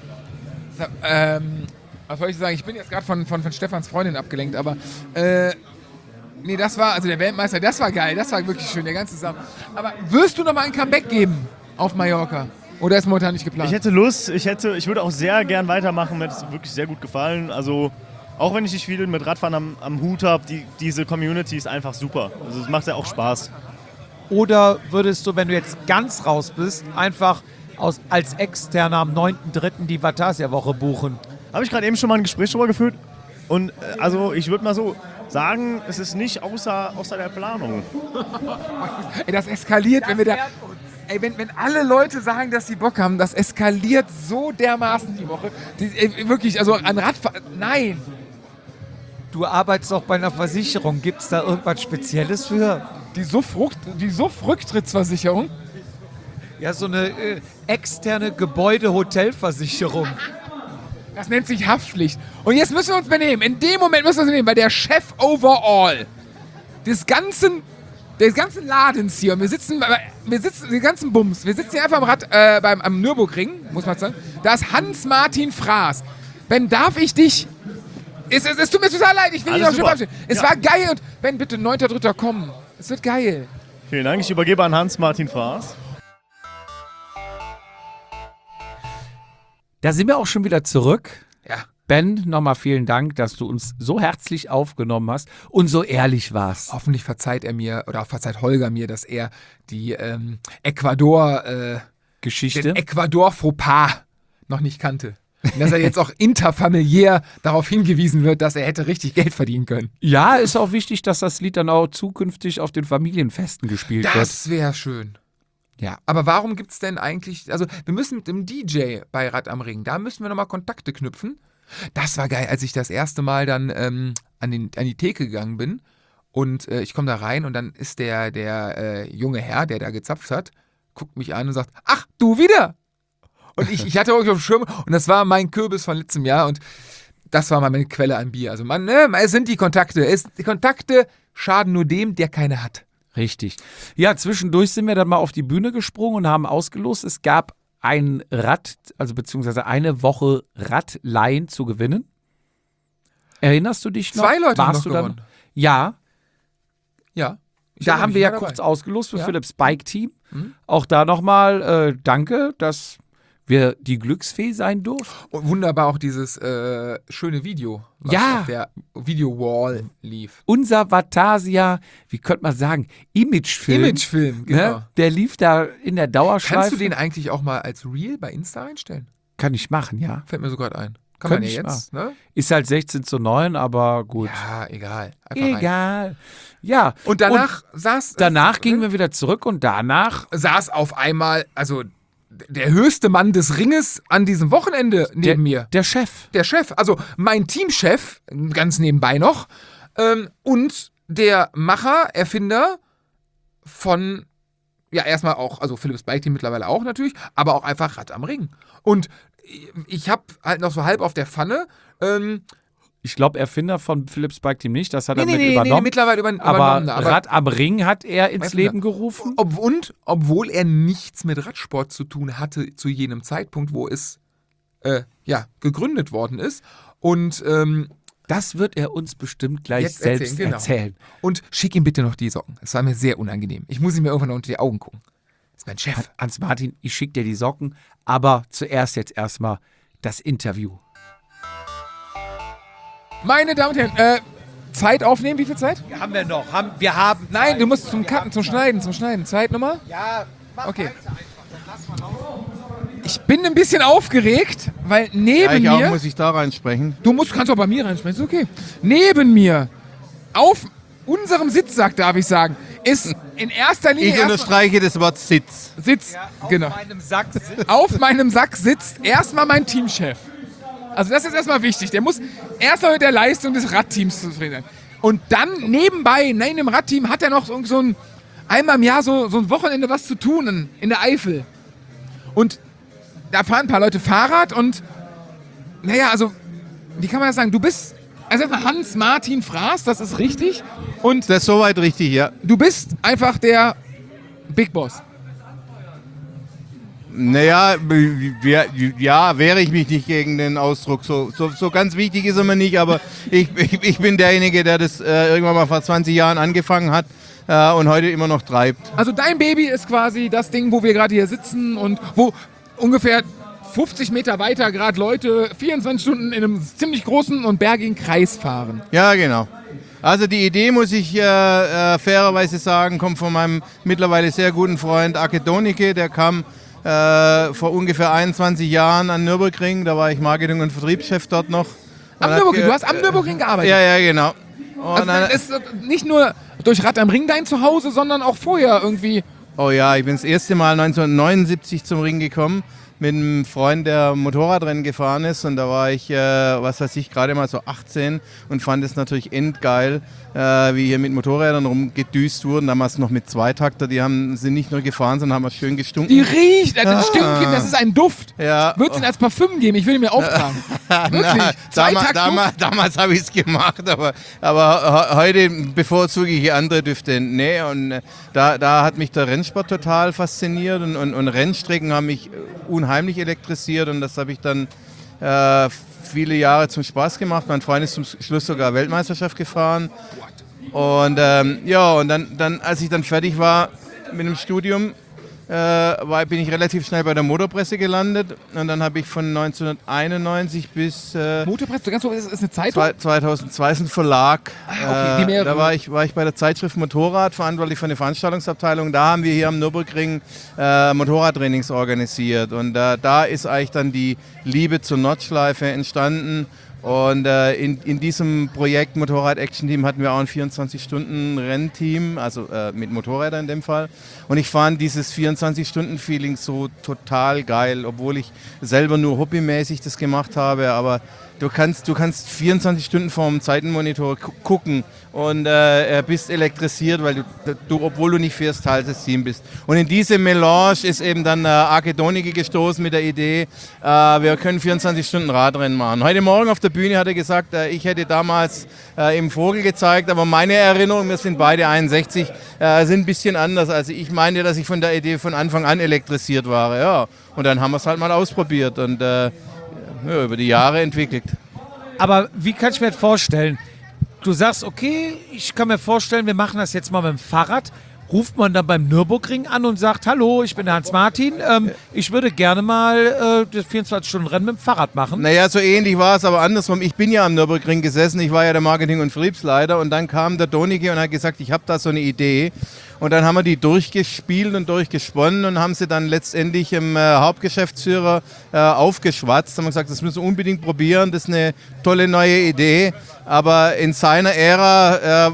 was soll ich sagen? Ich bin jetzt gerade von Stefans Freundin abgelenkt, aber nee, das war, also der Weltmeister, das war geil, das war wirklich schön, der ganze Sachen. Aber wirst du noch mal ein Comeback geben auf Mallorca? Oder ist momentan nicht geplant? Ich hätte Lust, ich würde auch sehr gern weitermachen, mir hat es wirklich sehr gut gefallen. Also auch wenn ich nicht viel mit Radfahren am Hut habe, diese Community ist einfach super. Also es macht ja auch Spaß. Oder würdest du, wenn du jetzt ganz raus bist, einfach als Externer am 9.3. die Vatasia-Woche buchen? Habe ich gerade eben schon mal ein Gespräch darüber geführt. Und also ich würde mal so sagen, es ist nicht außer der Planung. Ey, das eskaliert, wenn wir da... Ey, wenn alle Leute sagen, dass sie Bock haben, das eskaliert so dermaßen die Woche. Wirklich, also an Radfahren... Nein! Du arbeitest auch bei einer Versicherung. Gibt es da irgendwas Spezielles für? Die Suff-Rücktrittsversicherung? Ja, so eine externe Gebäude-Hotelversicherung. Das nennt sich Haftpflicht. Und jetzt müssen wir uns benehmen. In dem Moment müssen wir uns benehmen, weil der Chef overall des ganzen Ladens hier, und wir sitzen den ganzen Bums, wir sitzen hier einfach am Nürburgring, muss man sagen, da ist Hans-Martin Fraß. Ben, darf ich dich... Es tut mir total leid, ich will dich noch schön verabschieden. Es war geil und Ben, bitte 9.3. kommen. Es wird geil. Vielen Dank, ich übergebe an Hans-Martin Fraß. Da sind wir auch schon wieder zurück. Ja. Ben, nochmal vielen Dank, dass du uns so herzlich aufgenommen hast und so ehrlich warst. Hoffentlich verzeiht er mir, oder verzeiht Holger mir, dass er die Ecuador-Geschichte, den Ecuador-Fauxpas noch nicht kannte. Und dass er jetzt auch interfamiliär darauf hingewiesen wird, dass er hätte richtig Geld verdienen können. Ja, ist auch wichtig, dass das Lied dann auch zukünftig auf den Familienfesten gespielt wird. Das wäre schön. Ja, aber warum gibt es denn eigentlich, also wir müssen mit dem DJ bei Rad am Ring, da müssen wir nochmal Kontakte knüpfen. Das war geil, als ich das erste Mal dann an die Theke gegangen bin und ich komme da rein und dann ist der junge Herr, der da gezapft hat, guckt mich an und sagt, ach, du wieder? Und ich hatte euch auf dem Schirm und das war mein Kürbis von letztem Jahr und das war mal meine Quelle an Bier. Also es sind die Kontakte. Die Kontakte schaden nur dem, der keine hat. Richtig. Ja, zwischendurch sind wir dann mal auf die Bühne gesprungen und haben ausgelost. Es gab ein Rad, also beziehungsweise eine Woche Radleihen zu gewinnen. Erinnerst du dich noch? 2 Leute Warst haben du noch gewonnen. dann? Ja. Ja. Da haben wir ja kurz ausgelost für Philips Bike-Team. Auch da nochmal danke, dass wir die Glücksfee sein durften. Und wunderbar auch dieses schöne Video, was auf der Video-Wall lief. Unser Vatasia, wie könnte man sagen, Imagefilm, genau. Ne? Der lief da in der Dauerschleife. Kannst du den eigentlich auch mal als Reel bei Insta einstellen? Kann ich machen, ja. Fällt mir so gerade ein. Kann man Könnte ja ich jetzt, ne? Ist halt 16:9, aber gut. Ja, egal. Einfach rein. Egal. Ja. Und danach gingen wir wieder zurück und danach saß auf einmal, also der höchste Mann des Ringes an diesem Wochenende neben mir. der Chef. Der Chef, also mein Teamchef, ganz nebenbei noch, und der Macher, Erfinder von, ja, erstmal auch, also Philips Bike Team mittlerweile auch natürlich, aber auch einfach Rad am Ring. Und ich habe halt noch so halb auf der Pfanne, Ich glaube, Erfinder von Philips Bike Team nicht, das hat er mit nee, übernommen. mittlerweile aber übernommen. Rad am Ring hat er ins Erfinder. Leben gerufen. Obwohl er nichts mit Radsport zu tun hatte zu jenem Zeitpunkt, wo es gegründet worden ist. Und Das wird er uns bestimmt gleich jetzt selbst genau. erzählen. Und schick ihm bitte noch die Socken. Es war mir sehr unangenehm. Ich muss ihm irgendwann unter die Augen gucken. Das ist mein Chef. Hans-Martin, ich schicke dir die Socken, aber zuerst jetzt erstmal das Interview. Meine Damen und Herren, Zeit aufnehmen, wie viel Zeit? Haben wir noch? Wir haben. Nein, du musst zum Cutten, zum Schneiden. Zeitnummer? Ja, Okay. Ich bin ein bisschen aufgeregt, weil neben ich auch, mir... muss ich da reinsprechen? Kannst auch bei mir reinsprechen, ist okay. Neben mir, auf unserem Sitzsack, darf ich sagen, ist in erster Linie... Ich unterstreiche das Wort Sitz. Sitz, genau. meinem Sack sitzt. Auf meinem Sack sitzt erstmal mein Teamchef. Also das ist erstmal wichtig. Der muss erstmal mit der Leistung des Radteams zufrieden sein. Und dann nebenbei, neben dem Radteam, hat er noch so ein einmal im Jahr so ein Wochenende was zu tun in der Eifel. Und da fahren ein paar Leute Fahrrad und naja, also wie kann man das sagen? Du bist also Hans-Martin Fraß, das ist richtig. Und Das ist soweit richtig, ja. du bist einfach der Big Boss. Naja, wehre ich mich nicht gegen den Ausdruck. So ganz wichtig ist er mir nicht, aber ich bin derjenige, der das irgendwann mal vor 20 Jahren angefangen hat und heute immer noch treibt. Also dein Baby ist quasi das Ding, wo wir gerade hier sitzen und wo ungefähr 50 Meter weiter gerade Leute 24 Stunden in einem ziemlich großen und bergigen Kreis fahren. Ja, genau. Also die Idee, muss ich fairerweise sagen, kommt von meinem mittlerweile sehr guten Freund Ake Donicke. Der kam vor ungefähr 21 Jahren an Nürburgring. Da war ich Marketing- und Vertriebschef dort noch. Am Nürburgring, du hast am Nürburgring gearbeitet. Ja, genau. Also Und das ist nicht nur durch Rad am Ring dein Zuhause, sondern auch vorher irgendwie. Oh ja, ich bin das erste Mal 1979 zum Ring gekommen mit einem Freund, der Motorradrennen gefahren ist. Und da war ich, gerade mal so 18 und fand es natürlich endgeil, wie hier mit Motorrädern rumgedüst wurden. Damals noch mit Zweitakter, sind nicht nur gefahren, sondern haben auch schön gestunken. Die riecht, das stinkt, das ist ein Duft. Ja. Würdest du ihn als Parfüm geben? Ich will ihn mir auftragen. Wirklich. Zweitaktduft? Damals habe ich es gemacht, aber heute bevorzuge ich andere Düfte. Nee, und da hat mich der Rennsport total fasziniert und Rennstrecken haben mich unheimlich elektrisiert und das habe ich dann viele Jahre zum Spaß gemacht. Mein Freund ist zum Schluss sogar Weltmeisterschaft gefahren. Und und dann, als ich dann fertig war mit dem Studium, bin ich relativ schnell bei der Motorpresse gelandet und dann habe ich von 1991 bis Motorpresse, ganz kurz, ist eine Zeitung? 2002 ist ein Verlag. Okay, die mehrere. Da war ich bei der Zeitschrift Motorrad, verantwortlich für eine Veranstaltungsabteilung. Da haben wir hier am Nürburgring Motorradtrainings organisiert und da ist eigentlich dann die Liebe zur Nordschleife entstanden. Und in diesem Projekt Motorrad Action Team hatten wir auch ein 24-Stunden-Rennteam, also mit Motorrädern in dem Fall. Und ich fand dieses 24-Stunden-Feeling so total geil, obwohl ich selber nur hobbymäßig das gemacht habe. Aber du kannst 24 Stunden vorm Zeitenmonitor gucken und bist elektrisiert, weil du, obwohl du nicht fährst, Teil des Teams bist. Und in diese Melange ist eben dann Ake Donicke gestoßen mit der Idee, wir können 24 Stunden Radrennen machen. Heute Morgen auf der Bühne hat er gesagt, ich hätte damals im Vogel gezeigt, aber meine Erinnerungen, wir sind beide 61, sind ein bisschen anders. Also ich meinte, dass ich von der Idee von Anfang an elektrisiert war. Ja. Und dann haben wir es halt mal ausprobiert und über die Jahre entwickelt. Aber wie kann ich mir das vorstellen? Du sagst, okay, ich kann mir vorstellen, wir machen das jetzt mal mit dem Fahrrad. ruft man dann beim Nürburgring an und sagt, hallo, ich bin der Hans-Martin, ich würde gerne mal das 24-Stunden-Rennen mit dem Fahrrad machen. Naja, so ähnlich war es, aber andersrum. Ich bin ja am Nürburgring gesessen, ich war ja der Marketing- und Vertriebsleiter und dann kam der Donike und hat gesagt, ich habe da so eine Idee. Und dann haben wir die durchgespielt und durchgesponnen und haben sie dann letztendlich im Hauptgeschäftsführer aufgeschwatzt. Haben gesagt, das müssen wir unbedingt probieren, das ist eine tolle neue Idee. Aber in seiner Ära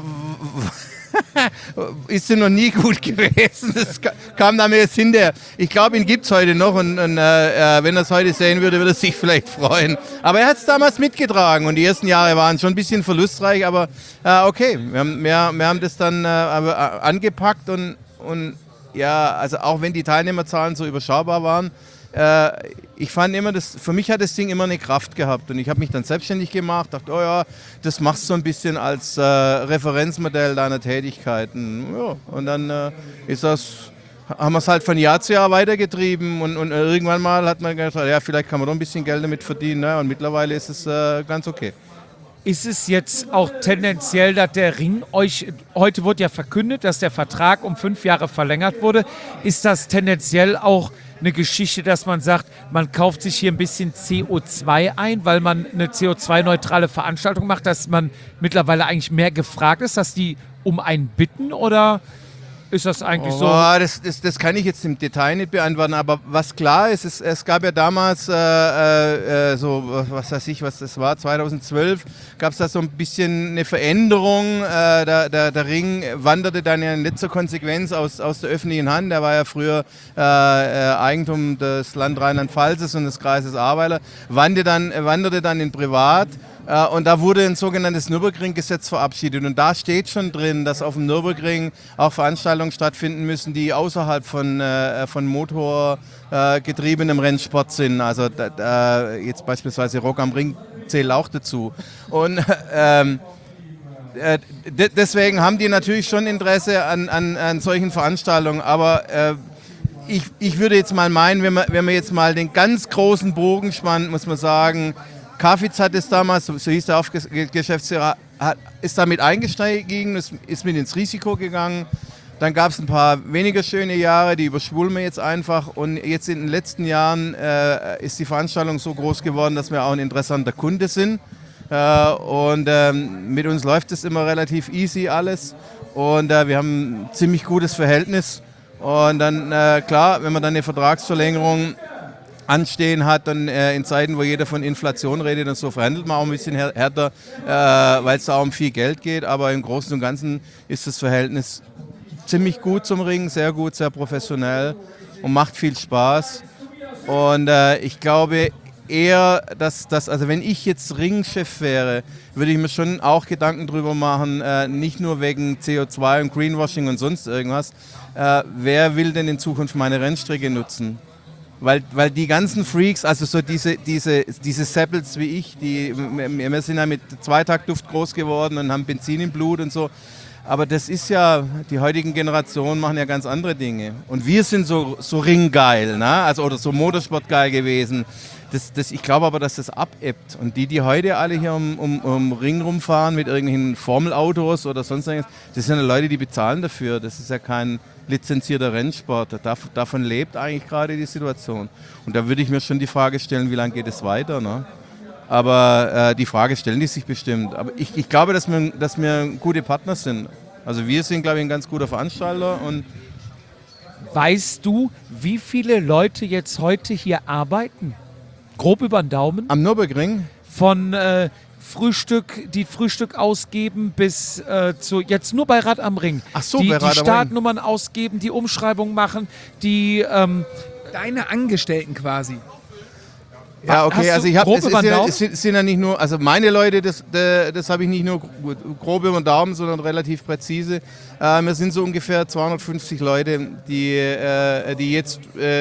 ist sie noch nie gut gewesen. Das kam dann jetzt hinterher. Ich glaube, ihn gibt es heute noch und wenn er es heute sehen würde, würde er sich vielleicht freuen. Aber er hat es damals mitgetragen und die ersten Jahre waren schon ein bisschen verlustreich, aber okay, wir haben das dann angepackt und ja, also auch wenn die Teilnehmerzahlen so überschaubar waren, ich fand immer, für mich hat das Ding immer eine Kraft gehabt und ich habe mich dann selbstständig gemacht, dachte, oh ja, das machst du so ein bisschen als Referenzmodell deiner Tätigkeiten. Ja, und dann haben wir es halt von Jahr zu Jahr weitergetrieben und irgendwann mal hat man gedacht, ja, vielleicht kann man doch ein bisschen Geld damit verdienen, ne? Und mittlerweile ist es ganz okay. Ist es jetzt auch tendenziell, dass der Ring heute wurde ja verkündet, dass der Vertrag um 5 Jahre verlängert wurde, ist das tendenziell auch eine Geschichte, dass man sagt, man kauft sich hier ein bisschen CO2 ein, weil man eine CO2-neutrale Veranstaltung macht, dass man mittlerweile eigentlich mehr gefragt ist, dass die um einen bitten oder ist das eigentlich so? Das kann ich jetzt im Detail nicht beantworten, aber was klar ist, es gab ja damals was weiß ich, was das war, 2012 gab es da so ein bisschen eine Veränderung. Der Ring wanderte dann ja nicht zur Konsequenz aus der öffentlichen Hand. Der war ja früher Eigentum des Land Rheinland-Pfalz und des Kreises Ahrweiler, wanderte dann in Privat. Und da wurde ein sogenanntes Nürburgring-Gesetz verabschiedet. Und da steht schon drin, dass auf dem Nürburgring auch Veranstaltungen stattfinden müssen, die außerhalb von motorgetriebenem Rennsport sind. Also jetzt beispielsweise Rock am Ring zählt auch dazu. Und deswegen haben die natürlich schon Interesse an solchen Veranstaltungen. Aber ich würde jetzt mal meinen, wenn man jetzt mal den ganz großen Bogen spannt, muss man sagen, Kafitz hat es damals, so hieß der Geschäftsführer, ist damit eingestiegen, ist mit ins Risiko gegangen. Dann gab es ein paar weniger schöne Jahre, die überschwulen wir jetzt einfach. Und jetzt in den letzten Jahren ist die Veranstaltung so groß geworden, dass wir auch ein interessanter Kunde sind. Und mit uns läuft es immer relativ easy alles. Und wir haben ein ziemlich gutes Verhältnis. Und dann, klar, wenn man dann eine Vertragsverlängerung anstehen hat und in Zeiten, wo jeder von Inflation redet und so, verhandelt man auch ein bisschen härter, weil es da auch um viel Geld geht. Aber im Großen und Ganzen ist das Verhältnis ziemlich gut zum Ring, sehr gut, sehr professionell und macht viel Spaß. Und ich glaube eher, dass also wenn ich jetzt Ringchef wäre, würde ich mir schon auch Gedanken drüber machen, nicht nur wegen CO2 und Greenwashing und sonst irgendwas. Wer will denn in Zukunft meine Rennstrecke nutzen? Weil die ganzen Freaks, also so diese Seppels wie ich, wir sind ja mit Zweitaktduft groß geworden und haben Benzin im Blut und so. Aber das ist ja, die heutigen Generationen machen ja ganz andere Dinge. Und wir sind so ringgeil, ne? Also, oder so Motorsportgeil gewesen. Ich glaube aber, dass das abebbt. Und die heute alle hier um Ring rumfahren mit irgendwelchen Formelautos oder sonst irgendwas, das sind ja Leute, die bezahlen dafür. Das ist ja kein lizenzierter Rennsport. Davon lebt eigentlich gerade die Situation. Und da würde ich mir schon die Frage stellen, wie lange geht es weiter, ne? Aber die Frage stellen die sich bestimmt. Aber ich glaube, dass wir gute Partner sind. Also wir sind, glaube ich, ein ganz guter Veranstalter. Und weißt du, wie viele Leute jetzt heute hier arbeiten? Grob über den Daumen? Am Nürburgring? Von Frühstück ausgeben bis zu, jetzt nur bei Rad am Ring. Ach so, die bei Rad am Ring. Startnummern ausgeben, die Umschreibung machen, die Deine Angestellten quasi. Ja, okay, also es sind ja nicht nur, also meine Leute, das habe ich nicht nur grob über den Daumen, sondern relativ präzise. Wir sind so ungefähr 250 Leute, die jetzt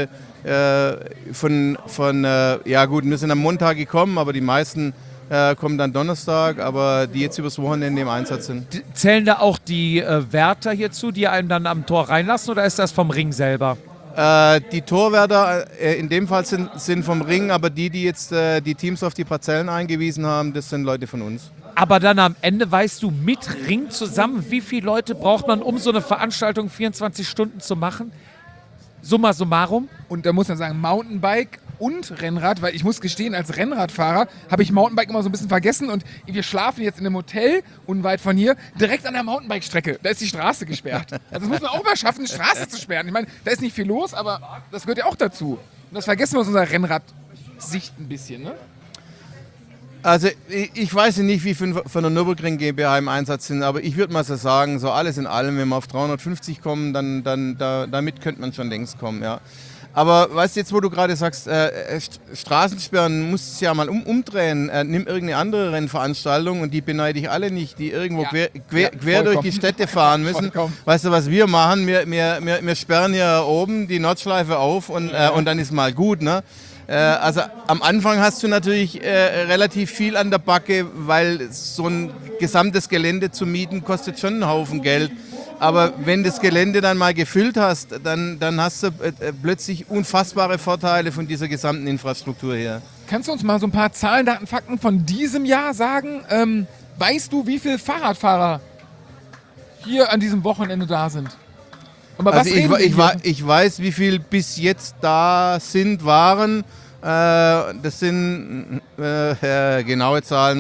ja gut, wir sind am Montag gekommen, aber die meisten kommen dann Donnerstag, aber die jetzt übers Wochenende im Einsatz sind. Zählen da auch die Wärter hierzu, die einen dann am Tor reinlassen, oder ist das vom Ring selber? Die Torwärter in dem Fall sind vom Ring, aber die jetzt die Teams auf die Parzellen eingewiesen haben, das sind Leute von uns. Aber dann am Ende weißt du mit Ring zusammen, wie viele Leute braucht man, um so eine Veranstaltung 24 Stunden zu machen? Summa summarum? Und da muss man sagen, Mountainbike und Rennrad, weil ich muss gestehen, als Rennradfahrer habe ich Mountainbike immer so ein bisschen vergessen und wir schlafen jetzt in einem Hotel unweit von hier, direkt an der Mountainbike-Strecke. Da ist die Straße gesperrt. Also das muss man auch mal schaffen, die Straße zu sperren. Ich meine, da ist nicht viel los, aber das gehört ja auch dazu. Und das vergessen wir aus unserer Rennradsicht ein bisschen, ne? Also ich weiß nicht, wie viele von der Nürburgring GmbH im Einsatz sind, aber ich würde mal so sagen, so alles in allem, wenn wir auf 350 kommen, damit könnte man schon längst kommen, ja. Aber weißt du, jetzt wo du gerade sagst, Straßensperren, musst du ja mal umdrehen, nimm irgendeine andere Rennveranstaltung und die beneide ich alle nicht, die irgendwo quer durch die Städte fahren müssen. Weißt du, was wir machen? Wir sperren hier oben die Nordschleife auf und dann ist mal gut, ne? Also am Anfang hast du natürlich relativ viel an der Backe, weil so ein gesamtes Gelände zu mieten kostet schon einen Haufen Geld. Aber wenn das Gelände dann mal gefüllt hast, dann hast du plötzlich unfassbare Vorteile von dieser gesamten Infrastruktur her. Kannst du uns mal so ein paar Zahlen, Daten, Fakten von diesem Jahr sagen? Weißt du, wie viele Fahrradfahrer hier an diesem Wochenende da sind? Aber also ich weiß, wie viel bis jetzt da waren. Das sind genaue Zahl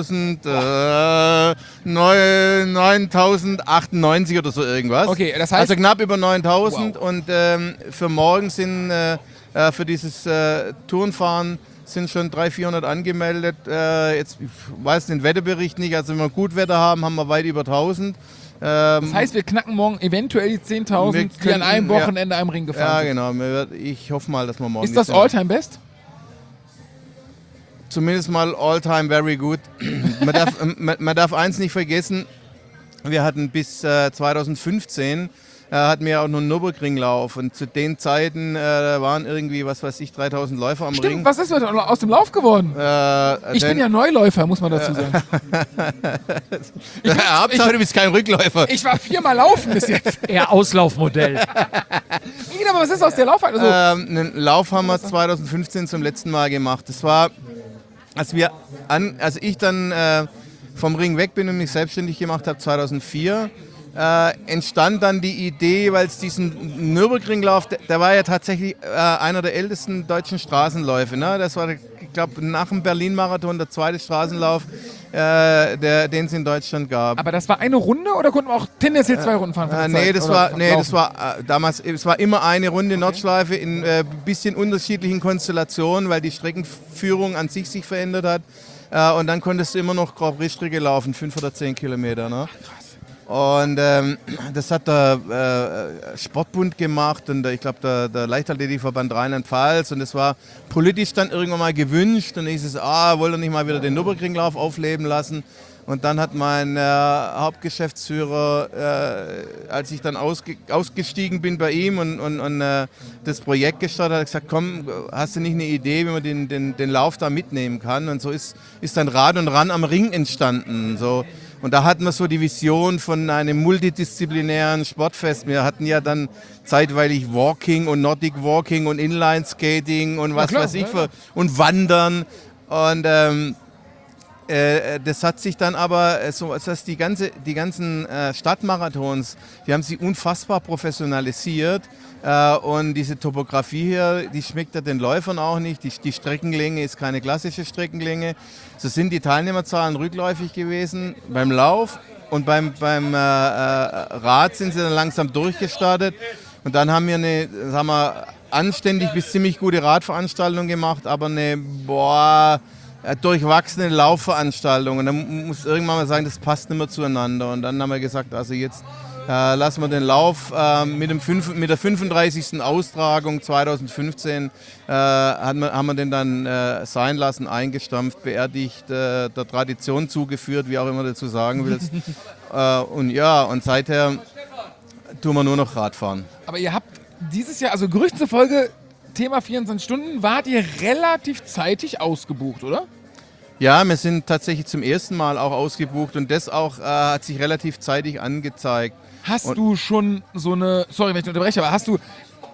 9.098 oder so irgendwas. Okay, das heißt, also knapp über 9.000 und für morgen sind für dieses Tourenfahren sind schon 300-400 angemeldet. Jetzt ich weiß den Wetterbericht nicht, also wenn wir gut Wetter haben, haben wir weit über 1.000. Das heißt, wir knacken morgen eventuell die 10.000, die an einem Wochenende am Ring gefahren sind. Ja, genau. Ich hoffe mal, dass wir morgen... Ist das All-Time-Best? Zumindest mal All-Time very good. Man darf eins nicht vergessen, wir hatten bis 2015 hatten wir auch noch einen Nürburgringlauf und zu den Zeiten waren irgendwie, 3.000 Läufer am Ring. Stimmt, was ist aus dem Lauf geworden? Ich bin ja Neuläufer, muss man dazu sagen. Hauptsache, du bist kein Rückläufer. Ich war 4-mal laufen bis jetzt. Eher Auslaufmodell. Aber was ist aus der Lauf? Also, einen Lauf haben wir 2015 zum letzten Mal gemacht. Das war, als ich dann vom Ring weg bin und mich selbstständig gemacht habe, 2004, entstand dann die Idee, weil es diesen Nürburgringlauf, der war ja tatsächlich einer der ältesten deutschen Straßenläufe. Ne? Das war, ich glaube, nach dem Berlin-Marathon der zweite Straßenlauf, den es in Deutschland gab. Aber das war eine Runde oder konnten wir auch tendenziell 2 Runden fahren? Das war damals, es war immer eine Runde Nordschleife in bisschen unterschiedlichen Konstellationen, weil die Streckenführung an sich verändert hat. Und dann konntest du immer noch Grand Prix-Strecke laufen, 5 oder 10 Kilometer. Ne? Und das hat der Sportbund gemacht und ich glaube der Leichtathletikverband Rheinland-Pfalz und es war politisch dann irgendwann mal gewünscht und dann hieß es, wollte er nicht mal wieder den Nürburgringlauf aufleben lassen. Und dann hat mein Hauptgeschäftsführer, als ich dann ausgestiegen bin bei ihm und das Projekt gestartet hat, gesagt, komm, hast du nicht eine Idee, wie man den Lauf da mitnehmen kann? Und so ist dann Rad und Ran am Ring entstanden. So. Und da hatten wir so die Vision von einem multidisziplinären Sportfest. Wir hatten ja dann zeitweilig Walking und Nordic Walking und Inline Skating und was weiß ich und Wandern. Und das hat sich dann aber, das heißt, die ganzen Stadtmarathons, die haben sich unfassbar professionalisiert. Und diese Topografie hier, die schmeckt ja den Läufern auch nicht. Die Streckenlänge ist keine klassische Streckenlänge. So sind die Teilnehmerzahlen rückläufig gewesen beim Lauf und beim Rad sind sie dann langsam durchgestartet. Und dann haben wir anständig bis ziemlich gute Radveranstaltung gemacht, aber eine durchwachsene Laufveranstaltung. Und dann muss irgendwann mal sagen, das passt nicht mehr zueinander. Und dann haben wir gesagt, also jetzt lassen wir den Lauf mit der 35. Austragung 2015 haben wir den dann sein lassen, eingestampft, beerdigt, der Tradition zugeführt, wie auch immer du dazu sagen willst. Und seither tun wir nur noch Radfahren. Aber ihr habt dieses Jahr, also Gerüchten zufolge, Thema 24 Stunden, wart ihr relativ zeitig ausgebucht, oder? Ja, wir sind tatsächlich zum ersten Mal auch ausgebucht und das auch hat sich relativ zeitig angezeigt. Hast du schon so eine, sorry, wenn ich unterbreche, aber hast du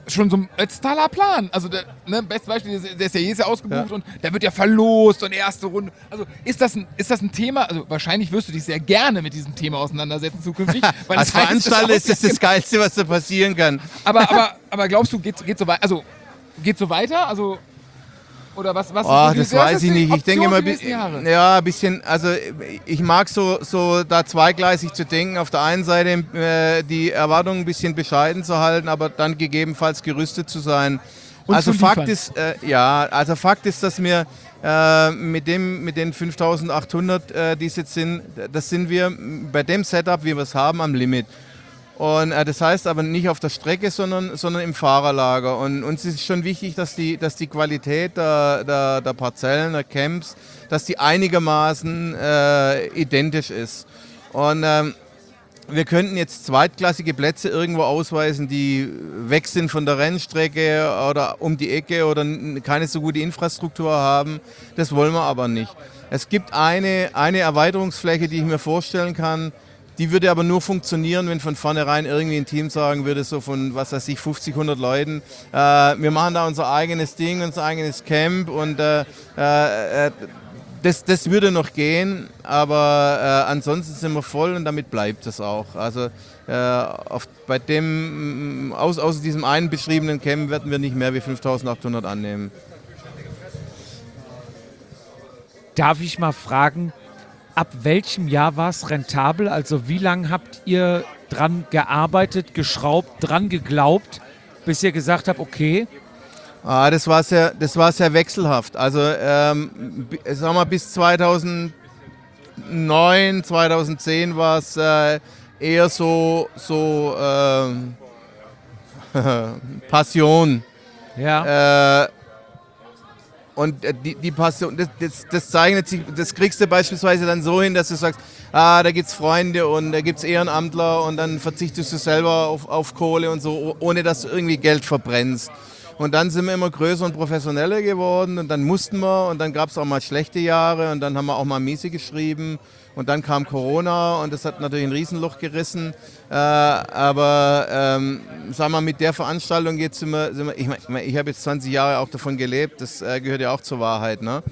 schon so ein Ötztaler Plan. Also, bestes Beispiel, der ist ja jedes Jahr ausgebucht und der wird ja verlost und erste Runde. Also, ist das ein Thema? Also, wahrscheinlich wirst du dich sehr gerne mit diesem Thema auseinandersetzen zukünftig. Weil Als Veranstalter ist das Geilste, was da passieren kann. Aber glaubst du, geht so weiter? Also, geht so weiter? Also, oder was? Das weiß ich nicht. Ich denke immer, ein bisschen, also ich mag so da zweigleisig zu denken. Auf der einen Seite die Erwartungen ein bisschen bescheiden zu halten, aber dann gegebenenfalls gerüstet zu sein. Und also zu Fakt liefern. ist, dass wir mit den 5.800, die es jetzt sind, das sind wir bei dem Setup, wie wir es haben, am Limit. Und das heißt aber nicht auf der Strecke, sondern im Fahrerlager. Und uns ist schon wichtig, dass die Qualität der Parzellen, der Camps, dass die einigermaßen identisch ist. Und wir könnten jetzt zweitklassige Plätze irgendwo ausweisen, die weg sind von der Rennstrecke oder um die Ecke oder keine so gute Infrastruktur haben. Das wollen wir aber nicht. Es gibt eine Erweiterungsfläche, die ich mir vorstellen kann. Die würde aber nur funktionieren, wenn von vornherein irgendwie ein Team sagen würde, so von, 50, 100 Leuten, wir machen da unser eigenes Ding, unser eigenes Camp und das würde noch gehen, aber ansonsten sind wir voll und damit bleibt es auch. Also außer diesem einen beschriebenen Camp werden wir nicht mehr wie 5.800 annehmen. Darf ich mal fragen, ab welchem Jahr war es rentabel? Also wie lange habt ihr dran gearbeitet, geschraubt, dran geglaubt, bis ihr gesagt habt, okay? Das war sehr wechselhaft. Also sagen wir, bis 2009, 2010 war es eher so Passion. Ja. Und die Passion, das zeichnet sich, das kriegst du beispielsweise dann so hin, dass du sagst, da gibt's Freunde und da gibt's Ehrenamtler und dann verzichtest du selber auf Kohle und so, ohne dass du irgendwie Geld verbrennst. Und dann sind wir immer größer und professioneller geworden und dann mussten wir und dann gab es auch mal schlechte Jahre und dann haben wir auch mal miese geschrieben und dann kam Corona und das hat natürlich ein Riesenloch gerissen. Aber sagen wir, mit der Veranstaltung jetzt ich habe jetzt 20 Jahre auch davon gelebt, das gehört ja auch zur Wahrheit, ne?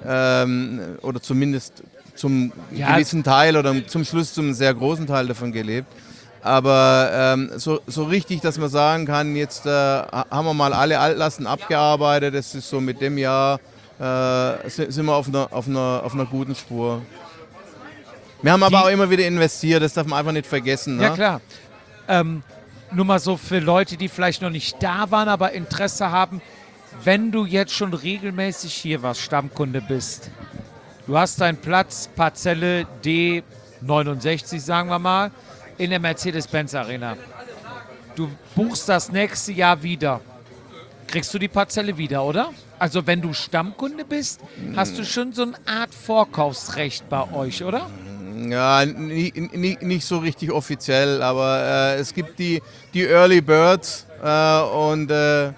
Oder zumindest zum gewissen Teil oder zum Schluss zum sehr großen Teil davon gelebt. Aber so richtig, dass man sagen kann, jetzt haben wir mal alle Altlasten abgearbeitet, das ist so mit dem Jahr, sind wir auf einer guten Spur. Wir haben aber auch immer wieder investiert, das darf man einfach nicht vergessen. Ne? Ja, klar. Nur mal so für Leute, die vielleicht noch nicht da waren, aber Interesse haben, wenn du jetzt schon regelmäßig hier warst, Stammkunde bist, du hast deinen Platz, Parzelle D69, sagen wir mal, in der Mercedes-Benz Arena. Du buchst das nächste Jahr wieder. Kriegst du die Parzelle wieder, oder? Also wenn du Stammkunde bist, hast du schon so eine Art Vorkaufsrecht bei euch, oder? Ja, nicht so richtig offiziell, aber es gibt die Early Birds und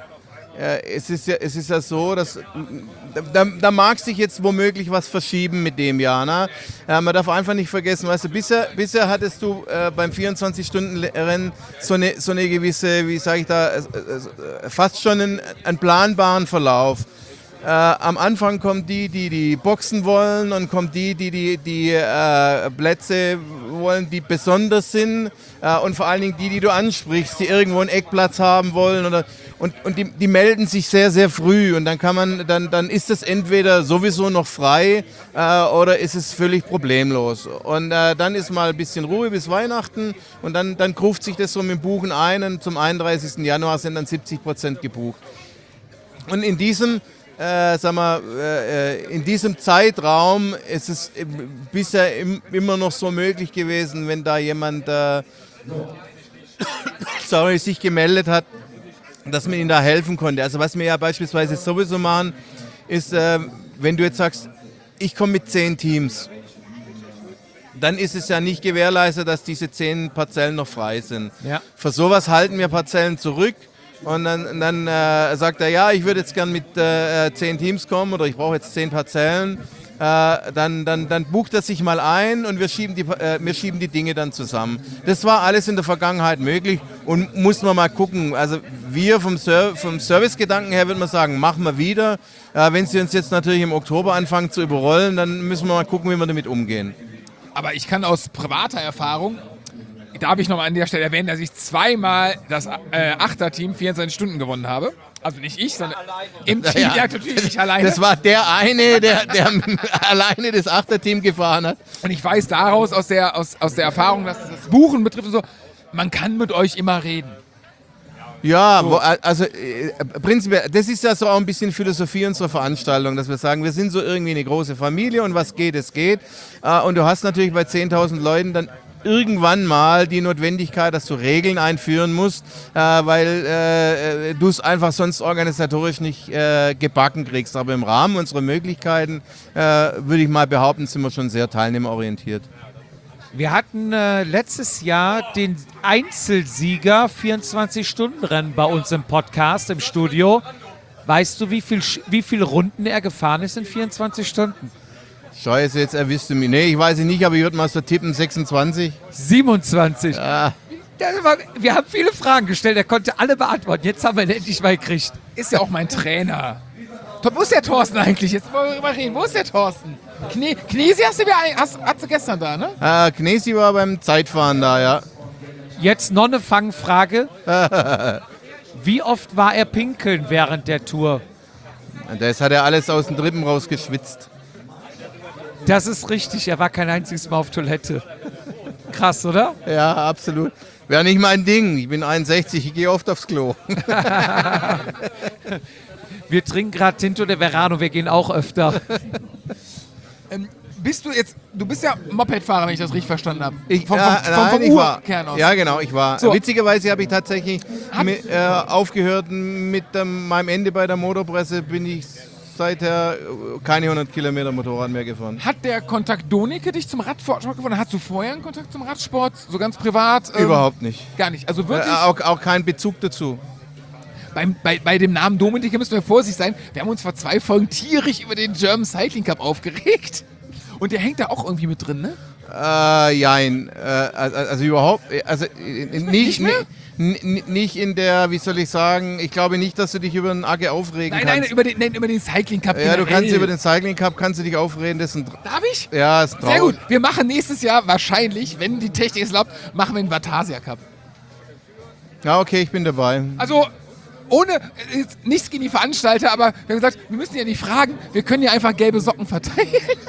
es ist ja so, dass da mag sich jetzt womöglich was verschieben mit dem Jahr. Ne? Man darf einfach nicht vergessen, weißt du, bisher hattest du beim 24-Stunden-Rennen so eine gewisse, wie sage ich da, fast schon einen planbaren Verlauf. Am Anfang kommen die boxen wollen und kommen die Plätze wollen, die besonders sind und vor allen Dingen die du ansprichst, die irgendwo einen Eckplatz haben wollen und die melden sich sehr, sehr früh und dann ist es entweder sowieso noch frei oder ist es völlig problemlos und dann ist mal ein bisschen Ruhe bis Weihnachten und dann gruft sich das so mit dem Buchen ein und zum 31. Januar sind dann 70% gebucht. Und in diesem in diesem Zeitraum ist es bisher immer noch so möglich gewesen, wenn da jemand sich gemeldet hat, dass man ihnen da helfen konnte. Also was wir ja beispielsweise sowieso machen, ist, wenn du jetzt sagst, ich komme mit 10 Teams, dann ist es ja nicht gewährleistet, dass diese 10 Parzellen noch frei sind. Ja. Für sowas halten wir Parzellen zurück. Und dann sagt er, ja, ich würde jetzt gern mit 10 Teams kommen oder ich brauche jetzt 10 Parzellen. dann bucht er sich mal ein und wir schieben die Dinge dann zusammen. Das war alles in der Vergangenheit möglich und muss man mal gucken. Also wir vom Servicegedanken her würde man sagen, machen wir wieder. Wenn sie uns jetzt natürlich im Oktober anfangen zu überrollen, dann müssen wir mal gucken, wie wir damit umgehen. Aber ich kann aus privater Erfahrung, darf ich noch mal an der Stelle erwähnen, dass ich zweimal das Achterteam 24 Stunden gewonnen habe. Also nicht ich, sondern im Team, ja, natürlich nicht alleine. Das war der eine, der alleine das Achterteam gefahren hat. Und ich weiß daraus, aus der Erfahrung, dass das Buchen betrifft und so, man kann mit euch immer reden. Ja, also prinzipiell, das ist ja so auch ein bisschen Philosophie unserer Veranstaltung, dass wir sagen, wir sind so irgendwie eine große Familie und was geht, es geht. Und du hast natürlich bei 10.000 Leuten dann irgendwann mal die Notwendigkeit, dass du Regeln einführen musst, weil du es einfach sonst organisatorisch nicht gebacken kriegst. Aber im Rahmen unserer Möglichkeiten, würde ich mal behaupten, sind wir schon sehr teilnehmerorientiert. Wir hatten letztes Jahr den Einzelsieger 24-Stunden-Rennen bei uns im Podcast, im Studio. Weißt du, wie viel Runden er gefahren ist in 24 Stunden? Scheiße, jetzt erwisst du mich. Nee, ich weiß es nicht, aber ich würde mal so tippen, 26. 27. Ja. Wir haben viele Fragen gestellt, er konnte alle beantworten. Jetzt haben wir ihn endlich mal gekriegt. Ist ja auch mein Trainer. Wo ist der Thorsten eigentlich? Jetzt wollen wir mal reden. Wo ist der Thorsten? Knesi hast du gestern da, ne? Knesi war beim Zeitfahren da, ja. Jetzt noch eine Fangfrage. Wie oft war er pinkeln während der Tour? Das hat er alles aus den Rippen rausgeschwitzt. Das ist richtig, er war kein einziges Mal auf Toilette. Krass, oder? Ja, absolut. Wäre nicht mein Ding. Ich bin 61, ich gehe oft aufs Klo. Wir trinken gerade Tinto de Verano, wir gehen auch öfter. Du bist ja Mopedfahrer, wenn ich das richtig verstanden habe. Vom Urkern aus. Ja, genau, ich war. So. Witzigerweise habe ich tatsächlich aufgehört mit meinem Ende bei der Motorpresse, bin ich seither keine 100 Kilometer Motorrad mehr gefahren. Hat der Kontakt Doneke dich zum Radsport gefunden? Hast du vorher einen Kontakt zum Radsport, so ganz privat? Überhaupt nicht. Gar nicht, also wirklich? Auch keinen Bezug dazu. Bei dem Namen Dominik müssen wir vorsichtig sein. Wir haben uns vor 2 Folgen tierisch über den German Cycling Cup aufgeregt. Und der hängt da auch irgendwie mit drin, ne? Jein. Also überhaupt, also nicht in der, wie soll ich sagen, ich glaube nicht, dass du dich über den Agge aufregen kannst. Nein, über den Cycling Cup. Ja, du kannst über den Cycling Cup dich aufreden. Darf ich? Ja, ist traurig. Sehr gut. Wir machen nächstes Jahr wahrscheinlich, wenn die Technik es erlaubt, machen wir den Vatasia Cup. Ja, okay, ich bin dabei. Also ohne, nichts gegen die Veranstalter, aber wir haben gesagt, wir müssen ja nicht fragen, wir können ja einfach gelbe Socken verteilen.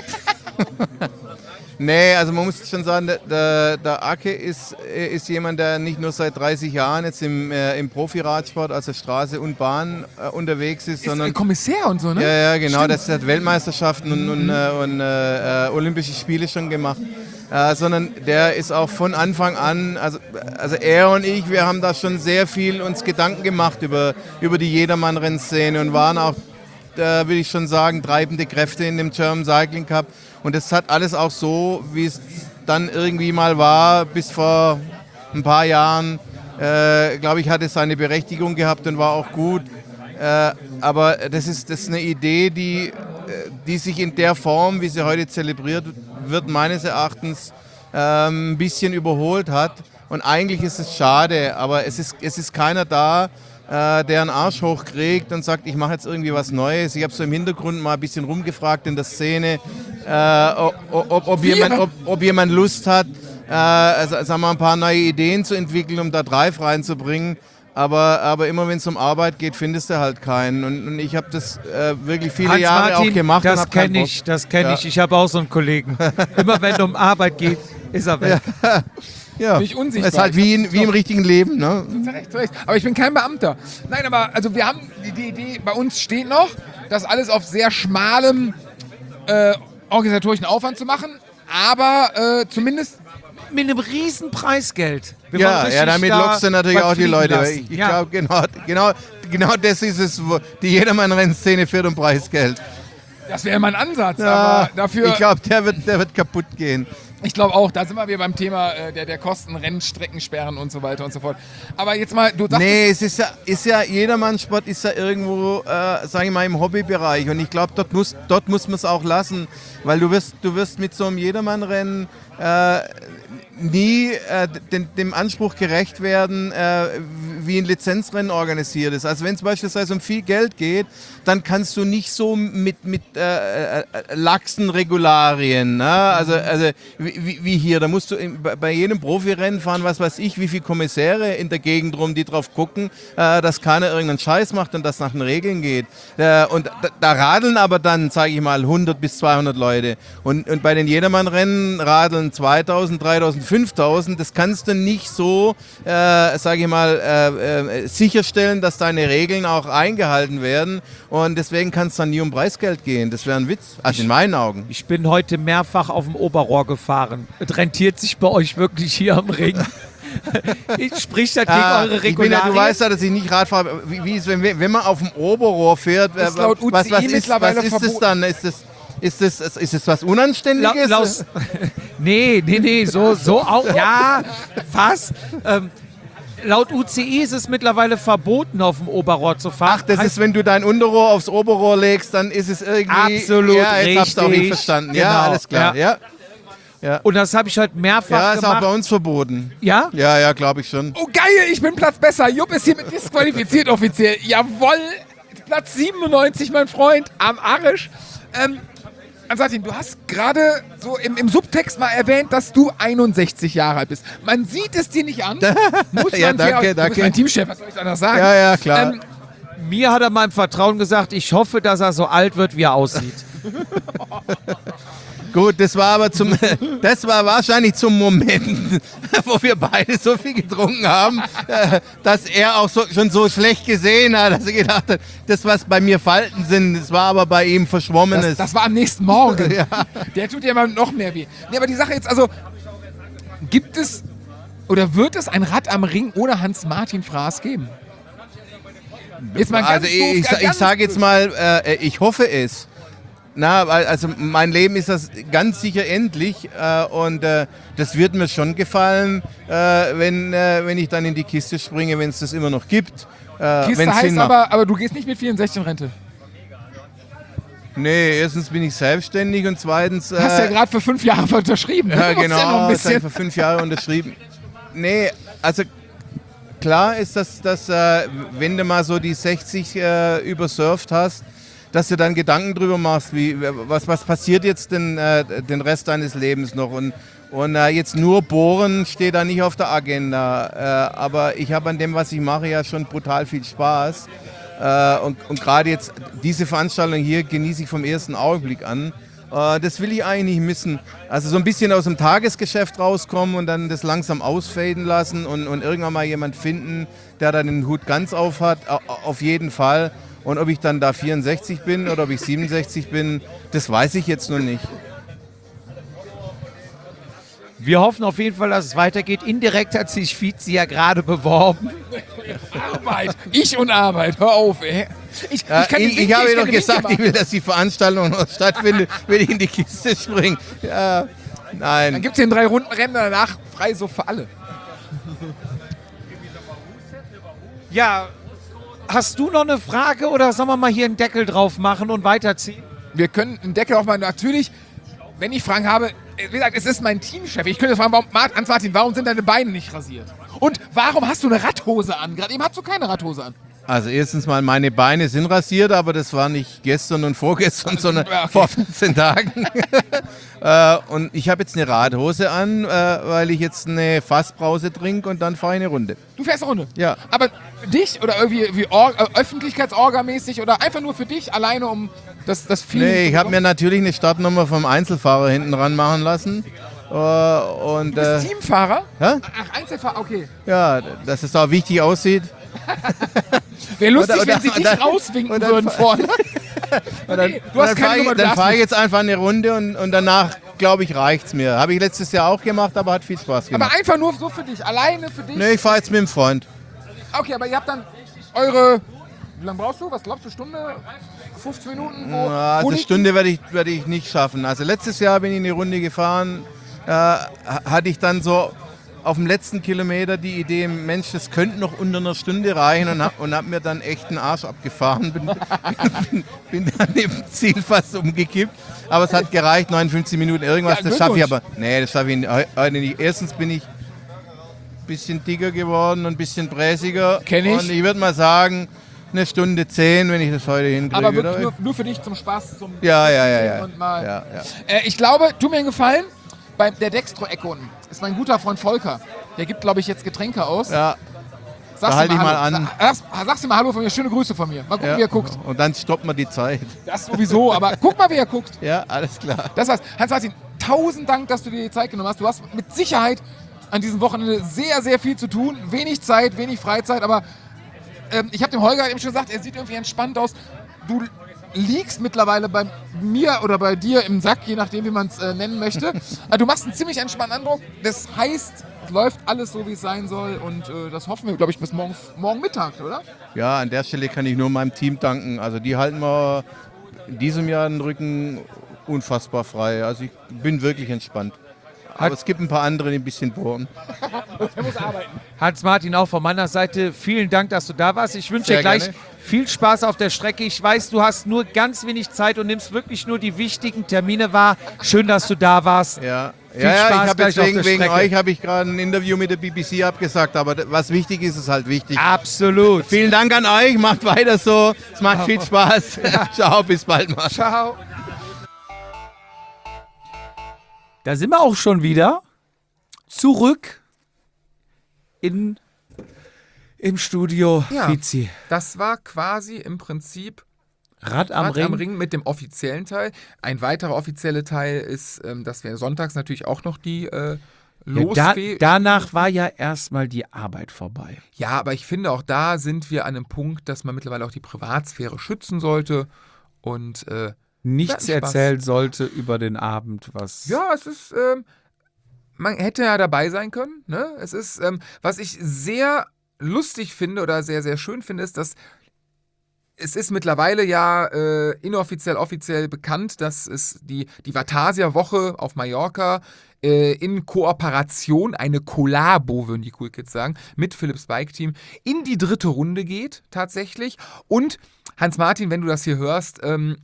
Nee, also man muss schon sagen, der Ake ist jemand, der nicht nur seit 30 Jahren jetzt im Profi-Radsport, also Straße und Bahn unterwegs ist, sondern ein Kommissär und so, ne? Ja, genau. Stimmt. Das hat Weltmeisterschaften und Olympische Spiele schon gemacht. Sondern der ist auch von Anfang an, also er und ich, wir haben da schon sehr viel uns Gedanken gemacht über die Jedermann-Rennszene und waren auch, würde ich schon sagen, treibende Kräfte in dem German Cycling Cup. Und das hat alles auch so, wie es dann irgendwie mal war, bis vor ein paar Jahren, glaube ich, hat es seine Berechtigung gehabt und war auch gut. Aber das ist eine Idee, die sich in der Form, wie sie heute zelebriert wird, meines Erachtens ein bisschen überholt hat. Und eigentlich ist es schade, aber es ist keiner da, der einen Arsch hochkriegt und sagt, ich mache jetzt irgendwie was Neues. Ich habe so im Hintergrund mal ein bisschen rumgefragt in der Szene, ob jemand Lust hat, sagen wir, ein paar neue Ideen zu entwickeln, um da Drive reinzubringen. Aber immer wenn es um Arbeit geht, findest du halt keinen. Und ich habe das wirklich viele Jahre auch gemacht. Das kenne ich. Ich habe auch so einen Kollegen. Immer wenn es um Arbeit geht, ist er weg. Ja, bin ich unsichtbar. Das ist halt wie im richtigen Leben. Ne? Zu Recht. Aber ich bin kein Beamter. Nein, aber also wir haben die Idee, bei uns steht noch, das alles auf sehr schmalem organisatorischen Aufwand zu machen, aber zumindest mit einem riesen Preisgeld. Ja, damit lockst du natürlich auch die Leute. Ich glaube, genau das ist es, wo die Jedermann-Rennszene fährt um Preisgeld. Das wäre mein Ansatz, Ja, aber dafür... ich glaube, der wird kaputt gehen. Ich glaube auch, da sind wir wieder beim Thema der Kosten, Rennstreckensperren und so weiter und so fort. Aber jetzt mal, du sagst... Nee, es ist ja Jedermannsport ist ja irgendwo, sage ich mal, im Hobbybereich. Und ich glaube, dort muss man es auch lassen. Weil du wirst mit so einem Jedermannrennen nie dem Anspruch gerecht werden, wie ein Lizenzrennen organisiert ist. Also wenn es beispielsweise um viel Geld geht, dann kannst du nicht so mit laxen Regularien, ne? Also wie hier, da musst du bei jedem Profirennen fahren, was weiß ich, wie viele Kommissäre in der Gegend rum, die drauf gucken, dass keiner irgendeinen Scheiß macht und das nach den Regeln geht. Und da radeln aber dann, sage ich mal, 100 bis 200 Leute. Und bei den Jedermannrennen radeln 2000, 3000, 5000. Das kannst du nicht so, sage ich mal, sicherstellen, dass deine Regeln auch eingehalten werden. Und deswegen kann es dann nie um Preisgeld gehen. Das wäre ein Witz, also in meinen Augen. Ich bin heute mehrfach auf dem Oberrohr gefahren. Es rentiert sich bei euch wirklich hier am Ring. Spricht das gegen eure Regularien? Du weißt ja, dass ich nicht Rad fahre. Wie ist, wenn man auf dem Oberrohr fährt, ist laut UCI was mittlerweile ist das dann? Ist das was Unanständiges? Nee, so auch, ja, fast. Laut UCI ist es mittlerweile verboten, auf dem Oberrohr zu fahren. Ach, das ist, wenn du dein Unterrohr aufs Oberrohr legst, dann ist es irgendwie... Absolut ja, jetzt richtig. hab's auch nicht verstanden. Genau. Ja, alles klar. Ja. Und das habe ich halt mehrfach Ja, ist gemacht. auch bei uns verboten. Ja? Ja, glaube ich schon. Oh geil, ich bin Platz besser. Jupp ist hiermit disqualifiziert offiziell. Jawoll, Platz 97, mein Freund, am Arsch. Ansatin, du hast gerade so im Subtext mal erwähnt, dass du 61 Jahre alt bist. Man sieht es dir nicht an. Muss Ja, man danke. Du bist mein Teamchef, was soll ich anders sagen? Ja, klar. Mir hat er mal im Vertrauen gesagt, ich hoffe, dass er so alt wird, wie er aussieht. Gut, das war wahrscheinlich zum Moment, wo wir beide so viel getrunken haben, dass er auch schon so schlecht gesehen hat, dass er gedacht hat, das, was bei mir Falten sind, das war aber bei ihm Verschwommenes. Das war am nächsten Morgen. Ja. Der tut ja mal noch mehr weh. Nee, aber die Sache jetzt, also, gibt es oder wird es ein Rad am Ring ohne Hans-Martin Fraß geben? Jetzt mal ganz ich sage jetzt mal, ich hoffe es. Also mein Leben ist das ganz sicher endlich und das wird mir schon gefallen, wenn ich dann in die Kiste springe, wenn es das immer noch gibt. Kiste heißt aber du gehst nicht mit 64 in Rente. Nee, erstens bin ich selbstständig und zweitens... Du hast ja gerade für 5 Jahre unterschrieben. Ja, genau, ja noch ein bisschen. für 5 Jahre unterschrieben. Nee, also klar ist, dass wenn du mal so die 60 übersurft hast, dass du dann Gedanken drüber machst, was passiert jetzt den Rest deines Lebens noch. Und jetzt nur bohren steht da nicht auf der Agenda. Aber ich habe an dem, was ich mache, ja schon brutal viel Spaß. Und gerade jetzt diese Veranstaltung hier genieße ich vom ersten Augenblick an. Das will ich eigentlich nicht missen. Also so ein bisschen aus dem Tagesgeschäft rauskommen und dann das langsam ausfaden lassen und irgendwann mal jemand finden, der dann den Hut ganz auf hat, auf jeden Fall. Und ob ich dann da 64 bin oder ob ich 67 bin, das weiß ich jetzt noch nicht. Wir hoffen auf jeden Fall, dass es weitergeht. Indirekt hat sich Fizi ja gerade beworben. Arbeit. Ich und Arbeit. Hör auf, ey. Ich habe ja doch gesagt, ich will, dass die Veranstaltung noch stattfindet, will ich in die Kiste springen. Ja, nein. Dann gibt es den 3-Runden-Rennen danach frei so für alle. Ja, hast du noch eine Frage oder sollen wir mal hier einen Deckel drauf machen und weiterziehen? Wir können einen Deckel drauf machen. Natürlich, wenn ich Fragen habe, wie gesagt, es ist mein Teamchef. Ich könnte fragen, Hans-Martin, warum sind deine Beine nicht rasiert? Und warum hast du eine Radhose an? Gerade eben hast du keine Radhose an. Also erstens mal, meine Beine sind rasiert, aber das war nicht gestern und vorgestern, sondern vor 15 Tagen. Und ich habe jetzt eine Radhose an, weil ich jetzt eine Fassbrause trinke und dann fahre ich eine Runde. Du fährst eine Runde? Ja. Aber dich oder irgendwie Öffentlichkeitsorgamäßig oder einfach nur für dich alleine, um das Feeling Nee, zu ich habe mir bekommen? natürlich eine Startnummer vom Einzelfahrer hinten ran machen lassen. Du bist Teamfahrer? Hä? Ach, Einzelfahrer, okay. Ja, dass es auch wichtig aussieht. Wäre lustig, Oder- wenn sie und dich dann- rauswinken und dann- würden vorne. Du hast keine Nummer, du Dann darfst fahre ich nicht. jetzt einfach eine Runde und danach, glaube ich, reicht's mir. Habe ich letztes Jahr auch gemacht, aber hat viel Spaß Aber gemacht. einfach nur so für dich, alleine für dich? Nee, ich fahre jetzt mit dem Freund. Okay, aber ihr habt dann eure... Wie lange brauchst du? Was glaubst du? Stunde? 50 Minuten? Also eine Stunde werde ich nicht schaffen. Also letztes Jahr bin ich eine Runde gefahren, hatte ich dann so auf dem letzten Kilometer die Idee, Mensch, das könnte noch unter einer Stunde reichen und hab mir dann echt einen Arsch abgefahren. Bin dann im Ziel fast umgekippt. Aber es hat gereicht, 59 Minuten irgendwas, Ja, das schaffe ich aber. Nee, das schaffe ich heute nicht. Erstens bin ich ein bisschen dicker geworden und ein bisschen bräsiger. Kenn ich. Und ich würde mal sagen, 1:10, wenn ich das heute hinkriege. Aber wirklich nur für dich zum Spaß, zum Ja. und mal. Ja. Ich glaube, tu mir einen Gefallen, bei der Dextro-Ecke unten ist mein guter Freund Volker. Der gibt, glaube ich, jetzt Getränke aus. Ja. Sag's Da ihm halte ich mal Hallo. an. Sag's ihm mal Hallo von mir, schöne Grüße von mir. Mal gucken, Ja. wie er guckt. Und dann stoppt man die Zeit. Das sowieso, aber guck mal, wie er guckt. Ja, alles klar. Das heißt, Hans-Martin, 1000 Dank, dass du dir die Zeit genommen hast. Du hast mit Sicherheit an diesem Wochenende sehr, sehr viel zu tun. Wenig Zeit, wenig Freizeit, aber ich habe dem Holger eben schon gesagt, er sieht irgendwie entspannt aus. Du liegst mittlerweile bei mir oder bei dir im Sack, je nachdem, wie man es nennen möchte. Du machst einen ziemlich entspannten Eindruck. Das heißt, es läuft alles so, wie es sein soll und das hoffen wir, glaube ich, bis morgen Mittag, oder? Ja, an der Stelle kann ich nur meinem Team danken. Also die halten mir in diesem Jahr den Rücken unfassbar frei. Also ich bin wirklich entspannt. Aber es gibt ein paar andere, die ein bisschen bohren. Er muss arbeiten. Hans-Martin, auch von meiner Seite, vielen Dank, dass du da warst. Ich wünsche dir Sehr gleich gerne. viel Spaß auf der Strecke. Ich weiß, du hast nur ganz wenig Zeit und nimmst wirklich nur die wichtigen Termine wahr. Schön, dass du da warst. Ja, Viel ich Spaß habe gleich jetzt auf der wegen Strecke. euch habe ich gerade ein Interview mit der BBC abgesagt, aber was wichtig ist, ist halt wichtig. Absolut. Vielen Dank an euch, macht weiter so, es macht viel Spaß. Ciao, bis bald mal. Ciao. Da sind wir auch schon wieder zurück im Studio Ja. Fizi. Das war quasi im Prinzip Rad am Rad Ring. am Ring mit dem offiziellen Teil. Ein weiterer offizieller Teil ist, dass wir sonntags natürlich auch noch die Ja, Losfee... danach war ja erstmal die Arbeit vorbei. Ja, aber ich finde, auch da sind wir an einem Punkt, dass man mittlerweile auch die Privatsphäre schützen sollte. Und Nichts Wir hatten Spaß. erzählt sollte über den Abend, was. ja, es ist, man hätte ja dabei sein können. Ne? Es ist, was ich sehr lustig finde oder sehr, sehr schön finde, ist, dass es ist mittlerweile ja inoffiziell, offiziell bekannt, dass es die Vatasia-Woche auf Mallorca in Kooperation, eine Kollabo, würden die Cool Kids sagen, mit Philips Bike Team in die 3. Runde geht, tatsächlich. Und Hans-Martin, wenn du das hier hörst,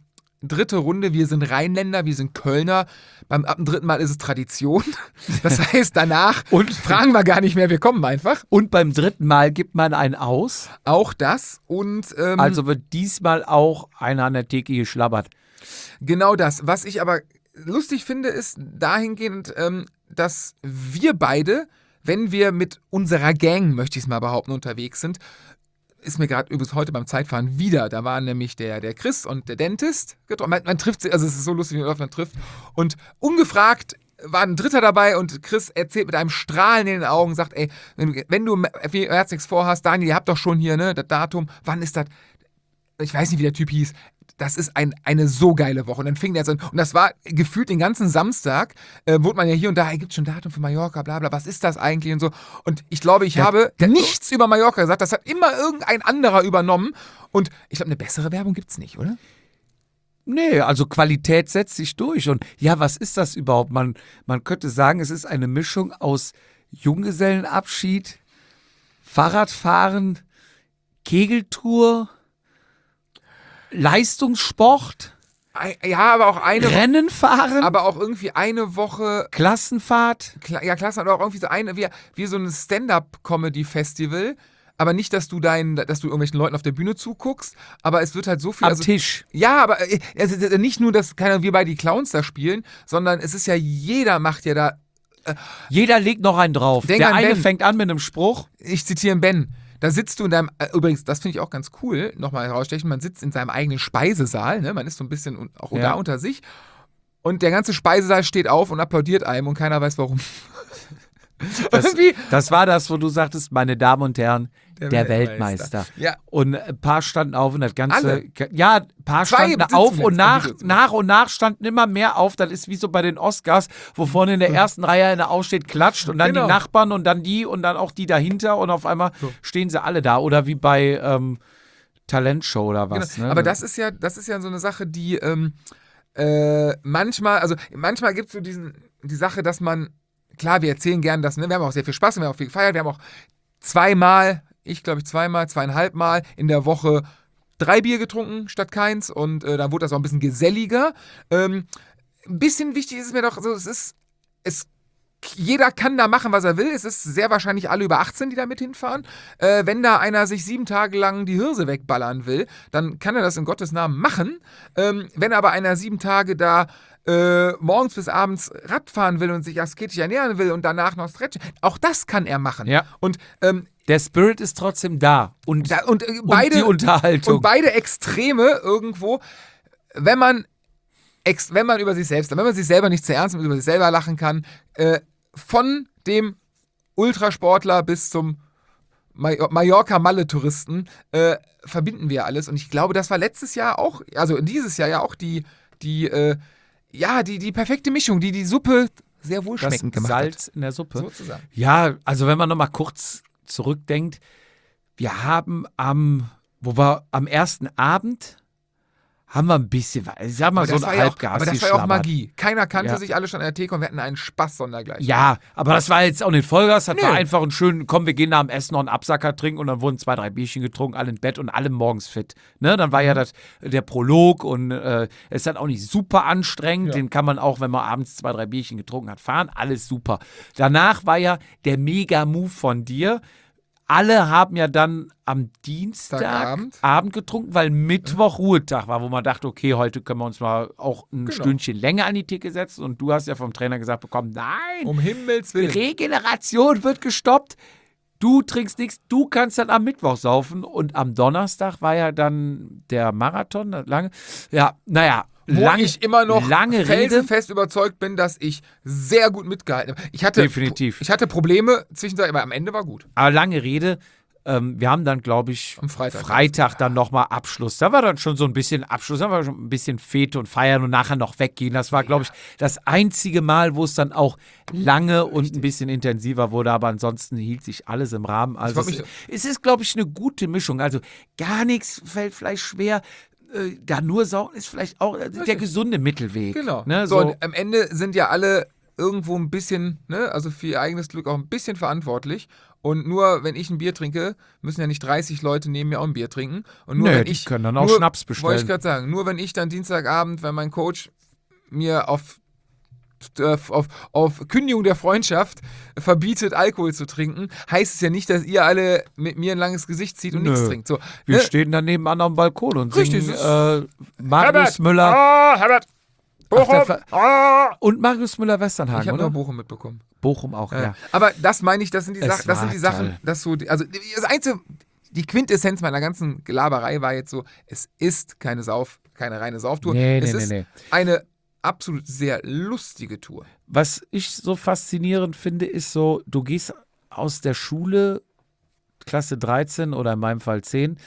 3. Runde, wir sind Rheinländer, wir sind Kölner. Ab dem 3. Mal ist es Tradition. Das heißt, danach fragen wir gar nicht mehr, wir kommen einfach. Und beim 3. Mal gibt man einen aus. Auch das und Also wird diesmal auch einer an der Theke geschlabbert. genau das. Was ich aber lustig finde, ist dahingehend, dass wir beide, wenn wir mit unserer Gang, möchte ich es mal behaupten, unterwegs sind, ist mir gerade übrigens heute beim Zeitfahren wieder, da waren nämlich der Chris und der Dentist getroffen. Man trifft sie, also es ist so lustig, wie man trifft. Und ungefragt war ein Dritter dabei und Chris erzählt mit einem Strahlen in den Augen, sagt, ey, wenn du jetzt nichts vorhast, Daniel, ihr habt doch schon hier, ne, das Datum, wann ist das? Ich weiß nicht, wie der Typ hieß. Das ist eine so geile Woche. Und dann fing der so an. Und das war gefühlt den ganzen Samstag, wurde man ja hier und da, gibt es schon Datum für Mallorca, bla bla, was ist das eigentlich und so. Und ich glaube, ich habe nichts über Mallorca gesagt. Das hat immer irgendein anderer übernommen. Und ich glaube, eine bessere Werbung gibt es nicht, oder? Nee, also Qualität setzt sich durch. Und ja, was ist das überhaupt? Man könnte sagen, es ist eine Mischung aus Junggesellenabschied, Fahrradfahren, Kegeltour, Leistungssport, Ja, aber auch Rennen fahren, aber auch irgendwie eine Woche, Klassenfahrt. ja, klasse, aber auch irgendwie so wie so ein Stand-Up-Comedy-Festival. Aber nicht, dass du irgendwelchen Leuten auf der Bühne zuguckst, aber es wird halt so viel. Am Tisch. Ja, aber es ist nicht nur, dass wir bei die Clowns da spielen, sondern es ist ja, jeder macht ja da. Jeder legt noch einen drauf. Denk Der an eine Ben. fängt an mit einem Spruch. Ich zitiere Ben. Da sitzt du in deinem, übrigens, das finde ich auch ganz cool, nochmal herausstechen, man sitzt in seinem eigenen Speisesaal, ne? Man ist so ein bisschen auch da unter sich und der ganze Speisesaal steht auf und applaudiert einem und keiner weiß warum. Das war das, wo du sagtest, meine Damen und Herren, der Weltmeister. Ja. Und ein paar standen auf und das Ganze. Alle. Ja, ein paar Zwei standen sitzen auf jetzt und am Video nach und nach standen immer mehr auf. Das ist wie so bei den Oscars, wo vorne in der ersten Reihe einer aufsteht, klatscht und dann Genau. die Nachbarn und dann die und dann auch die dahinter und auf einmal stehen sie alle da. Oder wie bei Talentshow oder was. Genau. Ne? Aber das ist ja so eine Sache, die manchmal gibt es so die Sache, dass man, klar, wir erzählen gern das, ne? Wir haben auch sehr viel Spaß, wir haben auch viel gefeiert, wir haben auch zweieinhalb Mal in der Woche 3 Bier getrunken statt keins und dann wurde das auch ein bisschen geselliger. Ein bisschen wichtig ist es mir doch, so, jeder kann da machen, was er will. Es ist sehr wahrscheinlich alle über 18, die da mit hinfahren. Wenn da einer sich 7 Tage lang die Hirse wegballern will, dann kann er das in Gottes Namen machen. Wenn aber einer 7 Tage da morgens bis abends Radfahren will und sich asketisch ernähren will und danach noch stretchen, auch das kann er machen. Ja. Und der Spirit ist trotzdem da. Und die Unterhaltung. Und beide Extreme irgendwo, wenn man über sich selbst, wenn man sich selber nicht zu ernst nimmt, über sich selber lachen kann, von dem Ultrasportler bis zum Mallorca-Malle-Touristen verbinden wir alles. Und ich glaube, das war letztes Jahr auch, also dieses Jahr ja auch die perfekte Mischung, die Suppe sehr wohlschmeckend gemacht hat. Salz in der Suppe. Sozusagen. Ja, also wenn man nochmal kurz zurückdenkt, wir haben am ersten Abend haben wir ein bisschen, ich sag mal, so ein Halbgas. Aber das war ja auch Magie. Keiner kannte sich, alle schon an der Theke und wir hatten einen Spaß sondergleichen. Ja, aber das war jetzt auch nicht Vollgas, das war einfach ein schön, komm, wir gehen nach dem Essen noch einen Absacker trinken und dann wurden 2, 3 Bierchen getrunken, alle im Bett und alle morgens fit. Ne? Dann war ja der Prolog und es ist dann auch nicht super anstrengend, den kann man auch, wenn man abends 2, 3 Bierchen getrunken hat, fahren, alles super. Danach war ja der Mega-Move von dir. Alle haben ja dann am Dienstagabend getrunken, weil Mittwoch Ruhetag war, wo man dachte, okay, heute können wir uns mal auch ein Stündchen länger an die Theke setzen. Und du hast ja vom Trainer gesagt bekommen, nein, um Himmels Willen. Regeneration wird gestoppt. Du trinkst nichts, du kannst dann am Mittwoch saufen. Und am Donnerstag war ja dann der Marathon, lange. Ja, naja. Ich immer noch felsenfest überzeugt bin, dass ich sehr gut mitgehalten habe. Definitiv. Ich hatte Probleme zwischendurch, aber am Ende war gut. Aber lange Rede, wir haben dann, glaube ich, am Freitag dann nochmal Abschluss. Da war dann schon so ein bisschen Abschluss, da war schon ein bisschen Fete und Feiern und nachher noch weggehen. Das war, glaube ich, das einzige Mal, wo es dann auch lange und ein bisschen intensiver wurde, aber ansonsten hielt sich alles im Rahmen. Also es ist, glaube ich, eine gute Mischung. Also gar nichts fällt vielleicht schwer. Da nur saugen ist vielleicht auch der gesunde Mittelweg. Genau. Ne? So, und am Ende sind ja alle irgendwo ein bisschen, ne, also für ihr eigenes Glück auch ein bisschen verantwortlich. Und nur wenn ich ein Bier trinke, müssen ja nicht 30 Leute neben mir auch ein Bier trinken. Und nur die können dann auch Schnaps bestellen. Wollte ich gerade sagen, nur wenn ich dann Dienstagabend, wenn mein Coach mir auf Kündigung der Freundschaft verbietet, Alkohol zu trinken, heißt es ja nicht, dass ihr alle mit mir ein langes Gesicht zieht und nichts trinkt. So, wir stehen dann nebeneinander am Balkon und singen Marius Herbert Müller. Herbert! Bochum! Und Marius Müller-Westernhagen, Ich habe oder? nur Bochum mitbekommen. Bochum auch, ja. Aber das meine ich, das sind die Sachen, toll. dass so, also das Einzige, die Quintessenz meiner ganzen Gelaberei war jetzt so, es ist keine reine Sauftour. Es ist eine absolut sehr lustige Tour. Was ich so faszinierend finde, ist so, du gehst aus der Schule, Klasse 13 oder in meinem Fall 10,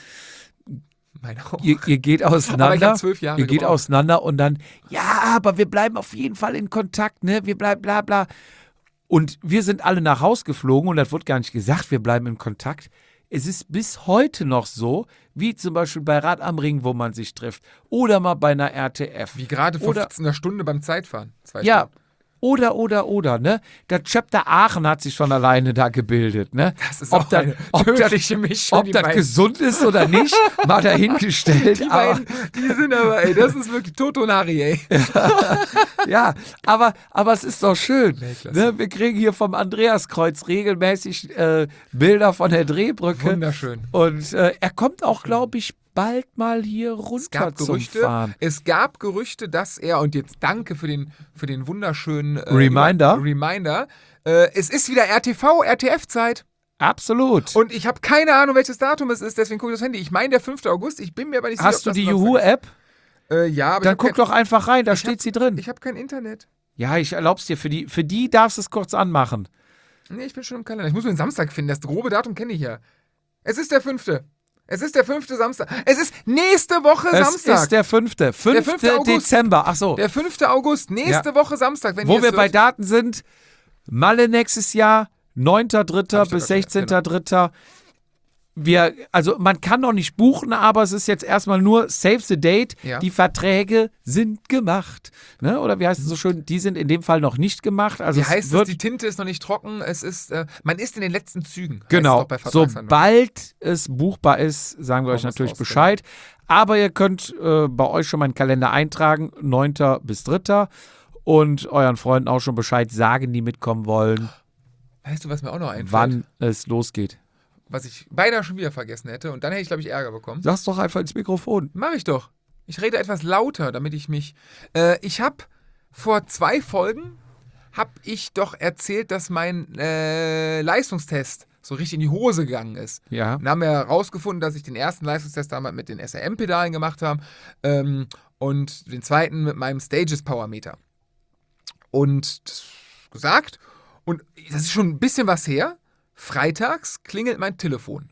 ihr geht auseinander. Aber ich habe 12 Jahre Ihr geht gebraucht. auseinander und dann, ja, aber wir bleiben auf jeden Fall in Kontakt, ne? Wir bleiben bla bla. Und wir sind alle nach Haus geflogen und das wurde gar nicht gesagt, wir bleiben in Kontakt. Es ist bis heute noch so, wie zum Beispiel bei Rad am Ring, wo man sich trifft. Oder mal bei einer RTF. Wie gerade vor 15 Stunde beim Zeitfahren. 2 Ja, Stunden. Oder, ne? Der Chapter Aachen hat sich schon alleine da gebildet, ne? Das ist auch eine tödliche Mischung. Ob das gesund ist oder nicht, mal dahingestellt. Die beiden, die sind aber, ey, das ist wirklich Toto und Harry, ey. Ja, aber es ist doch schön. Ne? Wir kriegen hier vom Andreaskreuz regelmäßig Bilder von der Drehbrücke. Wunderschön. Und er kommt auch, glaube ich, bald mal hier runter zum Fahren. Es gab Gerüchte, dass er, und jetzt danke für den wunderschönen Reminder. Es ist wieder RTF-Zeit. Absolut. Und ich habe keine Ahnung, welches Datum es ist, deswegen gucke ich das Handy. Ich meine der 5. August, ich bin mir aber nicht sicher, Hast du die Juhu-App? Ja, aber dann guck doch einfach rein, da steht sie drin. Ich habe kein Internet. Ja, ich erlaub's dir. Für die darfst du es kurz anmachen. Nee, ich bin schon im Kalender. Ich muss nur den Samstag finden. Das grobe Datum kenne ich ja. Es ist der 5. Es ist der 5. Samstag. Es ist nächste Woche Samstag. Es ist der 5. 5. Dezember. Ach so. Der 5. August. Nächste Woche Samstag. Wenn wo wir bei Daten sind, Malle nächstes Jahr, 9.3. bis 16.3. also man kann noch nicht buchen, aber es ist jetzt erstmal nur Save the Date. Ja. Die Verträge sind gemacht. Ne? Oder wie heißt es so schön? Die sind in dem Fall noch nicht gemacht. Also Wie heißt es, wird, die Tinte ist noch nicht trocken, es ist, man ist in den letzten Zügen. heißt es genau, doch bei Vertragsverhandlungen. sobald es buchbar ist, sagen wir euch Wollen wir es natürlich rausfinden. Bescheid. Aber ihr könnt bei euch schon mal einen Kalender eintragen, 9. bis 3. Und euren Freunden auch schon Bescheid sagen, die mitkommen wollen, Weißt du, was mir auch noch einfällt? wann es losgeht. Was ich beinahe schon wieder vergessen hätte und dann hätte ich, glaube ich, Ärger bekommen. Sag's doch einfach ins Mikrofon. Mach ich doch. Ich rede etwas lauter, damit ich mich... ich habe vor 2 Folgen, habe ich doch erzählt, dass mein Leistungstest so richtig in die Hose gegangen ist. Ja. Dann haben wir herausgefunden, dass ich den ersten Leistungstest damals mit den SRM-Pedalen gemacht habe und den zweiten mit meinem Stages Powermeter. Und das gesagt, und das ist schon ein bisschen was her. Freitags klingelt mein Telefon.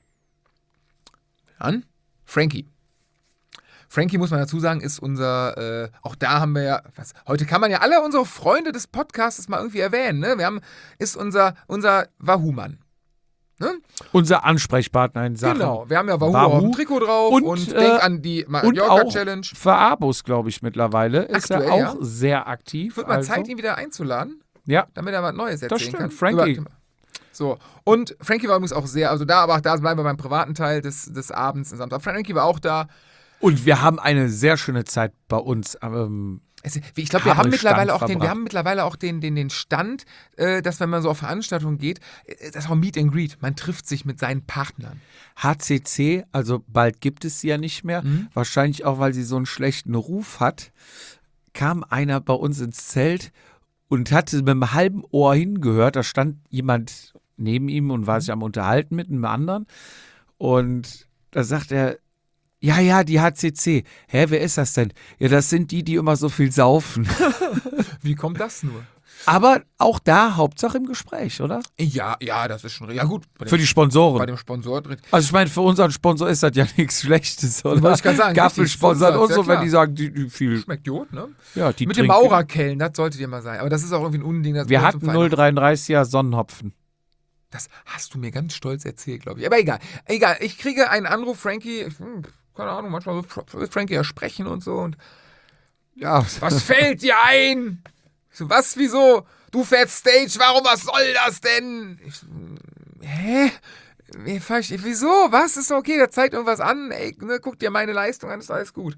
An Frankie. Frankie, muss man dazu sagen, ist unser, auch da haben wir ja, heute kann man ja alle unsere Freunde des Podcasts mal irgendwie erwähnen, ne? Ist unser Wahoo-Mann. Ne? Unser Ansprechpartner in Sachen. Genau, wir haben ja Wahoo, Wahoo auf dem Trikot drauf und denk an die und Mallorca-Challenge. auch für Abos, glaube ich, mittlerweile. Ist er Aktuell, auch sehr aktiv. Wird mal also. Zeit, ihn wieder einzuladen, Ja, damit er was Neues erzählen das stimmt. kann. Frankie. So, und Frankie war übrigens auch sehr, also da, aber da bleiben wir beim privaten Teil des Abends am Samstag. Frankie war auch da. Und wir haben eine sehr schöne Zeit bei uns. Ich glaube, wir haben mittlerweile auch verbracht. den Stand, dass wenn man so auf Veranstaltungen geht, das ist auch Meet and Greet. Man trifft sich mit seinen Partnern. HCC, also bald gibt es sie ja nicht mehr. Wahrscheinlich auch, weil sie so einen schlechten Ruf hat. Kam einer bei uns ins Zelt und hatte mit einem halben Ohr hingehört. Da stand jemand neben ihm und war sich am Unterhalten mit einem anderen. Und da sagt er, ja, die HCC. Hä, wer ist das denn? Ja, das sind die immer so viel saufen. Wie kommt das nur? Aber auch da Hauptsache im Gespräch, oder? Ja, das ist schon, ja gut. Für die Sponsoren. Bei dem Sponsor drin. Also ich meine, für unseren Sponsor ist das ja nichts Schlechtes, oder? Wollte ich gerade sagen, Gaffel richtig, sponsert so ist und das, so, ja wenn klar. die sagen, die viel. Schmeckt Jod, ne? Ja, die Mit dem trinken. Maurerkellen, das solltet ihr mal sein. Aber das ist auch irgendwie ein Unding. Das Wir bei uns hatten im Verein- 0,33er Sonnenhopfen. Das hast du mir ganz stolz erzählt, glaube ich. Aber egal. Ich kriege einen Anruf, Frankie, keine Ahnung, manchmal so will Frankie ja sprechen und so. Und Ja, was fällt dir ein? Ich so, was, wieso? Du fährst Stage, warum, was soll das denn? Ich so, hä? Wieso? Was? Ist okay, der zeigt irgendwas an. Ey, ne, guck dir meine Leistung an, ist alles gut.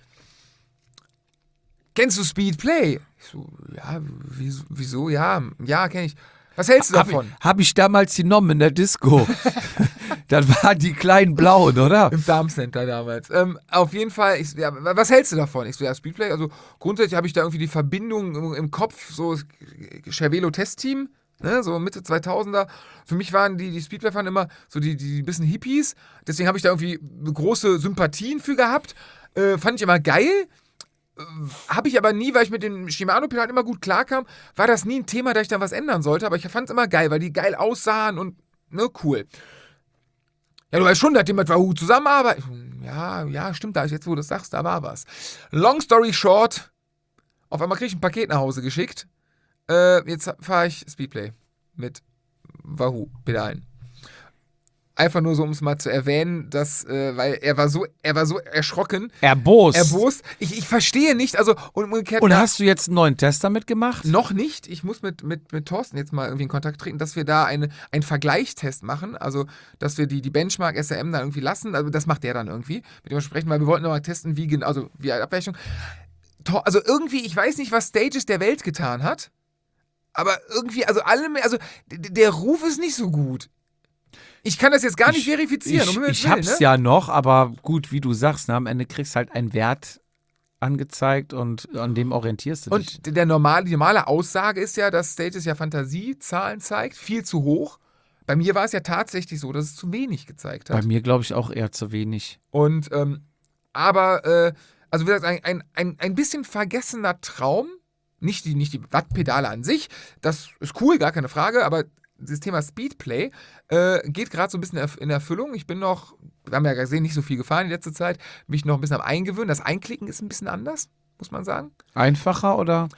Kennst du Speedplay? Ich so, ja, wieso? Ja, kenn ich. Was hältst du davon? Hab ich damals genommen in der Disco. Das waren die kleinen Blauen, oder? Im Darmcenter damals. Auf jeden Fall, was hältst du davon? Ich so, ja, Speedplay, also grundsätzlich habe ich da irgendwie die Verbindung im Kopf, so Cervelo-Testteam, ne, so Mitte 2000er. Für mich waren die Speedplay-Fahren immer so die bisschen Hippies, deswegen habe ich da irgendwie große Sympathien für gehabt. Fand ich immer geil. Habe ich aber nie, weil ich mit den Shimano-Pedalen immer gut klarkam, war das nie ein Thema, da ich da was ändern sollte, aber ich fand es immer geil, weil die geil aussahen und, ne, cool. Ja, du weißt schon, dass die mit Wahoo zusammenarbeiten. Ja, stimmt, da jetzt, wo du das sagst, da war was. Long story short, auf einmal krieg ich ein Paket nach Hause geschickt. Jetzt fahre ich Speedplay mit Wahoo-Pedalen. Einfach nur so, um es mal zu erwähnen, dass, weil er war so erschrocken. Erbost. Ich verstehe nicht, also umgekehrt. Und hast du jetzt einen neuen Test damit gemacht? Noch nicht. Ich muss mit Thorsten jetzt mal irgendwie in Kontakt treten, dass wir da einen Vergleichstest machen. Also, dass wir die Benchmark SRM da irgendwie lassen. Also, das macht der dann irgendwie. Mit dem sprechen, weil wir wollten nochmal testen, wie Abweichung. Also, irgendwie, ich weiß nicht, was Stages der Welt getan hat. Aber irgendwie, also der Ruf ist nicht so gut. Ich kann das jetzt gar nicht verifizieren. Ich hab's ja noch, aber gut, wie du sagst, am Ende kriegst halt einen Wert angezeigt und an dem orientierst du dich. Und die normale Aussage ist ja, dass Stages ja Fantasiezahlen zeigt, viel zu hoch. Bei mir war es ja tatsächlich so, dass es zu wenig gezeigt hat. Bei mir glaube ich auch eher zu wenig. Und, also wie gesagt, ein bisschen vergessener Traum, nicht die Wattpedale an sich, das ist cool, gar keine Frage, aber das Thema Speedplay geht gerade so ein bisschen in Erfüllung. Ich bin noch, wir haben ja gesehen, nicht so viel gefahren in letzter Zeit, mich noch ein bisschen am Eingewöhnen. Das Einklicken ist ein bisschen anders, muss man sagen. Einfacher oder?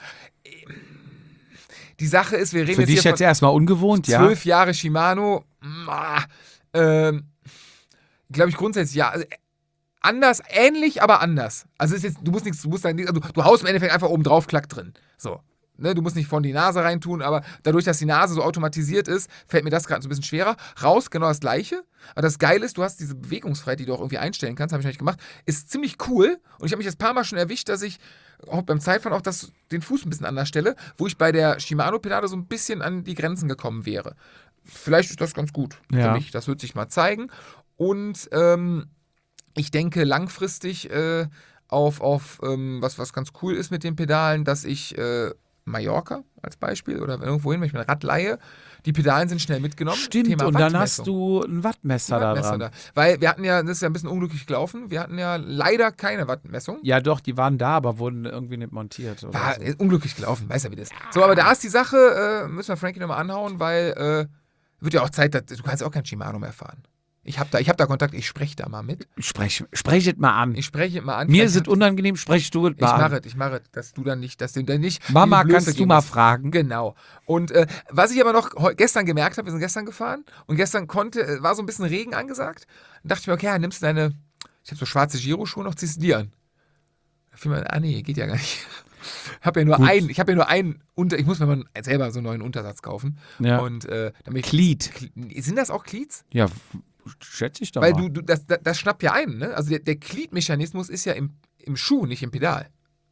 Die Sache ist, wir reden Für dich jetzt erstmal ungewohnt, 12 Jahre Shimano. glaube ich grundsätzlich ja. Also, anders, ähnlich, aber anders. Also ist jetzt, du haust im Endeffekt einfach oben drauf, klack drin. So. Ne, du musst nicht vorne die Nase reintun, aber dadurch, dass die Nase so automatisiert ist, fällt mir das gerade so ein bisschen schwerer. Raus, genau das Gleiche. Aber das Geile ist, du hast diese Bewegungsfreiheit, die du auch irgendwie einstellen kannst, habe ich noch nicht gemacht, ist ziemlich cool. Und ich habe mich jetzt ein paar Mal schon erwischt, dass ich auch beim Zeitfahren auch den Fuß ein bisschen anders stelle, wo ich bei der Shimano-Pedale so ein bisschen an die Grenzen gekommen wäre. Vielleicht ist das ganz gut für mich. Das wird sich mal zeigen. Und ich denke langfristig auf was ganz cool ist mit den Pedalen, dass ich Mallorca als Beispiel oder irgendwohin, wenn ich mein Rad leihe, die Pedalen sind schnell mitgenommen. Stimmt, Thema und dann Wattmessung. hast du ein Wattmesser da dran. Weil wir hatten ja, das ist ja ein bisschen unglücklich gelaufen, wir hatten ja leider keine Wattmessung. Ja doch, die waren da, aber wurden irgendwie nicht montiert. Oder War so. unglücklich gelaufen, weiß ja wie das ist. So, aber da ist die Sache, müssen wir Frankie nochmal anhauen, weil wird ja auch Zeit, du kannst auch kein Shimano mehr fahren. Ich hab da Kontakt, ich spreche da mal mit. Sprech es mal an. Ich spreche es mal an. Mir ist es unangenehm, sprech du es mal an. Ich mache es, dass du dann nicht Mama, die Blöße kannst du geben mal musst. fragen? Genau. Und was ich aber noch gestern gemerkt habe, wir sind gestern gefahren und gestern war so ein bisschen Regen angesagt. Dann dachte ich mir, okay, ja, nimmst du ich habe so schwarze Giro-Schuhe noch, ziehst du die an. Da fiel mir, nee, geht ja gar nicht. Ich habe ja nur einen, ich muss mir mal selber so einen neuen Untersatz kaufen. Ja. Und damit Glied. Sind das auch Glieds? Ja, schätze ich doch Weil mal. das schnappt ja ein, ne? Also der Gliedmechanismus ist ja im Schuh, nicht im Pedal.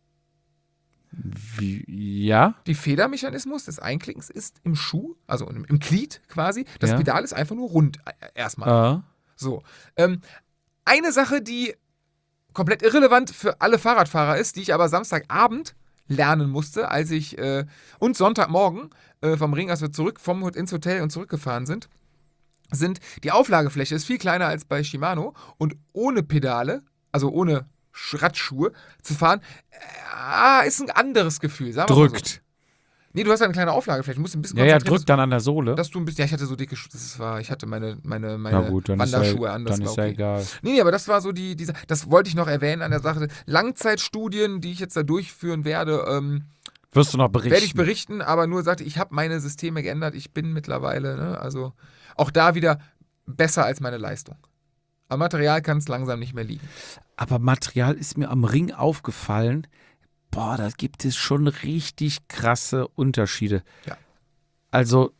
Ja? Die Federmechanismus des Einklickens ist im Schuh, also im Glied quasi. Das Ja. Pedal ist einfach nur rund erstmal. Äh. So. Eine Sache, die komplett irrelevant für alle Fahrradfahrer ist, die ich aber Samstagabend lernen musste, und Sonntagmorgen vom Ring, als wir ins Hotel und zurückgefahren sind, die Auflagefläche ist viel kleiner als bei Shimano und ohne Pedale, also ohne Radschuhe zu fahren, ist ein anderes Gefühl. Sagen wir mal so. Drückt. Nee, du hast eine kleine Auflagefläche, du musst ein bisschen Ja, konzentrieren, drückt dann an der Sohle. dass du ein bisschen, ich hatte so dicke Schuhe, ich hatte meine Na gut, dann Wanderschuhe an, das dann war ist ja okay. egal. Nee, aber das war so das wollte ich noch erwähnen an der Sache. Langzeitstudien, die ich jetzt da durchführen werde, Wirst du noch berichten? werde ich berichten, aber nur sagte, ich habe meine Systeme geändert, ich bin mittlerweile, ne, also auch da wieder besser als meine Leistung. Am Material kann es langsam nicht mehr liegen. Aber Material ist mir am Ring aufgefallen. Boah, da gibt es schon richtig krasse Unterschiede. Ja. Also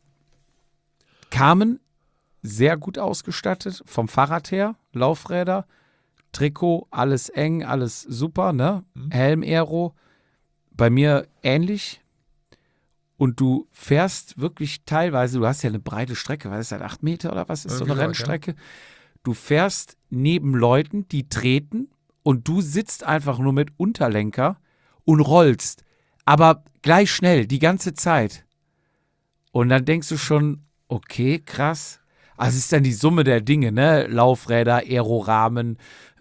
kamen sehr gut ausgestattet vom Fahrrad her, Laufräder, Trikot, alles eng, alles super, ne? Helm, Aero, bei mir ähnlich. Und du fährst wirklich teilweise, du hast ja eine breite Strecke, weil es halt 8 Meter oder was ist so eine Irgendwie Rennstrecke. Du fährst neben Leuten, die treten und du sitzt einfach nur mit Unterlenker und rollst. Aber gleich schnell, die ganze Zeit. Und dann denkst du schon, okay, krass. Also es ist dann die Summe der Dinge, ne? Laufräder, Aerorahmen,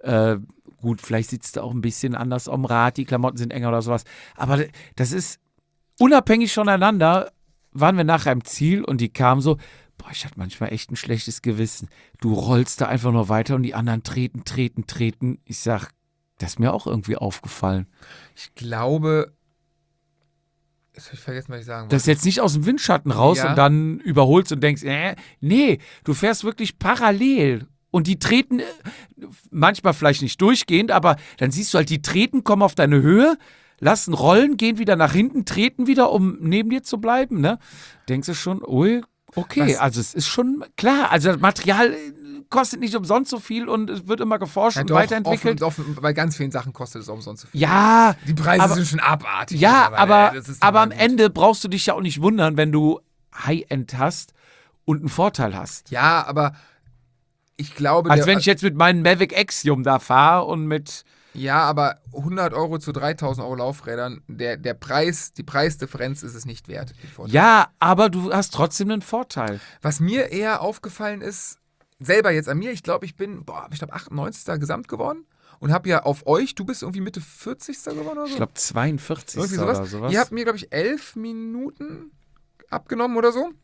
gut, vielleicht sitzt du auch ein bisschen anders am Rad, die Klamotten sind enger oder sowas. Aber das ist unabhängig voneinander, waren wir nachher im Ziel und die kamen so, boah, ich hatte manchmal echt ein schlechtes Gewissen. Du rollst da einfach nur weiter und die anderen treten. Ich sag, das ist mir auch irgendwie aufgefallen. Ich glaube, jetzt habe ich vergessen, was ich sagen wollte. Das ist jetzt nicht aus dem Windschatten raus Ja. und dann überholst und denkst, nee, du fährst wirklich parallel. Und die treten, manchmal vielleicht nicht durchgehend, aber dann siehst du halt, die treten, kommen auf deine Höhe, lassen rollen, gehen wieder nach hinten, treten wieder, um neben dir zu bleiben, ne? Denkst du schon, ui, okay, also es ist schon klar, also das Material kostet nicht umsonst so viel und es wird immer geforscht und weiterentwickelt. Bei ganz vielen Sachen kostet es umsonst so viel. Ja, Die Preise aber- sind schon abartig. ja, mittlerweile. Das ist aber am immer gut. Ende brauchst du dich ja auch nicht wundern, wenn du High-End hast und einen Vorteil hast. Ja, aber ich glaube... Als wenn ich jetzt mit meinem Mavic Axiom da fahre und mit... Ja, aber 100 Euro zu 3.000 Euro Laufrädern, die Preisdifferenz ist es nicht wert. die Vorteile. Ja, aber du hast trotzdem einen Vorteil. Was mir eher aufgefallen ist, selber jetzt an mir, ich glaube, ich bin 98. Gesamt geworden und habe ja auf euch, du bist irgendwie Mitte 40. geworden oder so? Ich glaube 42 Irgendwie oder sowas. Ihr habt mir, glaube ich, 11 Minuten abgenommen oder so.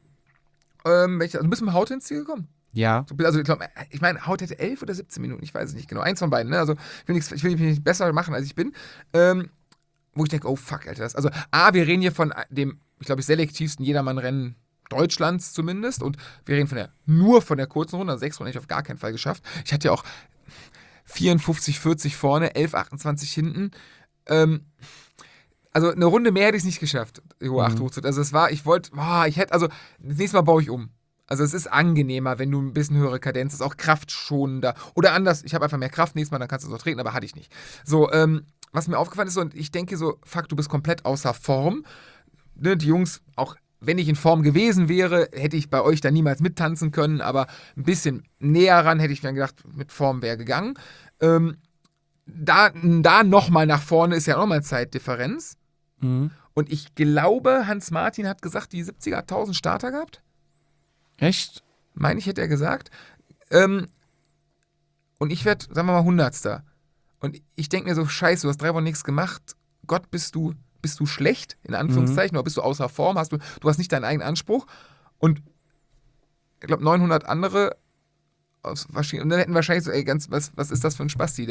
Du bist mit dem Haut ins Ziel gekommen. Ja. Also ich meine, Haut hätte 11 oder 17 Minuten, ich weiß es nicht genau. Eins von beiden, ne? Also ich will mich nicht besser machen, als ich bin. Wo ich denke, oh fuck, Alter. Wir reden hier von dem, ich glaube, selektivsten Jedermann-Rennen Deutschlands zumindest. Und wir reden nur von der kurzen Runde, also 6 Runden hätte ich auf gar keinen Fall geschafft. Ich hatte ja auch 54, 40 vorne, 11, 28 hinten. Also eine Runde mehr hätte ich es nicht geschafft, die hohe 8 hochzuziehen. Also das nächste Mal baue ich um. Also es ist angenehmer, wenn du ein bisschen höhere Kadenz hast, auch kraftschonender. Oder anders, ich habe einfach mehr Kraft, nächstes Mal, dann kannst du es auch treten, aber hatte ich nicht. So, was mir aufgefallen ist, und ich denke so, fuck, du bist komplett außer Form. Ne, die Jungs, auch wenn ich in Form gewesen wäre, hätte ich bei euch da niemals mittanzen können, aber ein bisschen näher ran hätte ich mir gedacht, mit Form wäre gegangen. Da nochmal nach vorne ist ja nochmal Zeitdifferenz. Und ich glaube, Hans-Martin hat gesagt, die 70er hat 1000 Starter gehabt. Echt? Meine ich, hätte er gesagt. Und ich werde, sagen wir mal, 100. Und ich denke mir so, scheiße, du hast 3 Wochen nichts gemacht. Gott, bist du schlecht, in Anführungszeichen, oder bist du außer Form? Du hast nicht deinen eigenen Anspruch. Und ich glaube, 900 andere und dann hätten wahrscheinlich so, ey, was ist das für ein Spasti?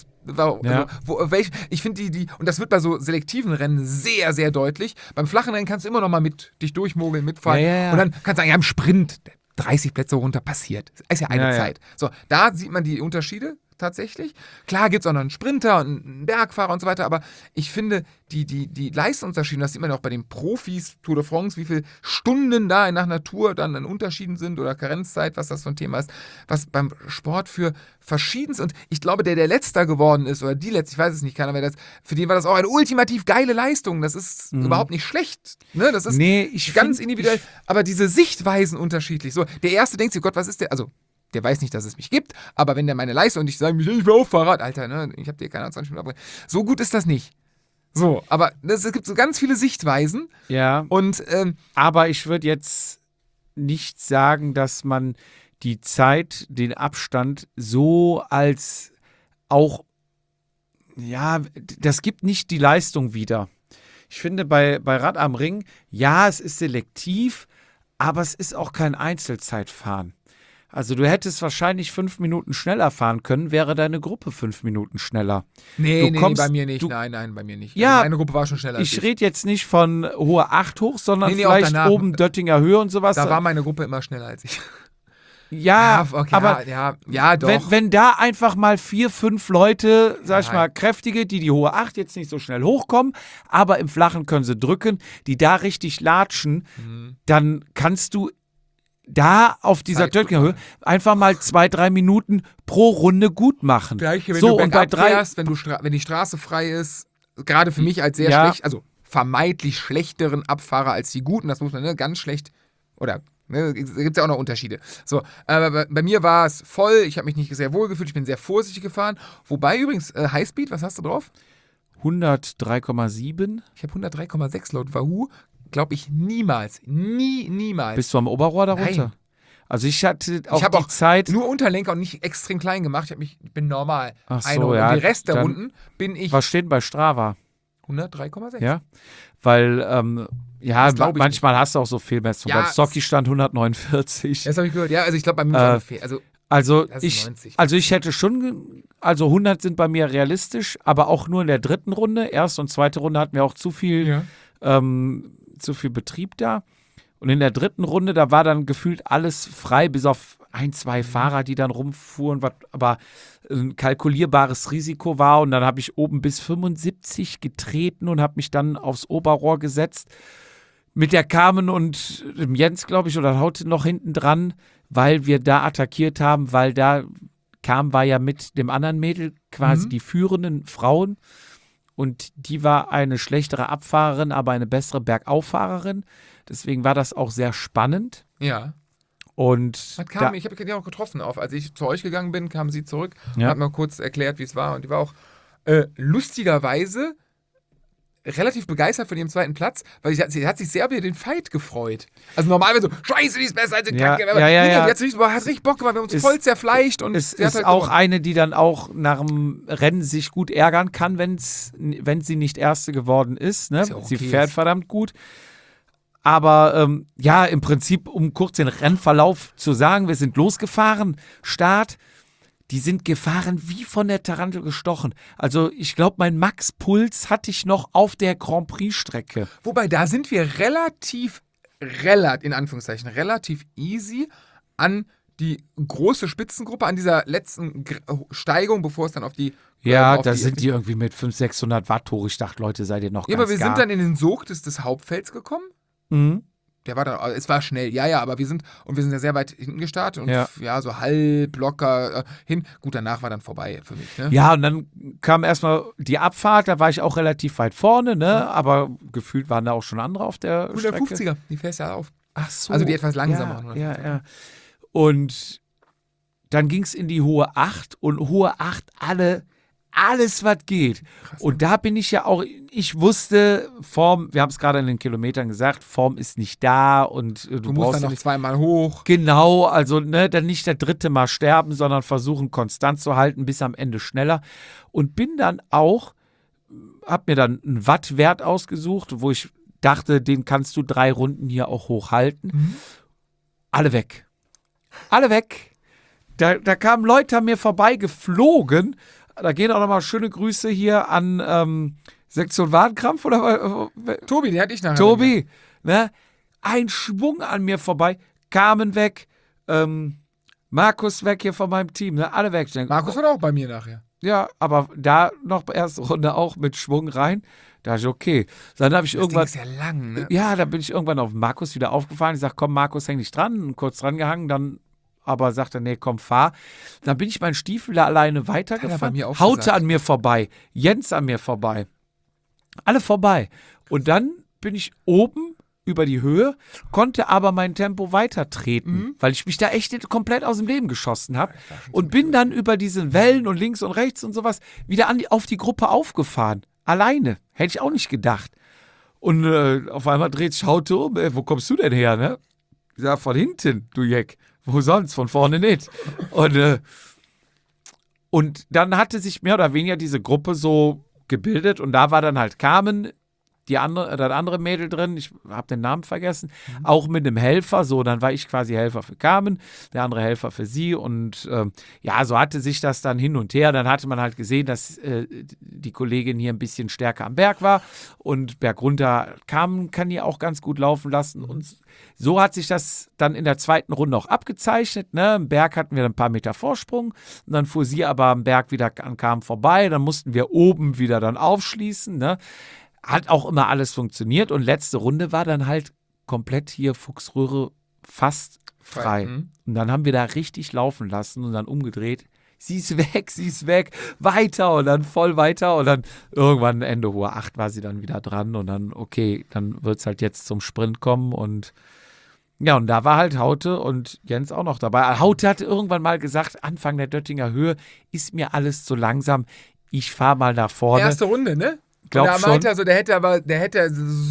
Ich finde und das wird bei so selektiven Rennen sehr, sehr deutlich. Beim flachen Rennen kannst du immer noch mal dich durchmogeln, mitfahren. Ja. Und dann kannst du sagen, ja, im Sprint 30 Plätze runter passiert. Das ist ja eine Zeit. So, da sieht man die Unterschiede tatsächlich. Klar gibt es auch noch einen Sprinter und einen Bergfahrer und so weiter, aber ich finde, die Leistungsunterschiede, das sieht man ja auch bei den Profis, Tour de France, wie viele Stunden da nach Natur dann an Unterschieden sind oder Karenzzeit, was das für ein Thema ist, was beim Sport für verschiedenes, und ich glaube, der Letzter geworden ist oder die Letzte, ich weiß es nicht, keiner, für den war das auch eine ultimativ geile Leistung. Das ist überhaupt nicht schlecht. Ne? Das ist ganz individuell, aber diese Sichtweisen unterschiedlich. So, der Erste denkt sich, Gott, was ist der? Also, der weiß nicht, dass es mich gibt, aber wenn der meine Leistung und ich sage, ich will auf Fahrrad, Alter, ne, ich habe dir keine 20 Minuten abgebracht. So gut ist das nicht. So, aber es gibt so ganz viele Sichtweisen. Ja. Und, aber ich würde jetzt nicht sagen, dass man die Zeit, den Abstand so als auch, ja, das gibt nicht die Leistung wieder. Ich finde bei Rad am Ring, ja, es ist selektiv, aber es ist auch kein Einzelzeitfahren. Also du hättest wahrscheinlich 5 Minuten schneller fahren können, wäre deine Gruppe 5 Minuten schneller. Nee, bei mir nicht. Nein, bei mir nicht. Ja, meine Gruppe war schon schneller als ich rede jetzt nicht von hohe 8 hoch, sondern vielleicht oben Döttinger Höhe und sowas. Da war meine Gruppe immer schneller als ich. Ja, okay, aber ja, doch. Wenn da einfach mal 4, 5 Leute, sag ich mal, kräftige, die hohe 8 jetzt nicht so schnell hochkommen, aber im Flachen können sie drücken, die da richtig latschen, dann kannst du da auf dieser Töttingerhöhe einfach mal 2, 3 Minuten pro Runde gut machen. Gleich, wenn du bergab fährst, wenn die Straße frei ist, gerade für mich als sehr schlecht, also vermeintlich schlechteren Abfahrer als die guten, das muss man, ganz schlecht, oder gibt es ja auch noch Unterschiede. So, aber bei mir war es voll, ich habe mich nicht sehr wohl gefühlt, ich bin sehr vorsichtig gefahren. Wobei übrigens, Highspeed, was hast du drauf? 103,7. Ich habe 103,6 laut Wahoo. Glaube ich niemals. Niemals. Bist du am Oberrohr darunter? Nein. Also ich hatte auch die Zeit... nur Unterlenker und nicht extrem klein gemacht. Ich bin normal. Ach so, ja. Und den Rest der Runden bin ich... Was steht bei Strava? 103,6. Ja, weil... manchmal hast du auch so Fehlmessungen. Ja, beim Socki stand 149. Das habe ich gehört. Ja, also ich glaube, bei mir war es Also das ist 90. Also ich hätte schon, also 100 sind bei mir realistisch, aber auch nur in der 3. Runde. Erste und 2. Runde hatten wir auch zu viel Betrieb da. Und in der 3. Runde, da war dann gefühlt alles frei, bis auf 1, 2 Fahrer, die dann rumfuhren, was aber ein kalkulierbares Risiko war. Und dann habe ich oben bis 75 getreten und habe mich dann aufs Oberrohr gesetzt. Mit der Carmen und dem Jens, glaube ich, oder Haute noch hinten dran, weil wir da attackiert haben, weil da Carmen war ja mit dem anderen Mädel quasi die führenden Frauen. Und die war eine schlechtere Abfahrerin, aber eine bessere Bergauffahrerin. Deswegen war das auch sehr spannend. Ja. Und ich habe die auch getroffen. Als ich zu euch gegangen bin, kam sie zurück und Ja. hat mal kurz erklärt, wie es war. Und die war auch lustigerweise relativ begeistert von ihrem 2. Platz, weil sie hat sich sehr über den Fight gefreut. Also normalerweise so, scheiße, die ist besser als die Ja, Kacke. ja. Die hat richtig Bock gemacht, wir haben uns voll zerfleischt. Und es sie hat ist halt auch gewonnen. eine, die dann auch nach dem Rennen sich gut ärgern kann, wenn sie nicht Erste geworden ist. Ne? Ist ja okay, Sie fährt verdammt gut. Aber im Prinzip, um kurz den Rennverlauf zu sagen, wir sind losgefahren, Start. Die sind gefahren wie von der Tarantel gestochen. Also ich glaube, mein Max-Puls hatte ich noch auf der Grand Prix-Strecke. Wobei, da sind wir relativ in Anführungszeichen, relativ easy an die große Spitzengruppe, an dieser letzten Steigung, bevor es dann auf die... Ja, auf da sind die irgendwie mit 500, 600 Watt hoch. Ich dachte, Leute, seid ihr noch Ja, ganz aber wir sind dann in den Sog des Hauptfelds gekommen. Mhm. Der war dann, es war schnell, ja, aber wir sind ja sehr weit hinten gestartet und Ja. so halb locker hin. Gut, danach war dann vorbei für mich. Ne? Ja, und dann kam erstmal die Abfahrt, da war ich auch relativ weit vorne, ne? Aber gefühlt waren da auch schon andere auf der Strecke. 150er, die fährst ja auf. Ach so. Also die etwas langsamer. Ja. Und dann ging es in die hohe 8 und hohe 8 alles, was geht. Krass, Und da bin ich ja auch, ich wusste, Form, wir haben es gerade in den Kilometern gesagt, Form ist nicht da und du Du musst brauchst dann ja noch nicht, zweimal hoch. genau, also ne, dann nicht der dritte Mal sterben, sondern versuchen konstant zu halten, bis am Ende schneller. Und bin dann auch, hab mir dann einen Wattwert ausgesucht, wo ich dachte, den kannst du 3 Runden hier auch hochhalten. Alle weg. Alle weg. Da kamen Leute an mir vorbei geflogen. Da gehen auch nochmal schöne Grüße hier an Sektion Wadenkrampf oder Tobi, den hatte ich nachher. Tobi. Ne? Ein Schwung an mir vorbei. Carmen weg. Markus weg hier von meinem Team. Ne? Alle weg. Ich denk, Markus war auch bei mir nachher. ja, aber da noch erste Runde auch mit Schwung rein. Da ist okay. Dann habe ich Das irgendwann. Ding ist ja lang, ne? Ja, da bin ich irgendwann auf Markus wieder aufgefahren. Ich sage, komm, Markus, häng dich dran. Kurz dran gehangen, dann aber sagt er, nee, komm, fahr. Dann bin ich meinen Stiefel da alleine Hat er bei weitergefahren. mir auch Haute gesagt. an mir vorbei. Jens an mir vorbei. Alle vorbei. Und dann bin ich oben über die Höhe, konnte aber mein Tempo weiter treten, weil ich mich da echt komplett aus dem Leben geschossen habe. Und bin dann über diese Wellen und links und rechts und sowas wieder auf die Gruppe aufgefahren. Alleine. Hätte ich auch nicht gedacht. Und auf einmal dreht sich Haute um. Wo kommst du denn her, ne? Ich sag, von hinten, du Jeck. Wo sonst? Von vorne nicht. Und dann hatte sich mehr oder weniger diese Gruppe so gebildet und da war dann halt Carmen, das andere Mädel drin, ich habe den Namen vergessen, auch mit einem Helfer, so, dann war ich quasi Helfer für Carmen, der andere Helfer für sie und ja, so hatte sich das dann hin und her, dann hatte man halt gesehen, dass die Kollegin hier ein bisschen stärker am Berg war und bergunter Carmen kann die auch ganz gut laufen lassen und so hat sich das dann in der zweiten Runde auch abgezeichnet. Ne? Im Berg hatten wir ein paar Meter Vorsprung. Und dann fuhr sie aber am Berg wieder an Carmen vorbei. Dann mussten wir oben wieder dann aufschließen. Ne? Hat auch immer alles funktioniert. Und letzte Runde war dann halt komplett hier Fuchsröhre fast frei. Und dann haben wir da richtig laufen lassen und dann umgedreht. Sie ist weg, weiter und dann voll weiter und dann irgendwann Ende hohe 8 war sie dann wieder dran und dann, okay, dann wird es halt jetzt zum Sprint kommen und ja, und da war halt Haute und Jens auch noch dabei. Haute hatte irgendwann mal gesagt, Anfang der Döttinger Höhe ist mir alles zu langsam, ich fahre mal nach vorne. Erste Runde, ne? Glaub und da schon. meinte er so, der hätte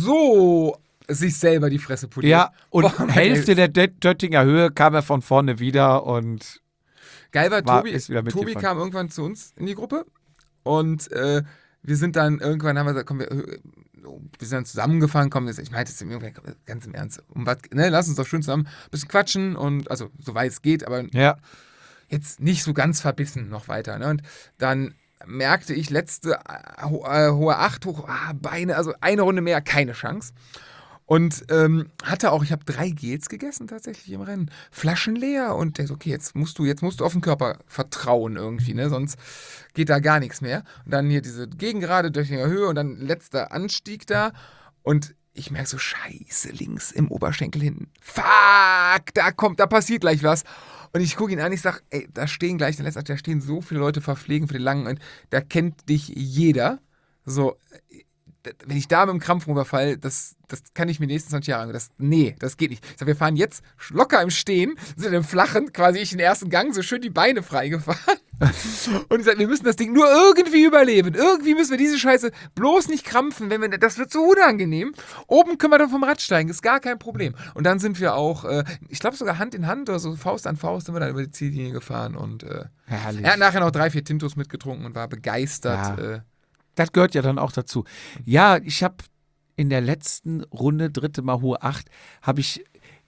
so sich selber die Fresse poliert. Ja, und Boah, Hälfte der Döttinger Höhe kam er von vorne wieder und geil war, ist wieder Tobi mitgefahren. kam irgendwann zu uns in die Gruppe und wir sind dann irgendwann, haben wir gesagt, komm, wir sind dann zusammengefahren, komm, ich meinte es irgendwie ganz im Ernst, ne, lass uns doch schön zusammen ein bisschen quatschen und, also, soweit es geht, aber ja. jetzt nicht so ganz verbissen noch weiter, ne, und dann merkte ich letzte hohe 8, Beine, also eine Runde mehr, keine Chance. Und hatte auch, ich habe 3 Gels gegessen tatsächlich im Rennen. Flaschen leer und der so, okay, jetzt musst du auf den Körper vertrauen irgendwie, ne? Sonst geht da gar nichts mehr. Und dann hier diese Gegengerade durch die Höhe und dann letzter Anstieg da. Und ich merke so, scheiße, links im Oberschenkel hinten. Fuck, da passiert gleich was. Und ich gucke ihn an, ich sage, ey, da stehen so viele Leute verpflegen für den langen und da kennt dich jeder. So, wenn ich da mit dem Krampf rüberfall, das kann ich mir die nächsten 20 Jahre angehen. Das geht nicht. Ich sag, wir fahren jetzt locker im Stehen, sind im Flachen, quasi ich den ersten Gang, so schön die Beine freigefahren. Und ich sag, wir müssen das Ding nur irgendwie überleben. Irgendwie müssen wir diese Scheiße bloß nicht krampfen, das wird so unangenehm. Oben können wir dann vom Rad steigen, ist gar kein Problem. Und dann sind wir auch, ich glaube sogar Hand in Hand oder so, Faust an Faust sind wir dann über die Ziellinie gefahren und Herrlich. er hat nachher noch 3, 4 Tintos mitgetrunken und war begeistert. Ja. Das gehört ja dann auch dazu. Ja, ich habe in der letzten Runde, 3. Mal hohe 8, habe ich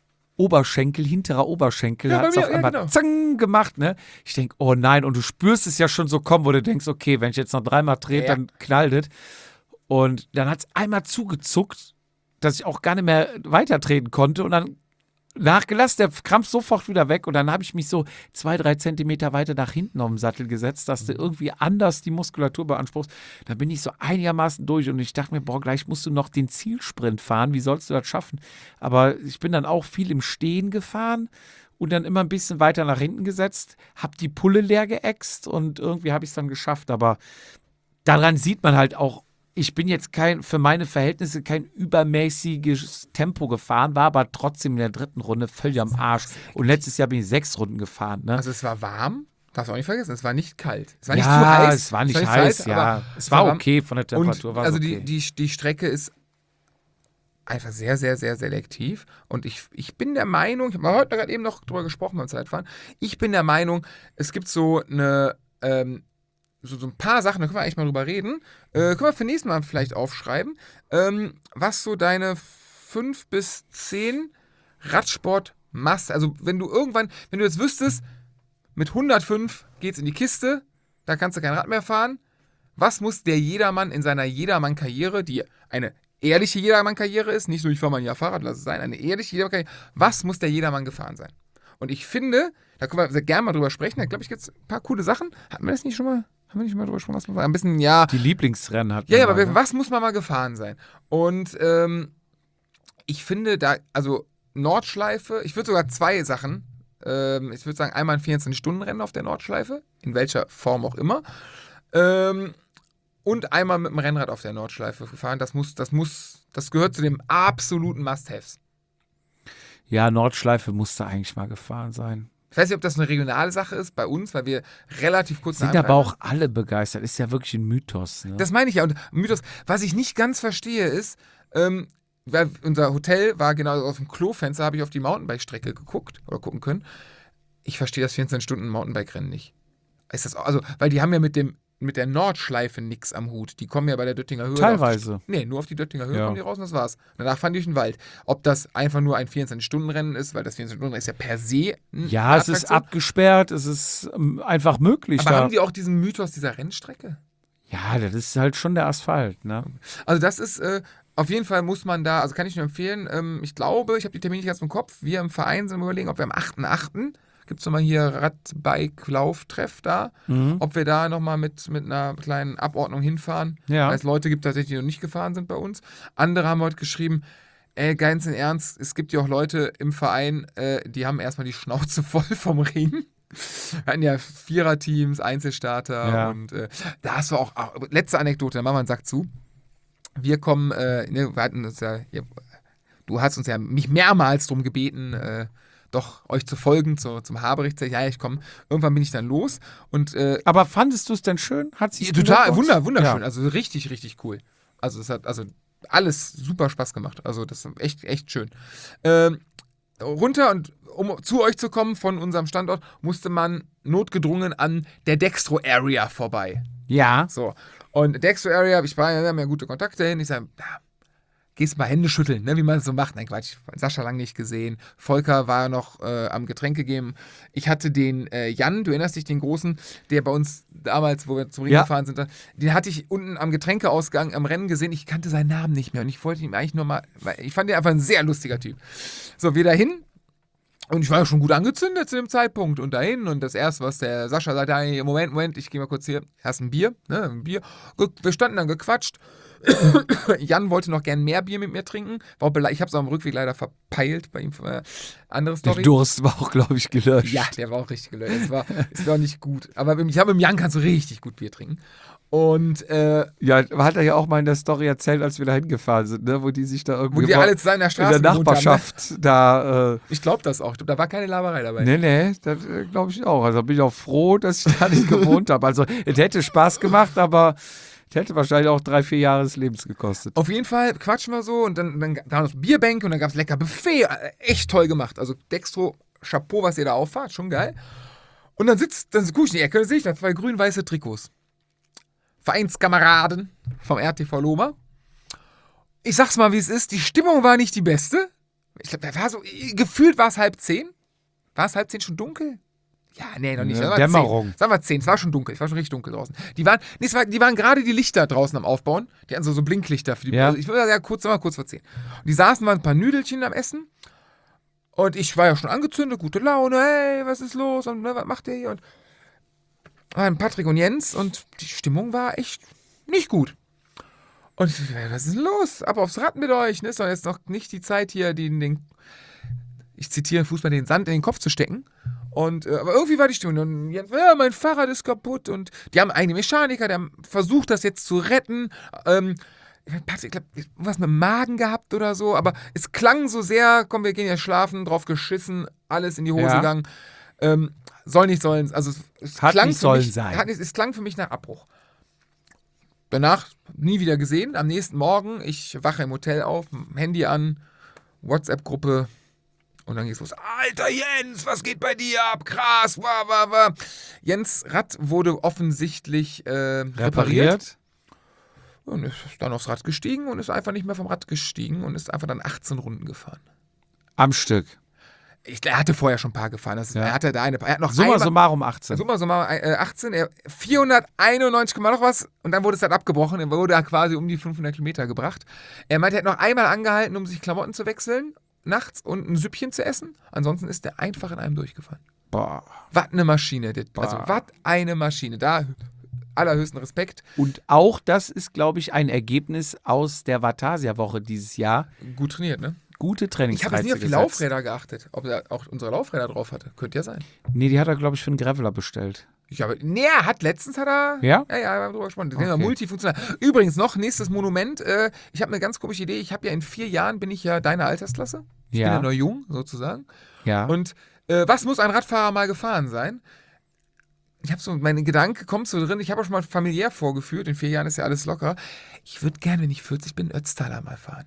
hinterer Oberschenkel, Ja, hat es bei auf mir, einmal genau. zang gemacht, ne? Ich denke, oh nein, und du spürst es ja schon so kommen, wo du denkst, okay, wenn ich jetzt noch 3-mal trete, Ja. dann knallt es. Und dann hat es einmal zugezuckt, dass ich auch gar nicht mehr weitertreten konnte und dann nachgelassen, der Krampf sofort wieder weg und dann habe ich mich so 2-3 Zentimeter weiter nach hinten auf den Sattel gesetzt, dass du irgendwie anders die Muskulatur beanspruchst. Da bin ich so einigermaßen durch und ich dachte mir, boah, gleich musst du noch den Zielsprint fahren, wie sollst du das schaffen? Aber ich bin dann auch viel im Stehen gefahren und dann immer ein bisschen weiter nach hinten gesetzt, habe die Pulle leer geäxt und irgendwie habe ich es dann geschafft, aber daran sieht man halt auch, ich bin jetzt für meine Verhältnisse kein übermäßiges Tempo gefahren, war aber trotzdem in der 3. Runde völlig am Arsch. Und letztes Jahr bin ich 6 Runden gefahren. Ne? Also es war warm, darfst du auch nicht vergessen, es war nicht kalt. Es war nicht ja, zu heiß. Es war nicht heiß, ja. Es war okay von der Temperatur. Und war also okay. die Strecke ist einfach sehr, sehr, sehr selektiv. Und ich bin der Meinung, ich habe heute gerade eben noch drüber gesprochen beim Zeitfahren, ich bin der Meinung, es gibt so eine so ein paar Sachen, da können wir eigentlich mal drüber reden. Können wir für nächstes Mal vielleicht aufschreiben, was so deine 5 bis 10 Radsport machst. Also wenn du jetzt wüsstest, mit 105 geht's in die Kiste, da kannst du kein Rad mehr fahren. Was muss der Jedermann in seiner Jedermann-Karriere, die eine ehrliche Jedermann-Karriere ist, nicht so, ich fahre mal ein Jahr Fahrrad, lass es sein, eine ehrliche Jedermann-Karriere, was muss der Jedermann gefahren sein? Und ich finde, da können wir sehr gerne mal drüber sprechen, da glaube ich, gibt es ein paar coole Sachen. Hatten wir das nicht schon mal? Haben wir nicht mal drüber gesprochen, was man ein bisschen, ja. Die Lieblingsrennen hat man. Ja, mal, aber ne? Was muss man mal gefahren sein? Und ich finde da, also Nordschleife, ich würde sogar 2 Sachen, ich würde sagen, einmal ein 24-Stunden-Rennen auf der Nordschleife, in welcher Form auch immer, und einmal mit dem Rennrad auf der Nordschleife gefahren. Das gehört zu den absoluten Must-Haves. Ja, Nordschleife musste eigentlich mal gefahren sein. Ich weiß nicht, ob das eine regionale Sache ist bei uns, weil wir relativ kurz sind aber auch alle begeistert. Ist ja wirklich ein Mythos. Ne? Das meine ich ja. Und Mythos, was ich nicht ganz verstehe, ist, weil unser Hotel war genau auf dem Klofenster, habe ich auf die Mountainbike-Strecke geguckt oder gucken können. Ich verstehe das 24-Stunden-Mountainbike-Rennen nicht. Ist das also, weil die haben ja mit der Nordschleife nichts am Hut. Die kommen ja bei der Döttinger Höhe. Teilweise. Nur auf die Döttinger Höhe kommen die raus und das war's. Danach fahren die durch den Wald. Ob das einfach nur ein 24-Stunden-Rennen ist, weil das 24-Stunden-Rennen ist ja per se ja, es ist abgesperrt, es ist einfach möglich. Aber haben die auch diesen Mythos dieser Rennstrecke? Ja, das ist halt schon der Asphalt, ne? Also das ist, auf jeden Fall muss man da, also kann ich nur empfehlen, ich glaube, ich habe die Termine nicht ganz im Kopf, wir im Verein sind überlegen, ob wir am 8.8. gibt es nochmal hier Radbike-Lauftreff da, ob wir da nochmal mit einer kleinen Abordnung hinfahren, weil es Leute gibt tatsächlich, die noch nicht gefahren sind bei uns. Andere haben heute geschrieben, ganz im Ernst, es gibt ja auch Leute im Verein, die haben erstmal die Schnauze voll vom Ring. Wir hatten ja 4er-Teams, Einzelstarter und da hast du auch, letzte Anekdote, dann machen wir einen Sack zu. Wir kommen, wir hatten uns ja, du hast uns ja mich mehrmals darum gebeten, doch euch zu folgen zum Haberich. Ja, ich komme. Irgendwann bin ich dann los. Und, aber fandest du es denn schön? Hat sich total wunderschön. Ja. Also richtig, richtig cool. Also es hat alles super Spaß gemacht. Also das ist echt, echt schön. Runter und um zu euch zu kommen von unserem Standort, musste man notgedrungen an der Dextro Area vorbei. Ja. So. Und Dextro Area, wir haben ja gute Kontakte hin. Ich sage, gehst mal Hände schütteln, ne, wie man es so macht. Nein, Quatsch, Sascha lange nicht gesehen. Volker war noch am Getränke geben. Ich hatte den Jan, du erinnerst dich, den Großen, der bei uns damals, wo wir zum Ring gefahren sind, den hatte ich unten am Getränkeausgang am Rennen gesehen. Ich kannte seinen Namen nicht mehr und ich wollte ihm eigentlich nur mal, weil ich fand ihn einfach ein sehr lustiger Typ. So, wir dahin. Und ich war ja schon gut angezündet zu dem Zeitpunkt und dahin und das erste, was der Sascha sagte, hey, Moment, ich gehe mal kurz hier, hast ein Bier, ne, ein Bier. Wir standen dann gequatscht. Jan wollte noch gern mehr Bier mit mir trinken. Ich habe es am Rückweg leider verpeilt bei ihm. Andere Story. Der Durst war auch, glaube ich, gelöscht. Ja, der war auch richtig gelöscht. Es war nicht gut. Aber ich habe mit Jan kannst du richtig gut Bier trinken. Und ja, hat er ja auch mal in der Story erzählt, als wir da hingefahren sind, ne? Wo die sich da irgendwie wo die alle zusammen in der Straße in der Nachbarschaft haben, ne? Da. Ich glaube das auch. Da war keine Laberei dabei. Nee, das glaube ich auch. Also bin ich auch froh, dass ich da nicht gewohnt habe. Also es hätte Spaß gemacht, aber es hätte wahrscheinlich auch 3-4 Jahre des Lebens gekostet. Auf jeden Fall quatschen wir so und dann da noch Bierbänke und dann gab es lecker Buffet. Echt toll gemacht. Also Dextro, Chapeau, was ihr da auffahrt. Schon geil. Und dann gucke ich in die Ecke und sehe ich da 2 grün-weiße Trikots. Vereinskameraden vom RTV Lohmar. Ich sag's mal, wie es ist. Die Stimmung war nicht die beste. Ich glaube, gefühlt war es 9:30. War es 9:30 schon dunkel? Ja, nee, noch nicht. Eine Sagen wir Dämmerung. 10. Sagen wir 10. Es war schon dunkel. Es war schon richtig dunkel draußen. Die waren gerade die Lichter draußen am Aufbauen. Die hatten so Blinklichter für die. Ja. Also ich würde sagen, kurz vor 10. Und die saßen, waren ein paar Nüdelchen am Essen. Und ich war ja schon angezündet, gute Laune. Hey, was ist los? Und was macht ihr hier? Und waren Patrick und Jens. Und die Stimmung war echt nicht gut. Und ich so, was ist denn los? Ab aufs Rad mit euch. Ne? Ist doch jetzt noch nicht die Zeit hier, ich zitiere Fußball, den Sand in den Kopf zu stecken. Und, aber irgendwie war die Stimmung. Und Jens, ja, mein Fahrrad ist kaputt. Und die haben eigene Mechaniker, die haben versucht, das jetzt zu retten. Patrick, ich glaube, was mit dem Magen gehabt oder so. Aber es klang so sehr, komm, wir gehen ja schlafen, drauf geschissen, alles in die Hose gegangen. Soll nicht sollen. Also es Hat klang nicht für sollen mich, sein. Es klang für mich nach Abbruch. Danach nie wieder gesehen. Am nächsten Morgen, ich wache im Hotel auf, Handy an, WhatsApp-Gruppe. Und dann geht's los. Alter Jens, was geht bei dir ab? Krass, wa. Jens Rad wurde offensichtlich repariert. Und ist dann aufs Rad gestiegen und ist einfach nicht mehr vom Rad gestiegen und ist einfach dann 18 Runden gefahren. Am Stück. Er hatte vorher schon ein paar gefahren. Er hat noch Summa summarum 18. Summa summarum 18. 491, noch was. Und dann wurde es halt abgebrochen. Er wurde quasi um die 500 Kilometer gebracht. Er meinte, er hat noch einmal angehalten, um sich Klamotten zu wechseln. Nachts und ein Süppchen zu essen. Ansonsten ist der einfach in einem durchgefahren. Boah. Was eine Maschine. Also, was eine Maschine. Da allerhöchsten Respekt. Und auch das ist, glaube ich, ein Ergebnis aus der Vatasia-Woche dieses Jahr. Gut trainiert, ne? Gute Ich Trainingsreize habe jetzt nie auf die gesetzt. Laufräder geachtet. Ob er auch unsere Laufräder drauf hatte. Könnte ja sein. Nee, die hat er, glaube ich, für einen Graveler bestellt. Letztens hat er. Ja? Ja, wir haben drüber gesprochen. Den Okay. war multifunktional. Übrigens noch, nächstes Monument. Ich habe eine ganz komische Idee. Ich habe ja in 4 Jahren bin ich ja deine Altersklasse. Ich bin ja noch jung, sozusagen. Ja. Und was muss ein Radfahrer mal gefahren sein? Ich habe so, meine Gedanke kommt so drin, ich habe auch schon mal familiär vorgeführt, in 4 Jahren ist ja alles locker. Ich würde gerne, wenn ich 40 bin, Ötztaler mal fahren.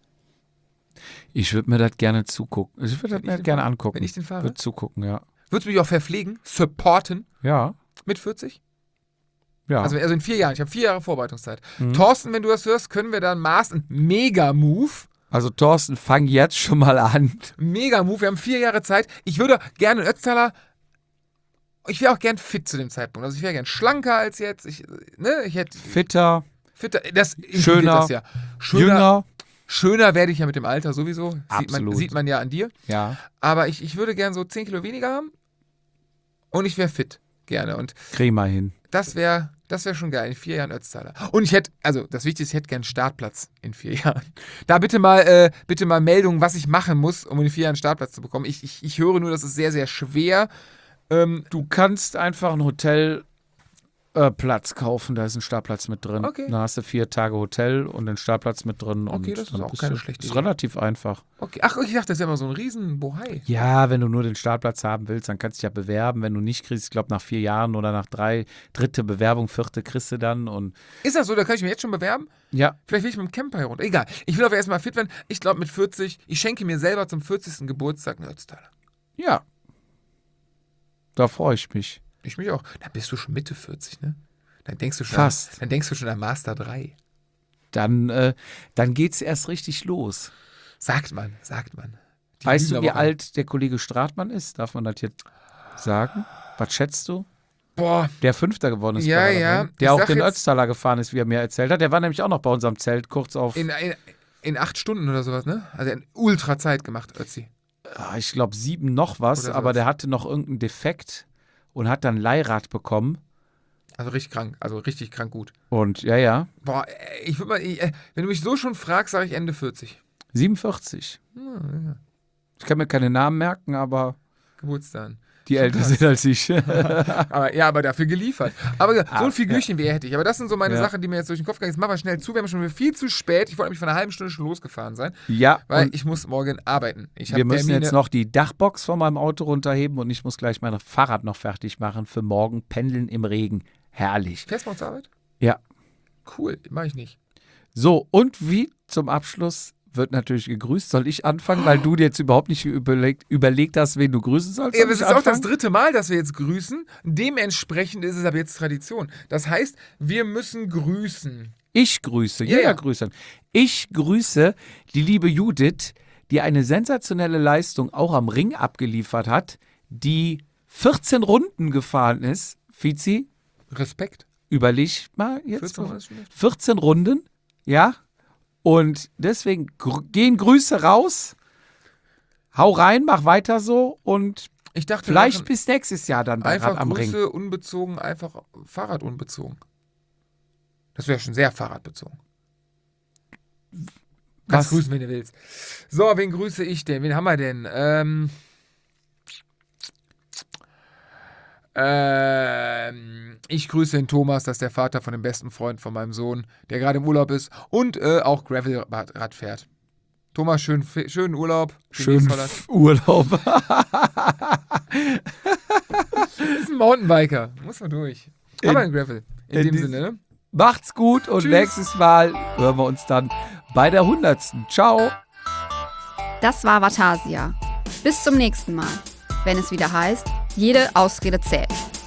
Ich würde mir das gerne zugucken. Ich würde das mir gerne angucken. Wenn ich den fahre? Würde zugucken, ja. Würdest du mich auch verpflegen, supporten Ja. mit 40? Ja. Also in 4 Jahren, ich habe 4 Jahre Vorbereitungszeit. Thorsten, wenn du das hörst, können wir da einen Mega-Move. Also Thorsten, fang jetzt schon mal an. Mega-Move, wir haben 4 Jahre Zeit. Ich würde gerne in Ötztaler, ich wäre auch gern fit zu dem Zeitpunkt. Also ich wäre gern schlanker als jetzt. Ich hätte Fitter, fitter, das inkludiert schöner, das ja. jünger. Schöner werde ich ja mit dem Alter sowieso. Absolut. Sieht man ja an dir. Ja. Aber ich würde gern so 10 Kilo weniger haben und ich wäre fit. Gerne. Und Krieg mal hin. das wäre schon geil. In 4 Jahren Ötztaler. Und ich hätte, also das Wichtigste, ich hätte gern einen Startplatz in 4 Jahren. Da bitte mal Meldung, was ich machen muss, um in 4 Jahren einen Startplatz zu bekommen. Ich höre nur, das ist sehr, sehr schwer. Du kannst einfach ein Hotelplatz kaufen, da ist ein Startplatz mit drin. Okay. Dann hast du 4 Tage Hotel und den Startplatz mit drin. Okay, und das ist dann auch bist keine du- schlechte Ist Idee. relativ einfach. Okay. Ach, ich dachte, das wäre immer so ein riesen Bohai. Ja, wenn du nur den Startplatz haben willst, dann kannst du dich ja bewerben. Wenn du nicht kriegst, ich glaube nach 4 Jahren oder nach 3, 3. Bewerbung, 4. kriegst du dann. Und Ist das so? Da kann ich mich jetzt schon bewerben? ja, Vielleicht will ich mit dem Camper hier runter. Egal. Ich will aber erstmal fit werden. Ich glaube mit 40, ich schenke mir selber zum 40. Geburtstag einen Ötztaler. ja. Da freue ich mich. Ich mich auch. Da bist du schon Mitte 40, ne? Dann denkst du schon, Fast. Dann denkst du schon an Master 3. Dann geht's erst richtig los. Sagt man. Die Weißt lügen du, wie aber auch. alt der Kollege Stratmann ist? Darf man das hier sagen? Was schätzt du? Boah, Der 5. geworden ist. Ja, bei Radrennen. ja. Der Ich auch sag den jetzt- Ötztaler gefahren ist, wie er mir erzählt hat. Der war nämlich auch noch bei unserem Zelt kurz auf, in 8 Stunden oder sowas, ne? Also er hat ultra Zeit gemacht, Ötzi. ich glaube 7 noch was, Oder aber sowas. der hatte noch irgendeinen Defekt und hat dann Leihrad bekommen. Also richtig krank. Also richtig krank gut. Und ja, Boah, ich würde mal, wenn du mich so schon fragst, sage ich Ende 40. 47. Ich kann mir keine Namen merken, aber Geburtstag. die älter sind als ich. Aber dafür geliefert. Aber so ein Figürchen wie er hätte ich. Aber das sind so meine Ja. Sachen, die mir jetzt durch den Kopf gehen. Jetzt machen wir schnell zu. Wir haben schon wieder viel zu spät. Ich wollte nämlich vor einer halben Stunde schon losgefahren sein, Ja, weil und ich muss morgen arbeiten. Ich wir habe müssen Termine. jetzt noch die Dachbox von meinem Auto runterheben und ich muss gleich mein Fahrrad noch fertig machen für morgen. Pendeln im Regen. Herrlich. Fährst du morgen zur Arbeit? Ja. Cool, mache ich nicht. So, und wie zum Abschluss wird natürlich gegrüßt. Soll ich anfangen, weil du dir jetzt überhaupt nicht überlegt hast, wen du grüßen sollst? Ja, Soll das ich ist auch das anfangen? 3. Mal, dass wir jetzt grüßen. Dementsprechend ist es aber jetzt Tradition. Das heißt, wir müssen grüßen. Ich grüße, Ja, jeder ja. grüßt dann. Ich grüße die liebe Judith, die eine sensationelle Leistung auch am Ring abgeliefert hat, die 14 Runden gefahren ist, Fizi, Respekt. überleg mal jetzt. 14 Runden ist schon echt. 14 Runden, ja. Und deswegen gehen Grüße raus. Hau rein, mach weiter so und Ich dachte, wir vielleicht machen bis nächstes Jahr dann bei einfach Rad am Ring. Grüße unbezogen, einfach Fahrrad unbezogen. Das wäre schon sehr fahrradbezogen. Kannst Was? grüßen, wenn du willst. So, wen grüße ich denn? Wen haben wir denn? Ich grüße den Thomas, das ist der Vater von dem besten Freund von meinem Sohn, der gerade im Urlaub ist und auch Gravelrad fährt. Thomas, schönen Urlaub. Schön Genieß Holland. Urlaub. Ist ein Mountainbiker. Muss man durch. Aber ein Gravel. In dem Sinne, ne? Macht's gut und Tschüss. nächstes Mal hören wir uns dann bei der 100. Ciao. Das war Vatasia. Bis zum nächsten Mal, wenn es wieder heißt, jede Ausrede zählt.